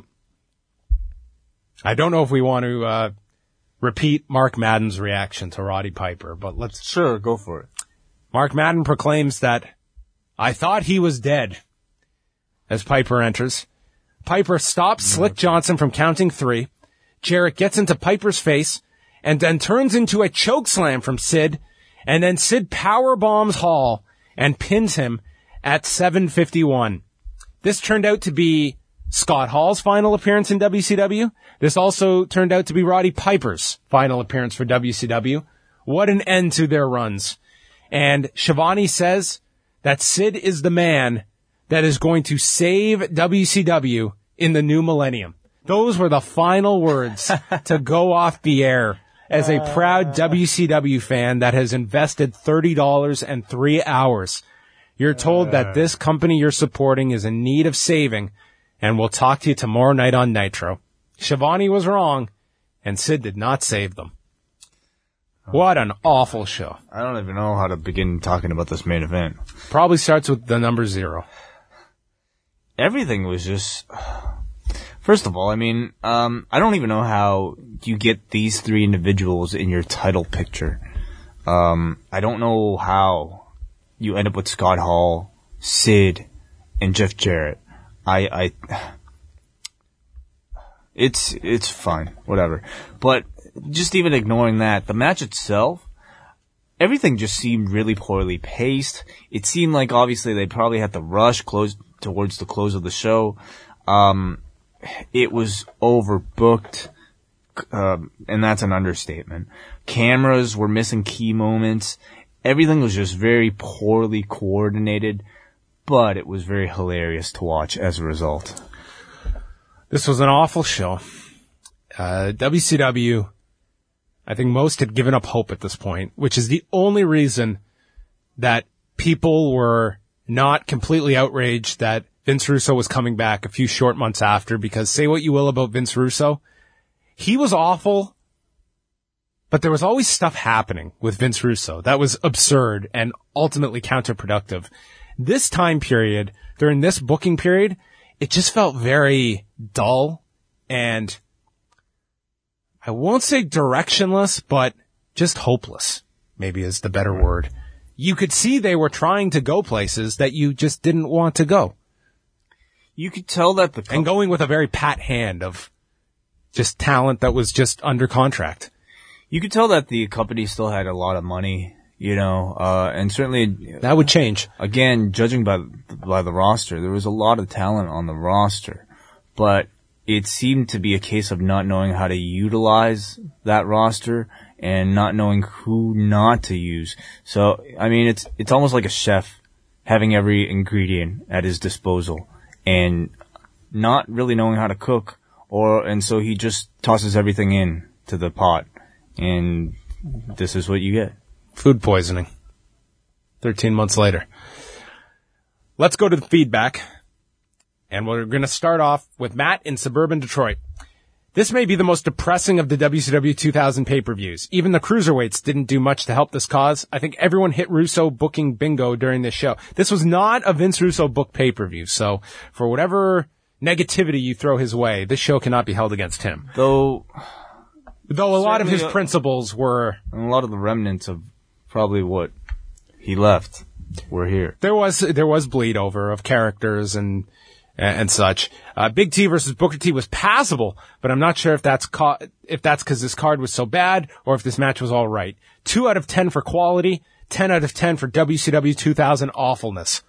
I don't know if we want to uh, repeat Mark Madden's reaction to Roddy Piper, but let's... Sure, go for it. Mark Madden proclaims that, "I thought he was dead," as Piper enters. Piper stops Slick Johnson from counting three. Jarrett gets into Piper's face and then turns into a chokeslam from Sid, and then Sid powerbombs Hall and pins him at seven fifty-one. This turned out to be Scott Hall's final appearance in W C W. This also turned out to be Roddy Piper's final appearance for W C W. What an end to their runs. And Shivani says that Sid is the man that is going to save W C W in the new millennium. Those were the final words to go off the air as a proud W C W fan that has invested thirty dollars and three hours. You're told that this company you're supporting is in need of saving, and we'll talk to you tomorrow night on Nitro. Shivani was wrong, and Sid did not save them. What an awful show. I don't even know how to begin talking about this main event. Probably starts with the number zero. Everything was just... First of all, I mean, um, I don't even know how you get these three individuals in your title picture. Um, I don't know how you end up with Scott Hall, Sid, and Jeff Jarrett. I, I, it's, it's fine, whatever. But just even ignoring that, the match itself, everything just seemed really poorly paced. It seemed like obviously they probably had to rush close towards the close of the show. Um, It was overbooked, um, and that's an understatement. Cameras were missing key moments. Everything was just very poorly coordinated, but it was very hilarious to watch as a result. This was an awful show. Uh, W C W, I think most had given up hope at this point, which is the only reason that people were not completely outraged that Vince Russo was coming back a few short months after, because say what you will about Vince Russo, he was awful, but there was always stuff happening with Vince Russo that was absurd and ultimately counterproductive. This time period, during this booking period, it just felt very dull and I won't say directionless, but just hopeless, maybe is the better word. You could see they were trying to go places that you just didn't want to go. You could tell that the company, and going with a very pat hand of just talent that was just under contract. You could tell that the company still had a lot of money, you know, uh, and certainly that would change. Again, judging by by the roster, there was a lot of talent on the roster, but it seemed to be a case of not knowing how to utilize that roster and not knowing who not to use. So, I mean, it's it's almost like a chef having every ingredient at his disposal and not really knowing how to cook, or and so he just tosses everything in to the pot, and this is what you get. Food poisoning. Thirteen months later. Let's go to the feedback, and we're going to start off with Matt in suburban Detroit. This may be the most depressing of the W C W two thousand pay-per-views. Even the cruiserweights didn't do much to help this cause. I think everyone hit Russo booking bingo during this show. This was not a Vince Russo booked pay-per-view, so for whatever negativity you throw his way, this show cannot be held against him. Though, though a lot of his principles were, and a lot of the remnants of probably what he left were here. There was there was bleed over of characters and. and such. Uh, Big T versus Booker T was passable, but I'm not sure if that's ca- if that's because this card was so bad or if this match was all right. Two out of ten for quality, ten out of ten for W C W two thousand awfulness.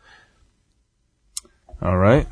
All right.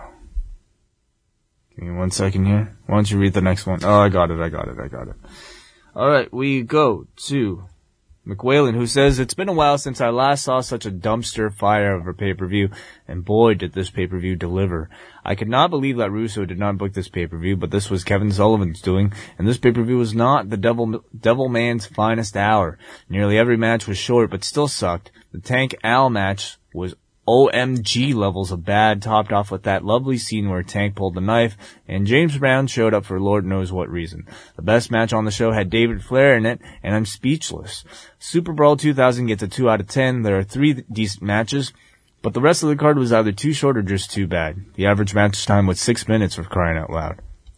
Give me one second here. Why don't you read the next one? Oh, I got it, I got it, I got it. All right, we go to McWhalen, who says, it's been a while since I last saw such a dumpster fire of a pay-per-view, and boy, did this pay-per-view deliver. I could not believe that Russo did not book this pay-per-view, but this was Kevin Sullivan's doing, and this pay-per-view was not the Devil, Devil Man's finest hour. Nearly every match was short, but still sucked. The Tank Al match was O M G levels of bad, topped off with that lovely scene where Tank pulled the knife, and James Brown showed up for Lord knows what reason. The best match on the show had David Flair in it, and I'm speechless. Super Brawl two thousand gets a two out of ten. There are three decent matches, but the rest of the card was either too short or just too bad. The average match time was six minutes for crying out loud.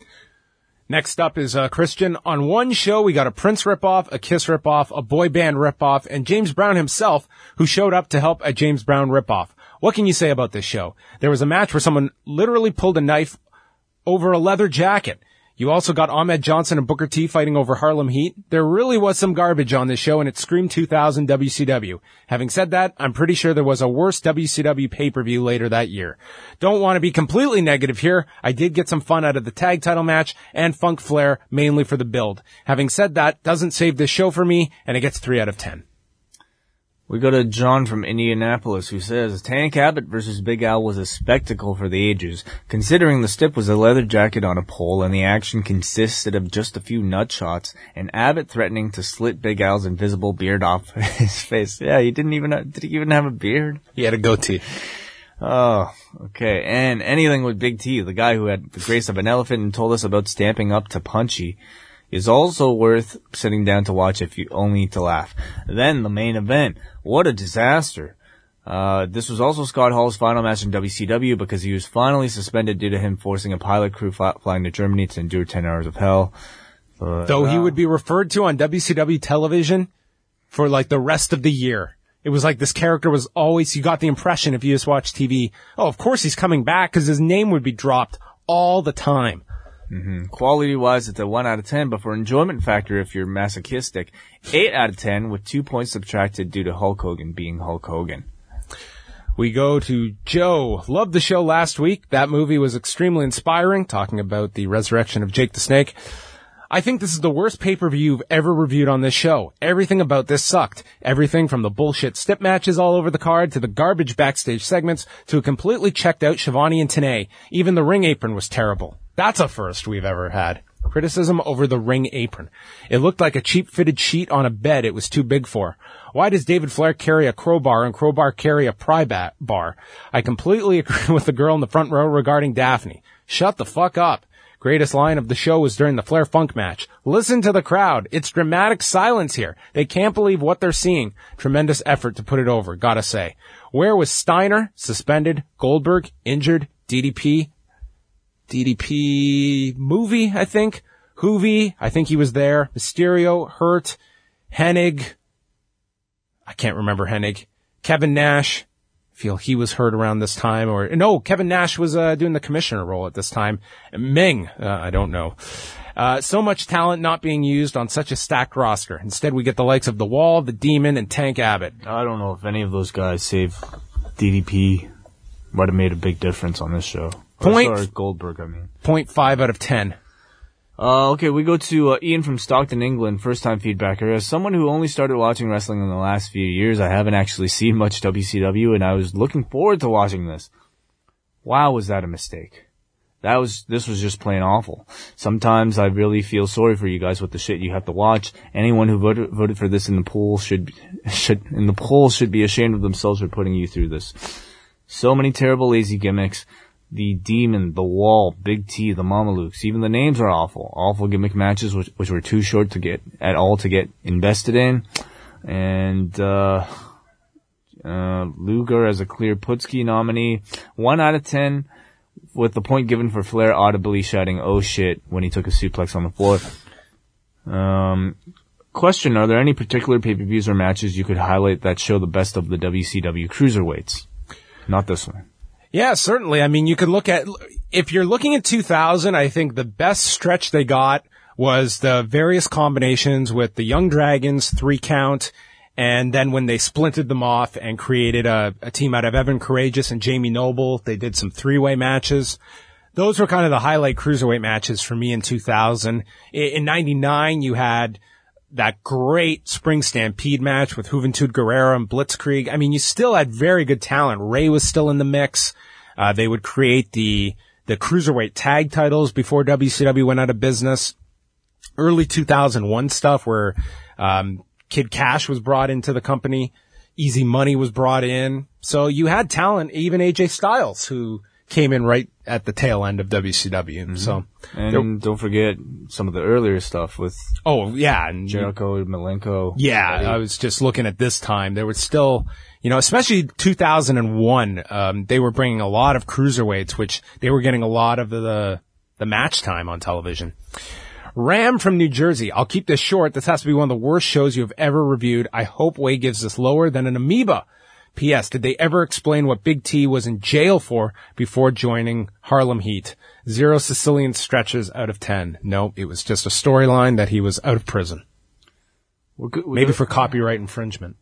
Next up is uh, Christian. On one show, we got a Prince ripoff, a Kiss ripoff, a boy band ripoff, and James Brown himself, who showed up to help a James Brown ripoff. What can you say about this show? There was a match where someone literally pulled a knife over a leather jacket. You also got Ahmed Johnson and Booker T fighting over Harlem Heat. There really was some garbage on this show, and it screamed two thousand W C W. Having said that, I'm pretty sure there was a worse W C W pay-per-view later that year. Don't want to be completely negative here. I did get some fun out of the tag title match and Funk Flair, mainly for the build. Having said that, doesn't save this show for me, and it gets three out of ten. We go to John from Indianapolis, who says, Tank Abbott versus Big Al was a spectacle for the ages, considering the stip was a leather jacket on a pole and the action consisted of just a few nut shots, and Abbott threatening to slit Big Al's invisible beard off his face. Yeah, he didn't even, did he even have a beard? He had a goatee. Oh, okay. And anything with Big T, the guy who had the grace of an elephant and told us about stamping up to Punchy, is also worth sitting down to watch if you only to laugh. Then the main event. What a disaster. Uh, this was also Scott Hall's final match in W C W because he was finally suspended due to him forcing a pilot crew fly- flying to Germany to endure ten hours of hell. But, Though uh, he would be referred to on W C W television for like the rest of the year. It was like this character was always, you got the impression if you just watched T V, oh, of course he's coming back because his name would be dropped all the time. Mm-hmm. Quality-wise, it's a one out of ten, but for enjoyment factor, if you're masochistic, eight out of ten with two points subtracted due to Hulk Hogan being Hulk Hogan. We go to Joe. Loved the show last week. That movie was extremely inspiring, talking about the resurrection of Jake the Snake. I think this is the worst pay-per-view you've ever reviewed on this show. Everything about this sucked. Everything from the bullshit stip matches all over the card to the garbage backstage segments to a completely checked out Shivani and Tenay. Even the ring apron was terrible. That's a first we've ever had. Criticism over the ring apron. It looked like a cheap fitted sheet on a bed it was too big for. Why does David Flair carry a crowbar and Crowbar carry a pry bar? I completely agree with the girl in the front row regarding Daphne. Shut the fuck up. Greatest line of the show was during the Flair Funk match. Listen to the crowd. It's dramatic silence here. They can't believe what they're seeing. Tremendous effort to put it over, gotta say. Where was Steiner? Suspended. Goldberg? Injured. D D P? D D P movie, I think. Hoovy, I think he was there. Mysterio, Hurt, Hennig. I can't remember Hennig. Kevin Nash. feel he was hurt around this time, or no, Kevin Nash was uh, doing the commissioner role at this time. Ming, uh, I don't know. Uh, so much talent not being used on such a stacked roster. Instead, we get the likes of The Wall, The Demon, and Tank Abbott. I don't know if any of those guys, save D D P, might have made a big difference on this show. Point, or sorry, Goldberg, I mean. Point five out of ten. Uh, okay, we go to uh, Ian from Stockton, England, first-time feedbacker. As someone who only started watching wrestling in the last few years, I haven't actually seen much W C W, and I was looking forward to watching this. Wow, was that a mistake. That was, this was just plain awful. Sometimes I really feel sorry for you guys with the shit you have to watch. Anyone who voted, voted for this in the poll should, should, in the poll should be ashamed of themselves for putting you through this. So many terrible lazy gimmicks. The Demon, The Wall, Big T, the Mamalukes. Even the names are awful. Awful gimmick matches, which, which were too short to get, at all to get invested in. And, uh, uh, Luger as a clear Putski nominee. One out of ten, with the point given for Flair audibly shouting, "Oh shit," when he took a suplex on the floor. Um, question, are there any particular pay-per-views or matches you could highlight that show the best of the W C W cruiserweights? Not this one. Yeah, certainly. I mean, you could look at, if you're looking at two thousand, I think the best stretch they got was the various combinations with the Young Dragons, three count, and then when they splintered them off and created a, a team out of Evan Courageous and Jamie Noble, they did some three-way matches. Those were kind of the highlight cruiserweight matches for me in two thousand. In ninety-nine, you had that great Spring Stampede match with Juventud Guerrera and Blitzkrieg. I mean, you still had very good talent. Ray was still in the mix. Uh, they would create the, the cruiserweight tag titles before W C W went out of business. Early two thousand one stuff where, um, Kid Cash was brought into the company. Easy Money was brought in. So you had talent, even A J Styles, who came in right at the tail end of W C W. Mm-hmm. So, and there, don't forget some of the earlier stuff with oh yeah, and Jericho, Malenko. Yeah, Eddie. I was just looking at this time. There was still, you know, especially two thousand one. Um, they were bringing a lot of cruiserweights, which they were getting a lot of the the match time on television. Ram from New Jersey. I'll keep this short. This has to be one of the worst shows you have ever reviewed. I hope Way gives this lower than an amoeba. P S. Did they ever explain what Big T was in jail for before joining Harlem Heat? Zero Sicilian stretches out of ten. No, it was just a storyline that he was out of prison. We're good, we're Maybe good. for copyright infringement.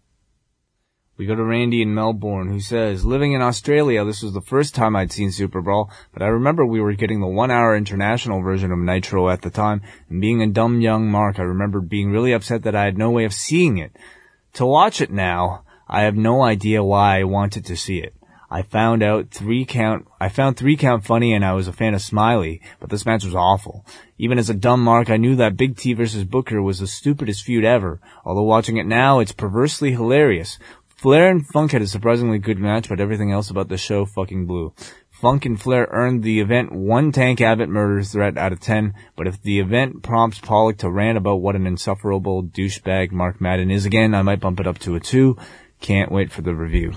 We go to Randy in Melbourne, who says, living in Australia, this was the first time I'd seen Super Brawl, but I remember we were getting the one-hour international version of Nitro at the time, and being a dumb young mark, I remember being really upset that I had no way of seeing it. To watch it now, I have no idea why I wanted to see it. I found out three count, I found three count funny and I was a fan of Smiley, but this match was awful. Even as a dumb mark, I knew that Big T versus Booker was the stupidest feud ever. Although watching it now, it's perversely hilarious. Flair and Funk had a surprisingly good match, but everything else about the show fucking blew. Funk and Flair earned the event one Tank Abbott murder threat out of ten, but if the event prompts Pollock to rant about what an insufferable douchebag Mark Madden is again, I might bump it up to a two. Can't wait for the review.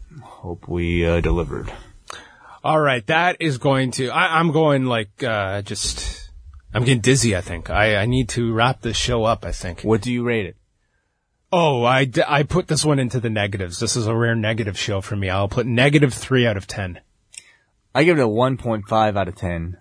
Hope we uh, delivered. All right, that is going to, I, I'm going like, uh, just, I'm getting dizzy, I think. I, I need to wrap this show up, I think. What do you rate it? Oh, I, d- I put this one into the negatives. This is a rare negative show for me. I'll put negative three out of ten. I give it a one point five out of ten.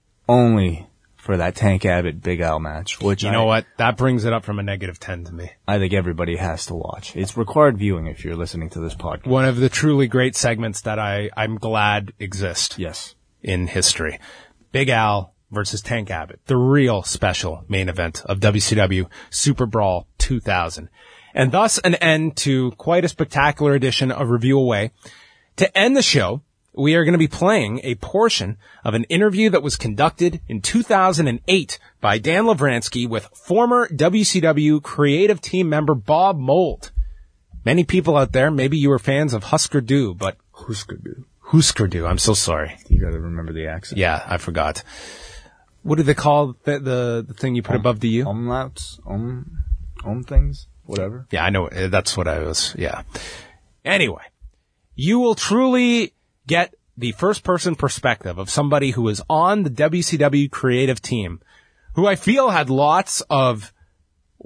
Only for that Tank Abbott Big Al match, which you I, know what? That brings it up from a negative ten to me. I think everybody has to watch. It's required viewing if you're listening to this podcast. One of the truly great segments that I, I'm glad exist. Yes. In history. Big Al versus Tank Abbott. The real special main event of W C W Super Brawl two thousand. And thus an end to quite a spectacular edition of Review Away. To end the show, we are going to be playing a portion of an interview that was conducted in two thousand eight by Dan Lavransky with former W C W creative team member Bob Mould. Many people out there, maybe you were fans of Husker Du, but Husker Du. Husker Du, I'm so sorry. You gotta remember the accent. Yeah, I forgot. What do they call the the, the thing you put um, above the U? Umlauts? Um, um things? Whatever. Yeah, I know. That's what I was, yeah. Anyway, you will truly get the first-person perspective of somebody who is on the W C W creative team, who I feel had lots of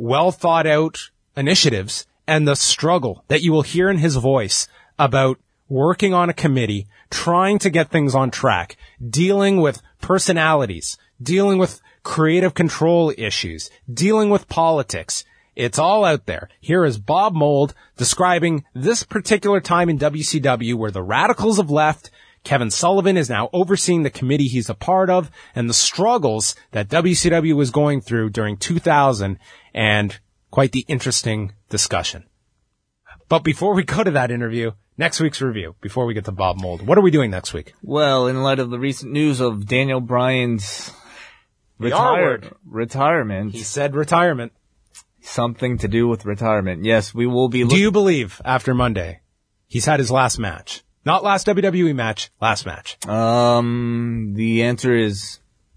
well-thought-out initiatives, and the struggle that you will hear in his voice about working on a committee, trying to get things on track, dealing with personalities, dealing with creative control issues, dealing with politics. It's all out there. Here is Bob Mould describing this particular time in W C W where the radicals have left. Kevin Sullivan is now overseeing the committee he's a part of, and the struggles that W C W was going through during two thousand, and quite the interesting discussion. But before we go to that interview, next week's review, before we get to Bob Mould, what are we doing next week? Well, in light of the recent news of Daniel Bryan's The retire- R-word. retirement. He said retirement. Something to do with retirement. Yes, we will be... Do you believe, after Monday, he's had his last match? Not last W W E match, last match. Um, the answer is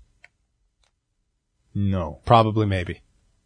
no. Probably, maybe.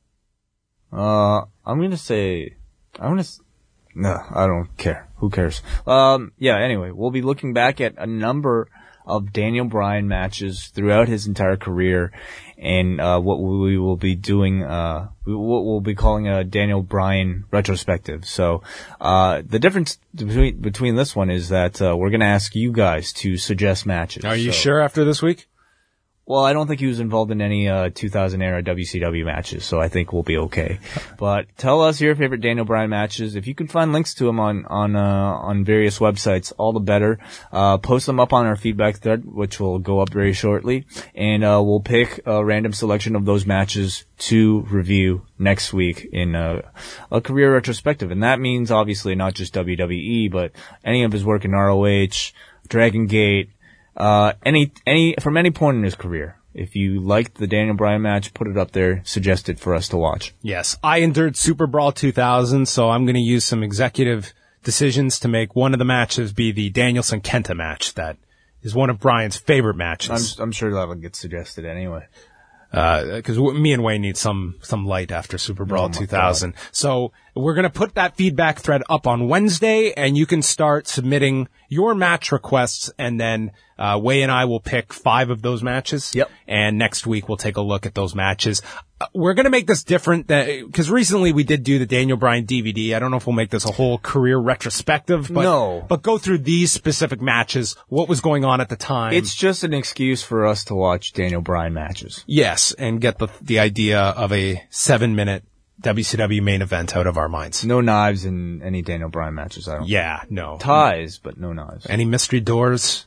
Uh, I'm gonna say, I'm gonna, s- no, I don't care. Who cares? Um, yeah, anyway, we'll be looking back at a number of Daniel Bryan matches throughout his entire career, and uh, what we will be doing, uh, what we'll be calling a Daniel Bryan retrospective. So, uh, the difference between between this one is that uh, we're going to ask you guys to suggest matches. Are you So- sure after this week? Well, I don't think he was involved in any uh two thousand era W C W matches, so I think we'll be okay. But tell us your favorite Daniel Bryan matches. If you can find links to them on on uh on various websites, all the better. Uh post them up on our feedback thread, which will go up very shortly, and uh we'll pick a random selection of those matches to review next week in a, a career retrospective. And that means obviously not just W W E, but any of his work in R O H, Dragon Gate, Uh, any, any, from any point in his career. If you liked the Daniel Bryan match, put it up there, suggest it for us to watch. Yes. I endured Super Brawl two thousand, so I'm going to use some executive decisions to make one of the matches be the Danielson Kenta match. That is one of Bryan's favorite matches. I'm, I'm sure that'll get suggested anyway. Uh, cause w- me and Wayne need some, some light after Super Brawl Oh my two thousand. So we're going to put that feedback thread up on Wednesday, and you can start submitting your match requests, and then, uh, Way and I will pick five of those matches. Yep. And next week we'll take a look at those matches. Uh, we're going to make this different that, cause recently we did do the Daniel Bryan D V D. I don't know if we'll make this a whole career retrospective, but, No. but go through these specific matches, what was going on at the time. It's just an excuse for us to watch Daniel Bryan matches. Yes, and get the the idea of a seven minute W C W main event out of our minds. No knives in any Daniel Bryan matches, I don't Yeah, no. Ties, but no knives. Any mystery doors?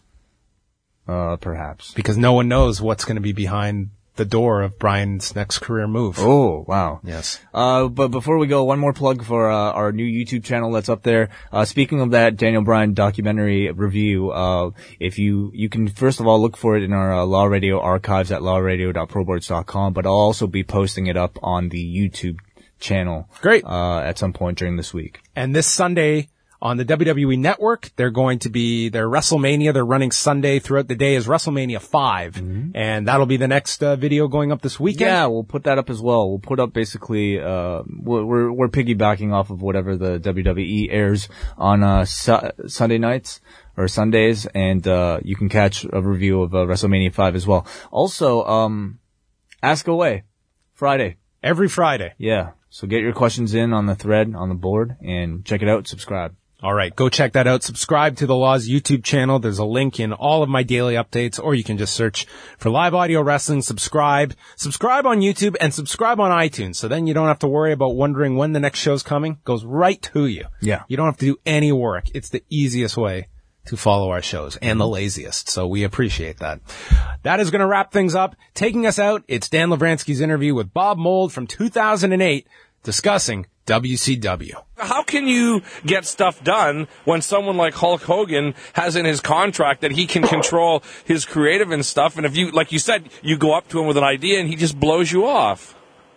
Uh, perhaps. Because no one knows what's going to be behind the door of Bryan's next career move. Oh, wow. Yes. Uh, but before we go, one more plug for uh, our new YouTube channel that's up there. Uh, speaking of that Daniel Bryan documentary review, uh, if you, you can first of all look for it in our uh, Law Radio archives at law radio dot proboards dot com, but I'll also be posting it up on the YouTube channel. Great. Uh, at some point during this week. And this Sunday on the W W E Network, they're going to be their WrestleMania. They're running Sunday throughout the day as WrestleMania five. Mm-hmm. And that'll be the next uh, video going up this weekend. Yeah, we'll put that up as well. We'll put up basically, uh, we're, we're, we're piggybacking off of whatever the W W E airs on, uh, su- Sunday nights or Sundays. And, uh, you can catch a review of uh, WrestleMania five as well. Also, um, Ask Away Friday. Every Friday. Yeah. So get your questions in on the thread, on the board, and check it out, subscribe. All right, go check that out. Subscribe to the Law's YouTube channel. There's a link in all of my daily updates, or you can just search for Live Audio Wrestling, subscribe. Subscribe on YouTube and subscribe on iTunes, so then you don't have to worry about wondering when the next show's coming. It goes right to you. Yeah. You don't have to do any work. It's the easiest way to follow our shows, and the laziest, so we appreciate that. That is going to wrap things up. Taking us out, it's Dan Lavransky's interview with Bob Mould from two thousand eight, discussing W C W. How can you get stuff done when someone like Hulk Hogan has in his contract that he can control his creative and stuff, and if you, like you said, you go up to him with an idea and he just blows you off?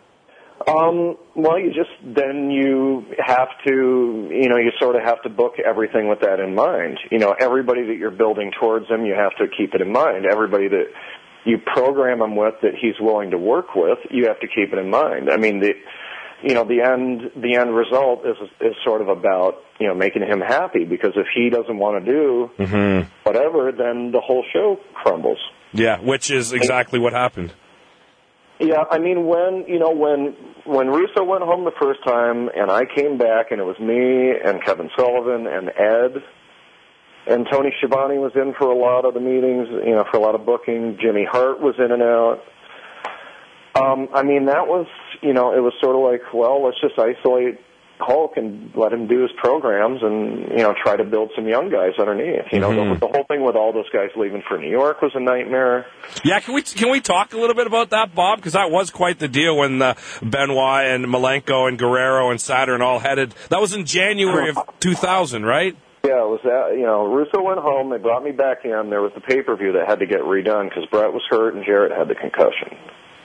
Um, well, you just, then you have to, you know, you sort of have to book everything with that in mind. You know, everybody that you're building towards him, you have to keep it in mind. Everybody that you program him with that he's willing to work with, you have to keep it in mind. I mean, the, you know, the end, the end result is, is sort of about, you know, making him happy, because if he doesn't want to do Mm-hmm. whatever, then the whole show crumbles. Yeah, which is exactly what happened. Yeah, I mean, when, you know, when when Russo went home the first time and I came back and it was me and Kevin Sullivan and Ed, And Tony Schiavone was in for a lot of the meetings, you know, for a lot of booking. Jimmy Hart was in and out. Um, I mean, that was, you know, it was sort of like, well, let's just isolate Hulk and let him do his programs and, you know, try to build some young guys underneath. You know, Mhm. the, the whole thing with all those guys leaving for New York was a nightmare. Yeah, can we can we talk a little bit about that, Bob? Because that was quite the deal when uh, Benoit and Malenko and Guerrero and Saturn all headed. That was in January of two thousand, right? Yeah, it was that, you know, Russo went home, they brought me back in, there was the pay-per-view that had to get redone because Brett was hurt and Jarrett had the concussion.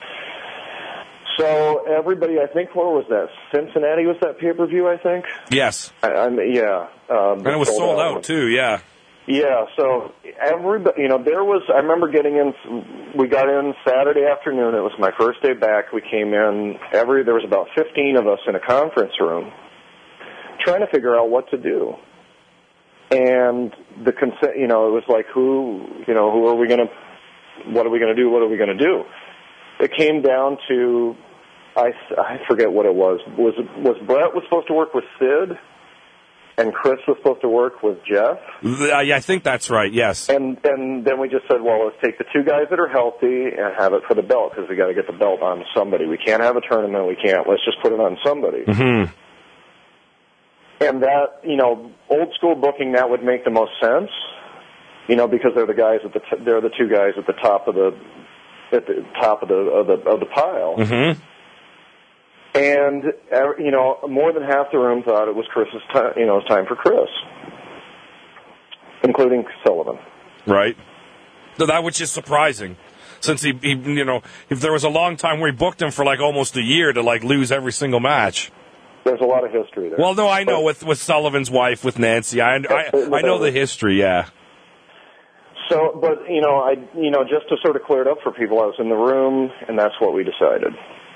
So everybody, I think, where was that? Cincinnati was that pay-per-view, I think? Yes. I, I mean, yeah. Um, And it was sold out, too, yeah. Yeah, so everybody, you know, there was, I remember getting in, we got in Saturday afternoon, it was my first day back, we came in, every, there was about fifteen of us in a conference room trying to figure out what to do. And the consent, you know, it was like, who, you know, who are we going to, what are we going to do, what are we going to do? It came down to, I, I forget what it was. Was was Brett was supposed to work with Sid, and Chris was supposed to work with Jeff? Uh, yeah, I think that's right, yes. And and then we just said, well, let's take the two guys that are healthy and have it for the belt, because we got to get the belt on somebody. We can't have a tournament, we can't. Let's just put it on somebody. Mm-hmm. And that, you know, old school booking, that would make the most sense, you know, because they're the guys at the t- they're the two guys at the top of the at the top of the of the of the pile. Mm-hmm. And uh, you know, more than half the room thought it was Chris's time. You know, it was time for Chris, including Sullivan. Right. So that which is surprising, since he, he, you know, if there was a long time where he booked him for like almost a year to like lose every single match. There's a lot of history there. Well, no, I know with with Sullivan's wife, with Nancy, I I, I know the history. Yeah. So, but you know, I you know, just to sort of clear it up for people, I was in the room, and that's what we decided.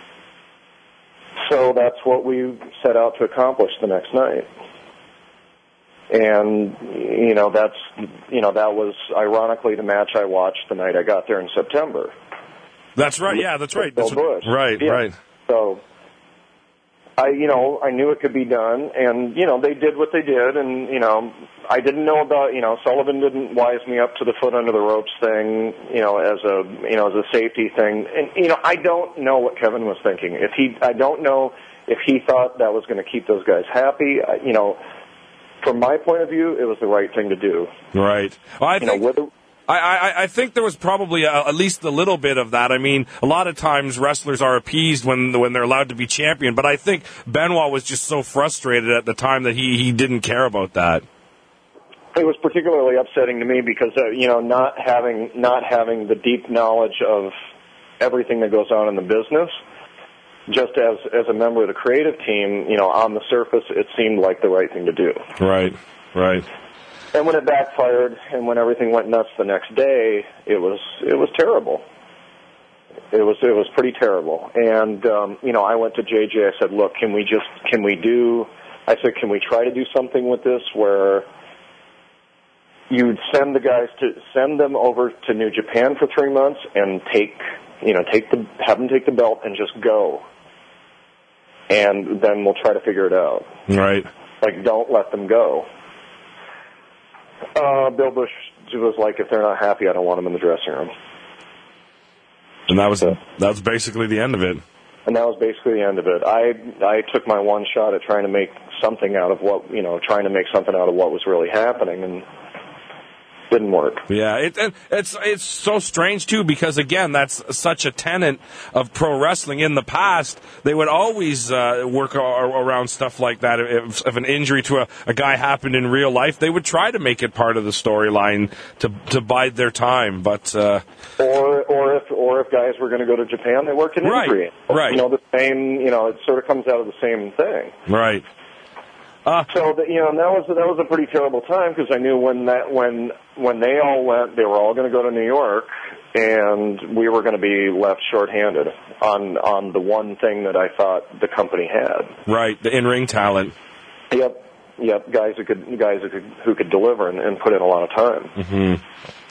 So that's what we set out to accomplish the next night. And you know, that's you know, that was ironically the match I watched the night I got there in September. That's right. Yeah, that's right. Bill That's what, Bush. right. Yeah. Right. So I, you know, I knew it could be done, and you know, they did what they did, and you know, I didn't know about, you know, Sullivan didn't wise me up to the foot under the ropes thing, you know, as a, you know, as a safety thing, and you know, I don't know what Kevin was thinking. If he, I don't know if he thought that was going to keep those guys happy. I, you know, from my point of view, it was the right thing to do. Right. Well, I you think. know, whether, I, I, I think there was probably a, at least a little bit of that. I mean, a lot of times wrestlers are appeased when when they're allowed to be champion, but I think Benoit was just so frustrated at the time that he, he didn't care about that. It was particularly upsetting to me because uh, you know, not having not having the deep knowledge of everything that goes on in the business. Just as as a member of the creative team, you know, on the surface, it seemed like the right thing to do. Right. Right. And when it backfired, and when everything went nuts the next day, it was it was terrible. It was it was pretty terrible. And um, you know, I went to J J. I said, "Look, can we just can we do?" I said, "Can we try to do something with this where you'd send the guys to send them over to New Japan for three months and take you know take the have them take the belt and just go, and then we'll try to figure it out." Right. Like, don't let them go. Uh, Bill Bush was like, if they're not happy, I don't want them in the dressing room. And that was that was basically the end of it. And that was basically the end of it. I I took my one shot at trying to make something out of what, you know, trying to make something out of what was really happening, and didn't work. Yeah, it, it, it's it's so strange too, because again, that's such a tenet of pro wrestling. In the past, they would always uh, work a- around stuff like that. If, if an injury to a, a guy happened in real life, they would try to make it part of the storyline to to bide their time. But uh, or or if or if guys were going to go to Japan, they worked an Right, injury. right. You know, the same. You know, it sort of comes out of the same thing. right. Uh, So that, you know, and that was that was a pretty terrible time because I knew when that when when they all went, they were all going to go to New York, and we were going to be left shorthanded on on the one thing that I thought the company had. Right, the in-ring talent. Yep, yep, guys who could guys who could who could deliver and, and put in a lot of time. Mm-hmm.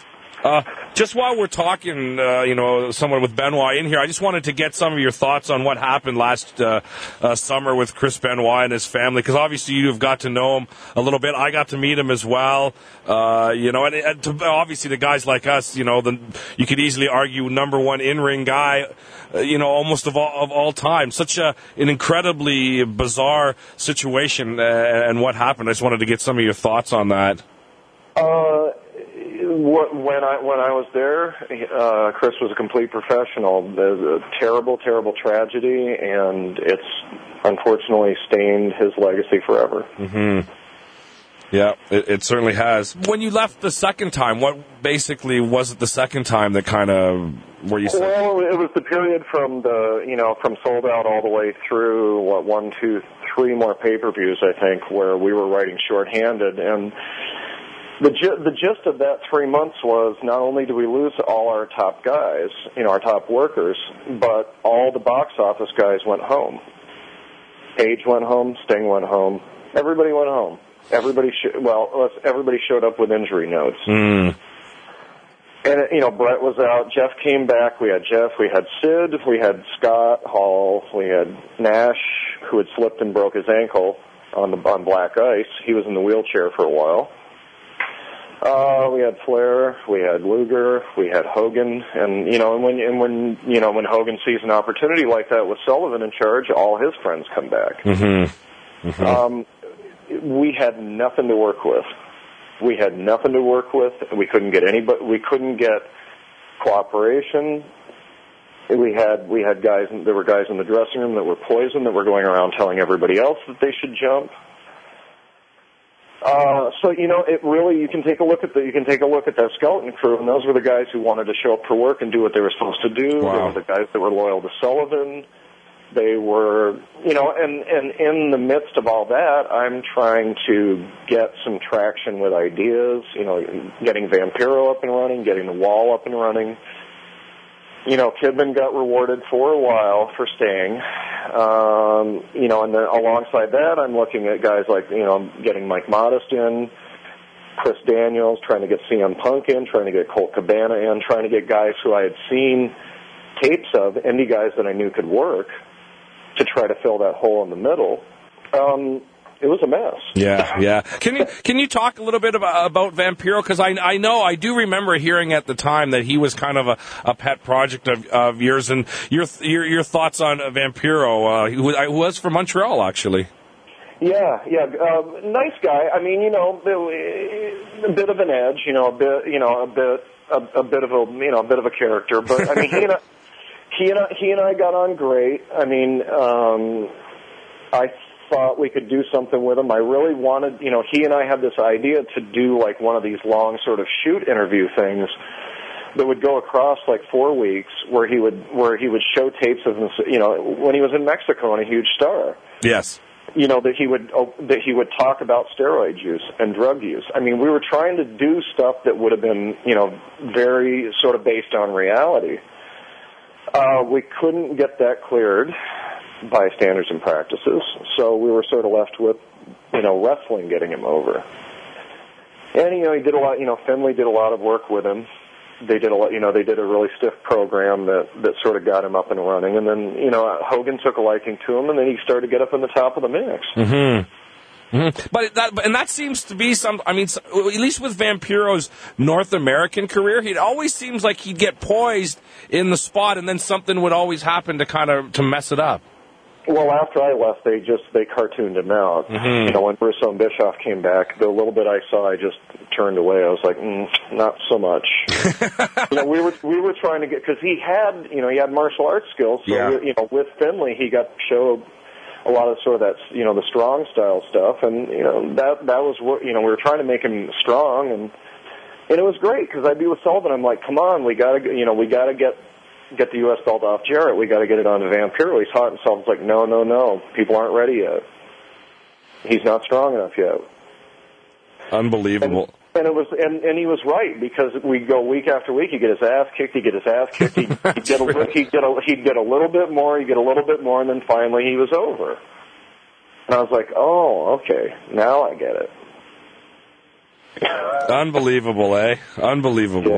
Uh, just while we're talking, uh, you know, someone with Benoit in here, I just wanted to get some of your thoughts on what happened last uh, uh, summer with Chris Benoit and his family, because obviously you've got to know him a little bit. I got to meet him as well. Uh, you know, and, and to, obviously the guys like us, you know, the, you could easily argue number one in-ring guy, uh, you know, almost of all, of all time. Such a, an incredibly bizarre situation uh, and what happened. I just wanted to get some of your thoughts on that. Uh, what, when I when I was there, uh, Chris was a complete professional. There's a terrible, terrible tragedy, and it's unfortunately stained his legacy forever. Mm-hmm. Yeah, it, it certainly has. When you left the second time, what basically was it the second time that kind of where you said? Well, it was the period from the you know from Sold Out all the way through what one, two, three more pay-per-views, I think, where we were writing shorthanded. And the the gist of that three months was not only do we lose all our top guys, you know, our top workers, but all the box office guys went home. Page went home, Sting went home, everybody went home. Everybody, sh- well, everybody showed up with injury notes. Mm. And, you know, Brett was out. Jeff came back. We had Jeff. We had Sid. We had Scott Hall. We had Nash, who had slipped and broke his ankle on the on black ice. He was in the wheelchair for a while. Uh, we had Flair. We had Luger. We had Hogan. And, you know, and when, and when, you know, when Hogan sees an opportunity like that with Sullivan in charge, all his friends come back. Mm-hmm. Mm-hmm. Um, we had nothing to work with. We had nothing to work with. We couldn't get anybody. We couldn't get cooperation. We had we had guys. There were guys in the dressing room that were poisoned, that were going around telling everybody else that they should jump. Uh, so you know, it really you can take a look at the you can take a look at that skeleton crew, and those were the guys who wanted to show up for work and do what they were supposed to do. Wow. They were the guys that were loyal to Sullivan. They were, you know, and, and in the midst of all that, I'm trying to get some traction with ideas, you know, getting Vampiro up and running, getting the Wall up and running. You know, Kidman got rewarded for a while for staying. Um, you know, and then alongside that, I'm looking at guys like, you know, getting Mike Modest in, Chris Daniels, trying to get C M Punk in, trying to get Colt Cabana in, trying to get guys who I had seen tapes of, indie guys that I knew could work, to try to fill that hole in the middle. Um, it was a mess. Yeah, yeah. Can you can you talk a little bit about, about Vampiro? Because I I know I do remember hearing at the time that he was kind of a, a pet project of, of yours, and your your your thoughts on Vampiro, uh, who, who was from Montreal actually. Yeah, yeah, uh, nice guy. I mean, you know, a bit of an edge, you know, a bit, you know, a bit, a, a bit of a, you know, a bit of a character. But I mean, he and I, He and I, he and I got on great. I mean, um, I thought we could do something with him. I really wanted, you know, he and I had this idea to do like one of these long sort of shoot interview things that would go across like four weeks, where he would where he would show tapes of him, you know, when he was in Mexico and a huge star. Yes. You know, that he would oh, that he would talk about steroid use and drug use. I mean, we were trying to do stuff that would have been, you know, very sort of based on reality. Uh, we couldn't get that cleared by standards and practices, so we were sort of left with, you know, wrestling getting him over. And, you know, he did a lot, you know, Finley did a lot of work with him. They did a lot, you know, they did a really stiff program that, that sort of got him up and running. And then, you know, Hogan took a liking to him, and then he started to get up in the top of the mix. Mm-hmm. Mm-hmm. But that, and that seems to be some. I mean, at least with Vampiro's North American career, he always seems like he'd get poised in the spot, and then something would always happen to kind of to mess it up. Well, after I left, they just they cartooned him out. Mm-hmm. You know, when Russo and Bischoff came back, the little bit I saw, I just turned away. I was like, mm, not so much. You know, we were we were trying to get, because he had, you know, he had martial arts skills. So Yeah. we, you know, with Finley, he got to show a lot of sort of that, you know, the strong style stuff, and you know that that was what, you know, we were trying to make him strong, and and it was great because I'd be with Sullivan. I'm like, come on, we gotta, you know, we gotta get get the U S belt off Jarrett. We gotta get it on to Vampiro. He's hot, and Sullivan's like, no, no, no, people aren't ready yet. He's not strong enough yet. Unbelievable. And, and it was, and, and he was right, because we'd go week after week. He'd get his ass kicked. He'd get his ass kicked. He'd, he'd get a li- he'd get a he'd get a little bit more. He'd get a little bit more, and then finally he was over. And I was like, oh, okay, now I get it. Unbelievable, eh? Unbelievable. Yeah.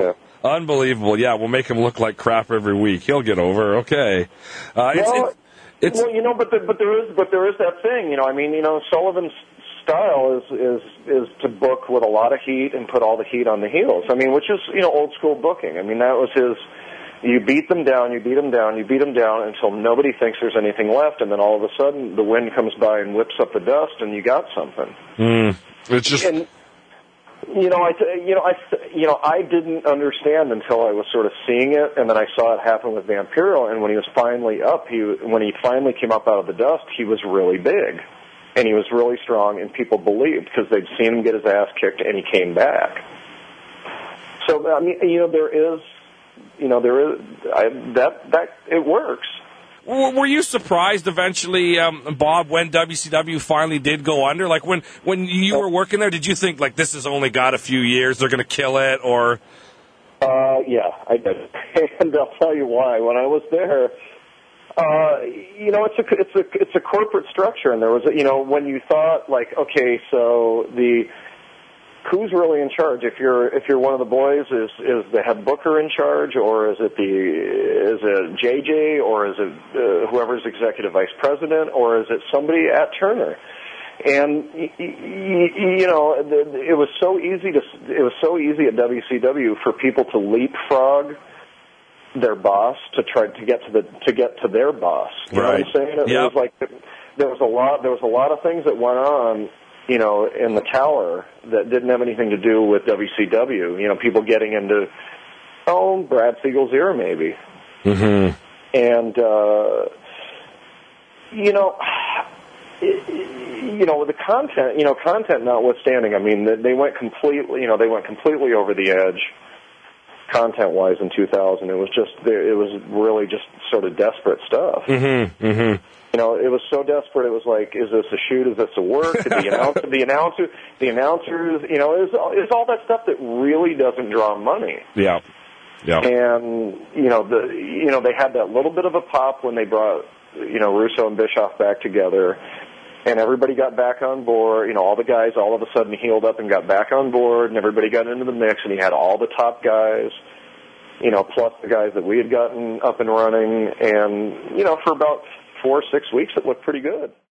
Unbelievable. Yeah, we'll make him look like crap every week. He'll get over. Okay. Uh, it's, well, it's, it's, well, you know, but the, but there is but there is that thing. You know, I mean, you know, Sullivan's style is is is to book with a lot of heat and put all the heat on the heels. I mean, which is, you know, old school booking. I mean, that was his. You beat them down, you beat them down, you beat them down until nobody thinks there's anything left, and then all of a sudden the wind comes by and whips up the dust, and you got something. Mm, it's just. And, you know, I, you know, I, you know, I didn't understand until I was sort of seeing it, and then I saw it happen with Vampiro. And when he was finally up, he when he finally came up out of the dust, he was really big, and he was really strong, and people believed because they'd seen him get his ass kicked, and he came back. So I mean, you know, there is, you know, there is I, that that it works. Were you surprised eventually, um, Bob, when W C W finally did go under? Like, when, when you were working there, did you think, like, this has only got a few years, they're going to kill it, or? Uh, yeah, I did. And I'll tell you why. When I was there, uh, you know, it's a, it's a, it's a corporate structure, and there was a, you know, when you thought, like, okay, so the, who's really in charge? If you're if you're one of the boys, is is the head booker in charge, or is it the is it J J, or is it uh, whoever's executive vice president, or is it somebody at Turner? And y- y- you know, it was so easy to it was so easy at W C W for people to leapfrog their boss to try to get to the to get to their boss. You right. know what I'm saying? It yep. was like there was a lot there was a lot of things that went on, you know, in the tower that didn't have anything to do with W C W. You know, people getting into, oh, Brad Siegel's ear, maybe. Mm-hmm. And, uh, you know, it, you know, with the content, you know, content notwithstanding, I mean, they went completely, you know, they went completely over the edge content-wise in two thousand. It was just, it was really just sort of desperate stuff. Mm-hmm. Mm-hmm. You know, it was so desperate. It was like, is this a shoot? Is this a work? Did the announcer, the announcer, the announcers, you know, it's it's all that stuff that really doesn't draw money. Yeah, yeah. And you know, the you know they had that little bit of a pop when they brought, you know, Russo and Bischoff back together, and everybody got back on board. You know, all the guys all of a sudden healed up and got back on board, and everybody got into the mix, and he had all the top guys, you know, plus the guys that we had gotten up and running, and you know, for about four or six weeks, it looked pretty good.